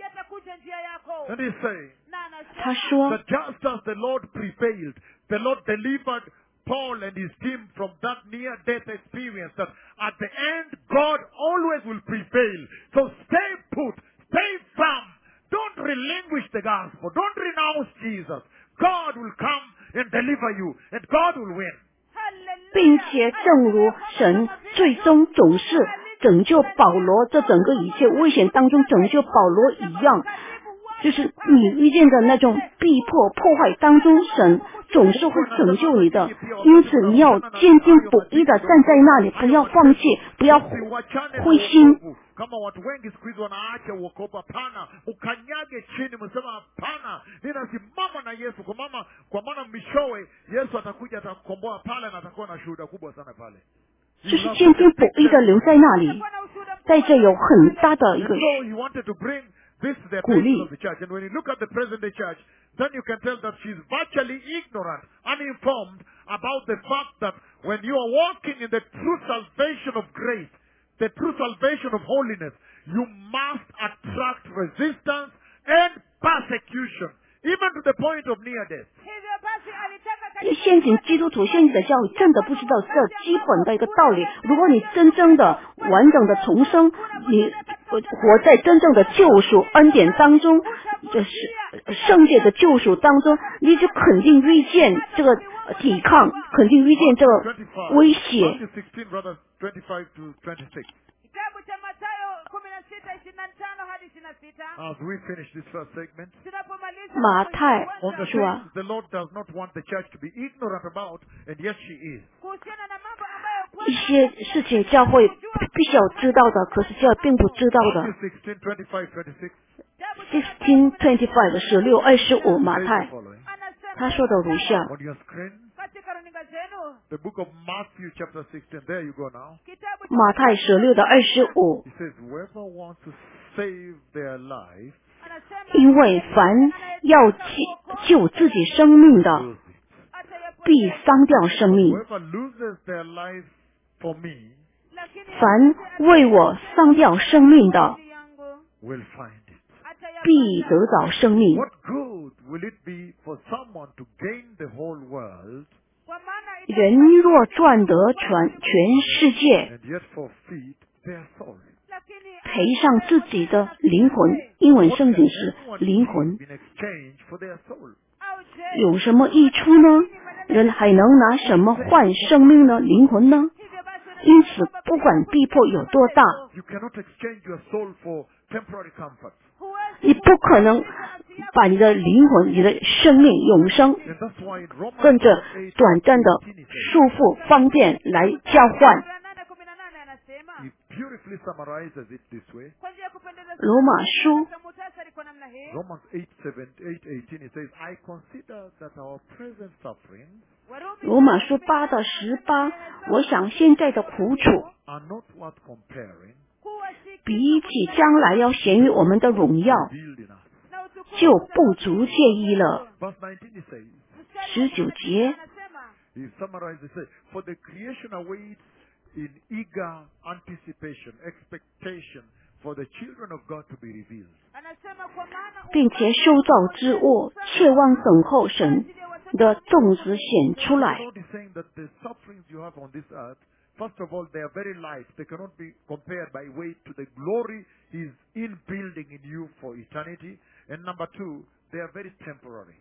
And he's saying 他说 that just as the Lord prevailed, the Lord delivered Paul and his team from that near-death experience, that at the end, God always will prevail. So stay put, stay firm. Don't relinquish the gospel. Don't renounce Jesus. God will come and deliver you, and God will win. 并且正如神最终总是拯救保罗，这整个一切危险当中拯救保罗一样，就是你遇见的那种逼迫、破坏当中，神总是会拯救你的。因此你要坚定不移的站在那里，不要放弃，不要灰心。 Kama watu wengi siku hizi wanaacha uokovu, hapana, ukanyage chini, msema hapana, ninasimama na Yesu, kwa mama kwa maana mwishowe Yesu atakuja atakukomboa pale na atakuwa na shuhuda kubwa sana pale. 就是坚定不移的留在那里，在这有很大的一个鼓励。 And when you look at the present day church, then you can tell that she's virtually ignorant, uninformed about the fact that when you are walking in the true salvation of grace, the true salvation of holiness, you must attract resistance and persecution, even to the point of near death. 现今基督徒现在的教育真的不知道这基本的一个道理。如果你真正的完整的重生，你活在真正的救赎恩典当中，就是圣洁的救赎当中，你就肯定遇见这个抵抗，肯定遇见这个威胁。 As we finish this first segment, 马太 on the 说 things the Lord does not want the church to be ignorant about, and yet she is. 一些事情教会必须要知道的，可是教会并不知道的。 Matthew sixteen, twenty-five, twenty-six. sixteen twenty five 十六二十五马太 Following. 他说的如下。 On your screen, the book of Matthew chapter sixteen. There you go now. 马太十六的二十五， He says, whoever wants to save their life, 因为凡要救救自己生命的， lose it. 必丧掉生命； Whoever loses their life for me 凡为我丧掉生命的， will find it. 必得着生命。 What good will it be for someone to gain the whole world 人若赚得全全世界， and yet forfeit their soul? 赔上自己的灵魂，英文圣经是灵魂， In exchange for their soul. 有什么益处呢？人还能拿什么换生命呢？灵魂呢？因此，不管逼迫有多大， You cannot exchange your soul for temporary comfort. 你不可能把你的灵魂、你的生命、永生 And that's why in Romans 跟着 eight, 短暂的 eighteen, it 束缚、方便来交换。 He beautifully summarizes it this way. 罗马书 Romans eight, seven, eight, eighteen, it says, I consider that our present sufferings 罗马书八到十八，我想现在的苦楚 are not worth comparing 比起将来要显于我们的荣耀， revealed in us. 就不足介意了。 Verse nineteen, he says, 十九节， he summarizes, he says, for the creation awaits in eager anticipation, expectation for the children of God to be revealed. 并且受造之物切望等候神的种子显出 The 来。 Lord is saying that the sufferings you have on this earth, first of all, they are very light. They cannot be compared by weight to the glory He is in building in you for eternity. And number two, they are very temporary.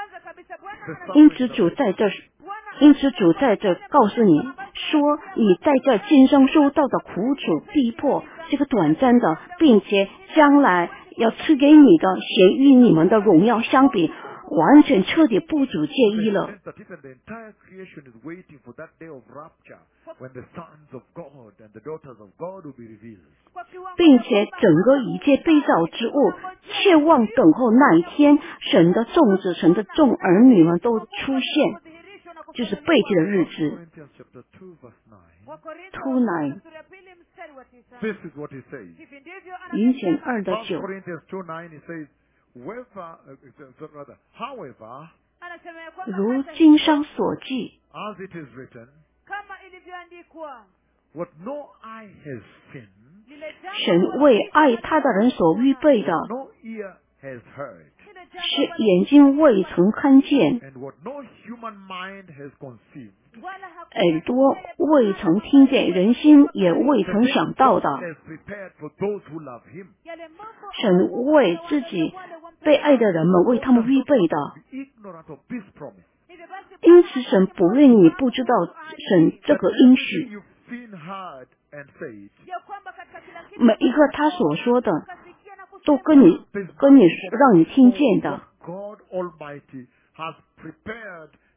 The 因 sufferings 此 are 主 very 在这，因此主在这告诉你说，你在这今生受到的苦楚逼迫，这个短暂的，并且将来要赐给你的，显与你们的荣耀相比，完全彻底不足介意了。 that even the entire creation is waiting for that day of rapture when the sons of God and the daughters of God will be revealed. 并且整个一切被造之物，切望等候那一天，神的众子、神的众儿女们都出现，就是背弃的日子。 Corinthians chapter two, verse nine. two nine This is what he says. 林前二的 First 九， Corinthians two nine, he says, whoever, uh, uh, rather, however, 如经上所记， as it is written, kama ilivyoandikwa, what no eye has seen, lile jambo 神为爱他的人所预备的， no ear has heard, lile 是 jambo 眼睛未曾看见， and what no human mind has conceived, wala hakuna 耳朵未曾听见，人心也未曾想到的。 has prepared for those who love him. yale mambo 神为自己被爱的人们为他们预备的， Be ignorant of this promise. hivyo basi 因此神不愿你不知道神这个应许。 You've seen, heard, and said, ya kwamba katika kila kitu 每一个他所说的， kasikia na 都 kusema 跟你跟你让你听见的。 God Almighty has prepared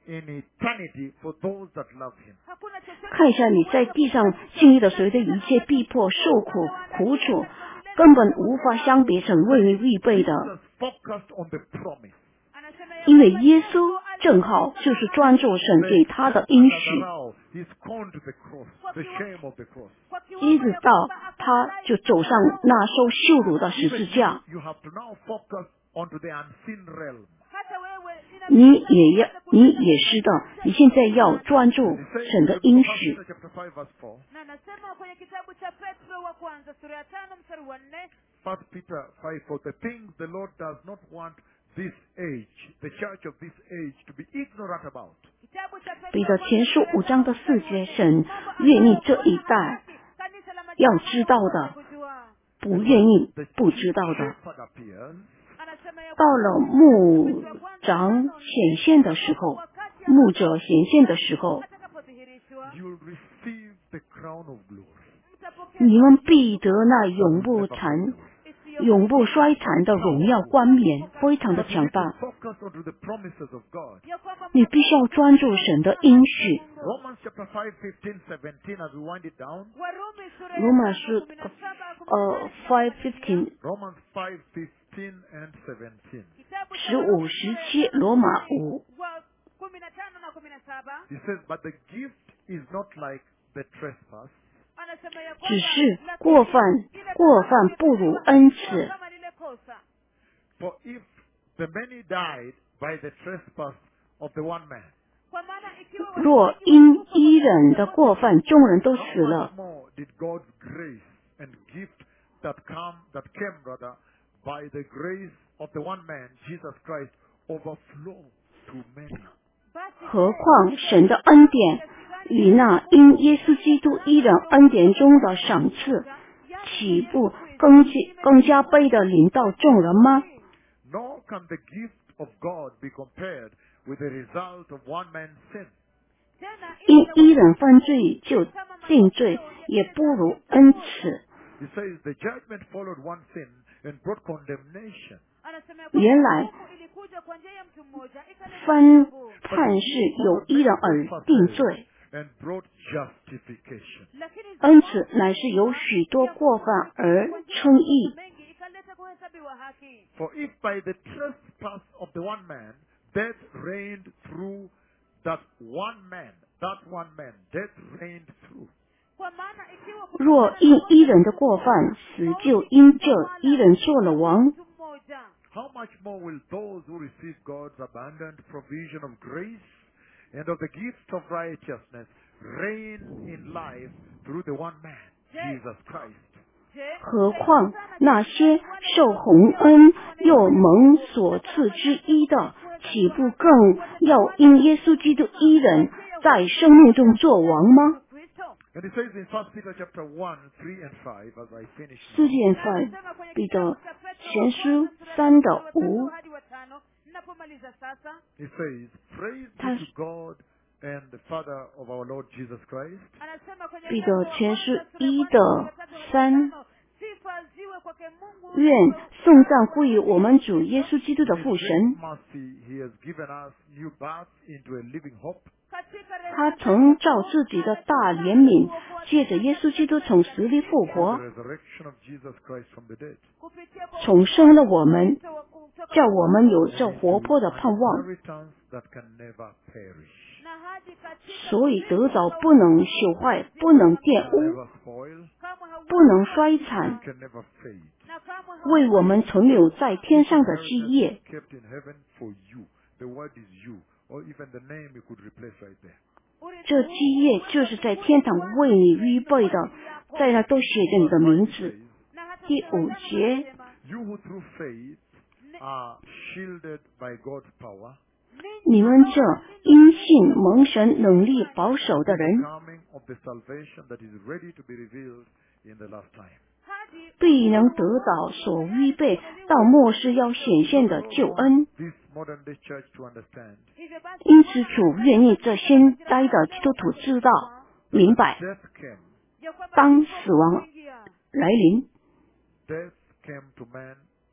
in eternity for those that love him. hakuna chochote 看一下你在地上经历的所有的一切逼迫、受苦、苦楚，根本无法相比成为你预备的。 Jesus focused on the promise. anasema ya 因为耶稣正好就是专注神给他的应许， Now he scorned the cross, the shame of the cross. kwa 一 kiwango 直 ya 到 kwamba 他 akadai 就走上那受羞辱的十 Even 字 you, 架。 you have to now focus onto the unseen realm. hata wewe 你也要，你也是的，你现在要专注 He says 神的 in the book 应 of 许。 Peter chapter five verse four, na anasema kwenye kitabu cha Petro wa kwanza sura ya tano mstari wa nne First Peter five four, the things the Lord does not want this age, the church of this age, to be ignorant about. kitabu cha Petro 彼得 wa kwanza 前书 sura ya 五章 tano 的 mstari 四 wa 节， nne, 神 mambo 愿意 ambayo 这一 Bwana 代 hataki kanisa la 要 mataifa 知道的， kujua. 不愿意 The 不 chief 知道的。 shepherd appears, Anasema ya 到了牧长显现的时候，牧者显现的时候， atakapodhihirishwa you will receive the crown of glory. mtapokea 你们必得那永 Never 不 fade 残、 isiyo 永不衰残的荣耀冠冕，非常的 But you 强 need to 大。 focus onto the promises of God. ya kwamba 你必须要专注神的应许。 Romans chapter five, fifteen, seventeen, as we wind it down. Warumi sura ya 罗马 tano, 书 kumi na saba, kumi na 呃 nane, five tunamalizia. fifteen Romans five, fifteen, and seventeen. Kitabu cha 十五 Warumi 十 sura ya 七 tano 罗马 mstari 五， wa kumi na tano na kumi na saba He says, but the gift is not like the trespass. anasema ya 只 kwamba 是 lakini 过犯 ile 过 kama 犯不如 ilikuwa 恩 haikuwa 赐。 kama lile kosa. For if the many died by the trespass of the one man, kwa maana ikiwa 若 watu wengi 因 walikufa 一 kwa 人的过犯，众人都 how 死了 much，more did God's grace and gift that come that came rather by the grace of the one man, Jesus Christ, overflow to many? basi 何况神的恩典与那因耶稣基督一人恩典中的赏赐，岂不更加更加倍的临到众人吗？ Nor can the gift of God be compared with the result of one man's sin. tena 因一人犯罪就定罪，也不如恩赐。 He says the judgment followed one sin and brought condemnation. anasema ya 原 kwamba 来 hukumu ilikuja kwa njia ya mtu mmoja ikaleta 分 adhabu, 判是有一人而定罪， And brought justification. lakini 恩赐乃是由许多过犯而称义。 mengi ikaleta kuhesabiwa haki. For if by the trespass of the one man, death reigned through that one man, that one man, death reigned through. kwa maana ikiwa 若因一人的过犯，死就因这一人做了王， mtu mmoja, How much more will those who receive God's abundant provision of grace and of the gift of righteousness reign in life through the one man, Jesus Christ? je, 何况那些受洪恩又蒙所赐之一的，岂不更要因耶稣基督一人在生命中做王吗？ Kristo And it says in First Peter chapter one, three and five, as I finish 四 now, 件犯 anasema kwenye 彼 kitabu 得 cha Petro 前 wa 书 kwanza sura 三 ya 的 tatu watatu 五， hadi watano. Ninapomaliza sasa it says, Praise be Tas- to God and the Father of our Lord Jesus Christ, anasema kwenye 彼 Petro 得 wa 前 kwanza 书 sura ya 一 kwanza 的 mstari wa tatu hadi 三， watano, sifa ziwe kwake Mungu 愿颂赞归于我们主耶稣基督的 in 父 His 神。 great mercy, He has given us new birth into a living hope. katika rehema 他 zake 曾照自己的大怜悯，借着耶稣基督从死里复 The 活， resurrection of Jesus Christ from the dead. kupitia kwa 重生了我们， Kristo wa kutoka 叫我们有这 And 活 into 泼的盼望， an inheritance that can never perish, na hadi katika 所以得着不能朽坏、不能玷污、 never spoil, kamwe hauwezi 不能衰残， can never fade. na kamwe 为我们存留在天上的基 Inheritance 业。 is kept in heaven for you. The word is you, or even the name you could replace right there. 这基业就是在天堂为你预备的，在那都写着你的名 It 字。 says, na hata 第五节， anasema, you who through faith are shielded by God's power, 你们这因信蒙神能力保守的 the 人， coming of the salvation that is ready to be revealed in the last time. hadi 必能得到所预备到末世要显现的 Those 救 who 恩。 want this modern day church to understand hivyo basi 因此，主愿意这现代的基督徒知道、明白， death came. ya kwamba 当 kifo 死亡 kuingia, 来临， Death came to man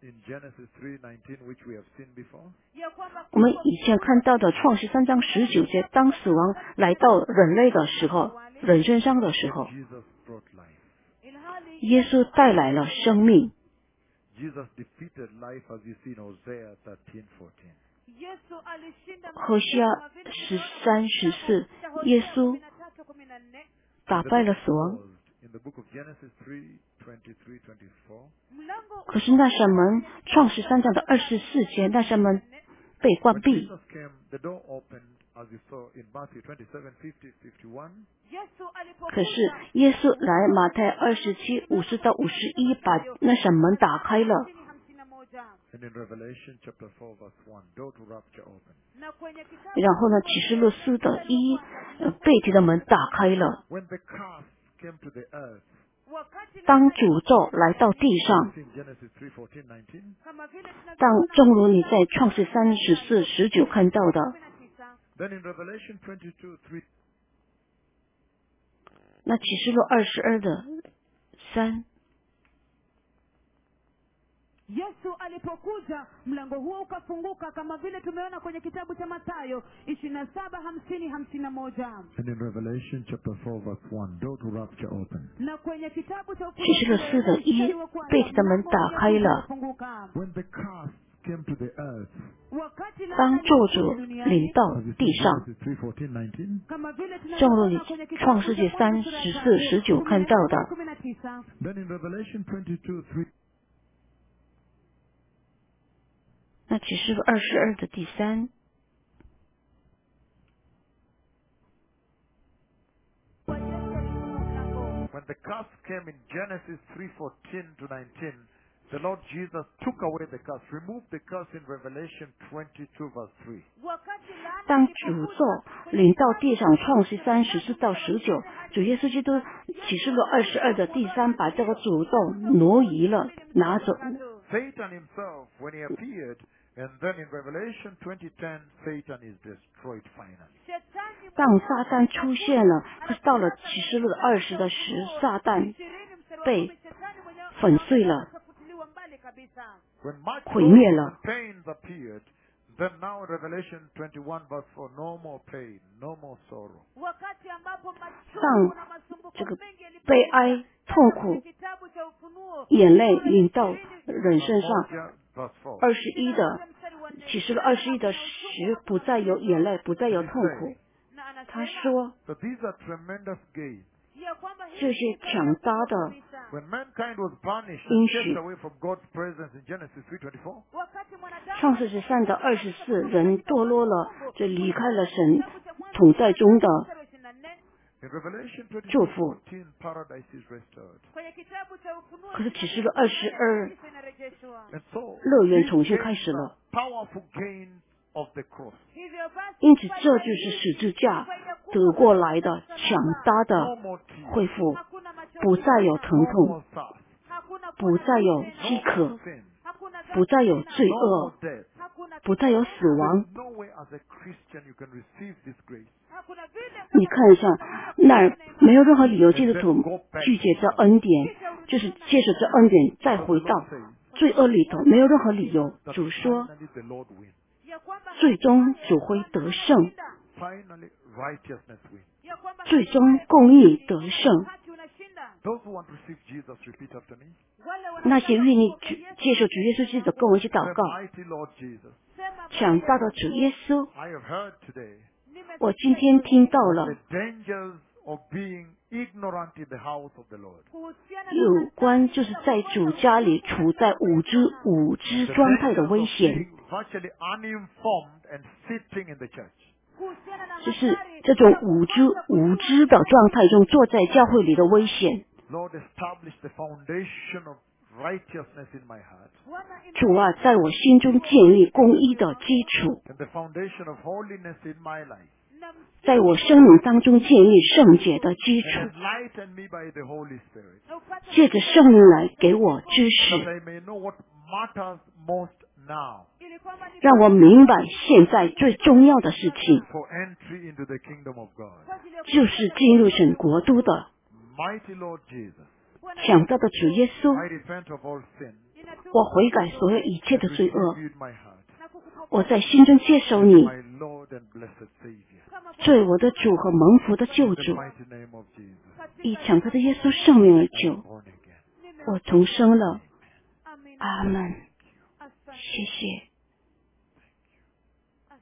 in Genesis three nineteen, which we have seen before? ya kwamba 我们以前看到的创世三章十九节，当死亡来到人类的时候，人身上的时候， Jesus brought life. ilhali 耶稣带来了生命。 Jesus defeated life, as you see in Hosea thirteen fourteen. Yesu alishinda 何西阿十三十四，耶稣打败了死亡。 In the book of Genesis three twenty-three twenty-four, mlango 可是那扇门，创世三章的二十四节，那扇门被关 when 闭。 Jesus came, the door opened, as you saw in Matthew twenty-seven fifty fifty-one. Yesu alipokuja 可是耶稣来马太二十七五十到五十一，把那扇门打开了。 hamsini na moja And in Revelation chapter four verse one, door to rapture open. na kwenye kitabu 然后呢，启示录四的一，呃，被提的门打开了。 When the curse came to the earth, wakati 当诅咒来到地上， in Genesis three fourteen nineteen, kama vile tunavyoona 当正如你在创世三十四十九看到的， kumi na tisa then in Revelation twenty-two three, 那启示录二十二的三， Yesu alipokuja mlango huo ukafunguka kama vile tumeona kwenye kitabu cha Mathayo ishirini na saba hamsini hamsini na moja and in Revelation chapter four verse one, door to rapture open. na kwenye kitabu cha 启示录四的一，被提的门打开了。 ufunguka When the curse came to the earth, wakati 当 laana 咒 ilipokuja 诅 duniani 临到 as you see 地 in 上， Genesis three fourteen nineteen, kama vile 正如你 tunavyoona kwenye kitabu 创世 cha 纪 Mwanzo 三 sura 十 ya 四 tatu, 十九 kumi 看 na 到 nne 的， kumi na tisa then in Revelation twenty-two three, 那启示录二十二的第三， when the curse came in Genesis three fourteen to nineteen, the Lord Jesus took away the curse, removed the curse in Revelation twenty-two verse three. wakati laana 当诅咒临到地上，创世三十四到十九，主耶稣基督启示录二十二的第三，把这个诅咒挪移了，拿走。 Satan himself, when he appeared, and then in Revelation twenty ten, Satan is destroyed finally. shetani 当撒旦出现了，可是到了启示录二十的时，撒旦 ishirini mstari wa 被 kumi, shetani mwenyewe 粉碎了， akafutiliwa mbali kabisa When much 毁灭 sorrow 了。 and pains appeared, then now in Revelation twenty-one verse four, no more pain, no more sorrow. wakati ambapo machungu 当 na masumbuko 这个 mengi yalipokuja, 悲哀、痛苦、 kitabu cha Ufunuo 眼泪临到人身上。 Malachi verse four. 二十一的启示录二十一的时，不再有眼泪，不再有痛苦。 na anasema 他说， So these are tremendous gains. ya kwamba hii 这些强大的 kabisa. When mankind was banished In and she- kept away from God's presence in Genesis three twenty-four, wakati mwanadamu 创世十三的二十四人堕落了，就离开了神同在中的 mstari wa ishirini na nne in Revelation 祝 twenty-two 福。 fourteen, paradise is restored. kwenye kitabu cha Ufunuo 可是启示录二十二， kabisa inarejeshwa. And so, 乐园 these 重新 gains 开始了。 are powerful gains of the cross. Hivyo basi 因此，这就是十字架得过来的强大 No 的 more tears, 恢复， hakuna machozi 不再有 tena, 疼 no 痛， more thirst, hakuna 不再有 tena, 饥 no 渴 more，sin, hakuna 不再有 dhambi 罪 no 恶 more，death. hakuna 不再有死亡。 There's no way as a Christian you can receive this grace. hakuna vile 你看一下，那儿没有任何理由基督徒拒绝这恩典，就是接受这恩典再 So the 回到 Lord says, 罪恶里头，没有任何理由。 that 主说， finally the Lord wins. ya kwamba 最终主会得胜， Finally, righteousness wins. ya kwamba 最终公义得胜。 haki unashinda. Those who want to receive Jesus, repeat after me. Wale 那些 wanaotaka 愿意 kupokea 主 Yesu, 接受主耶稣基督，跟我一起祷 The 告。 mighty Lord Jesus, sema, 强大的主耶稣， I have heard today 我今天听到了 the dangers of being ignorant in the house of the Lord. kuhusiana 有关就是在主家里处在无知无知 The 状态的 dangers 危 of 险， being virtually uninformed and sitting in the church. kuhusiana na 就是 hatari 这种无知无知的状态中坐在教会里的危险。 Lord, establish the foundation of righteousness in my heart Bwana 主啊，在我心中建立公义的基础， and the foundation of holiness in my life. na 在我生命当中建立圣洁的基 And 础， enlighten me by the Holy Spirit, upate 借着圣灵来给我知 that 识， I may know what matters most now ili kwamba ni 让我明白现在最重要的事情 for entry into the kingdom of God. kwa ajili ya 就是进入神国度的 Mighty Lord Jesus, 强大的主耶稣。 I repent of all sin. 我悔改所有一切的罪恶， receive you in my heart 我在心中接受你 my Lord and blessed Savior. 作为我的主和蒙福的救 In the 主， mighty name of Jesus, 以强大的耶稣圣名而救， born again. 我重生了。 阿门。 阿门。 asante 谢谢。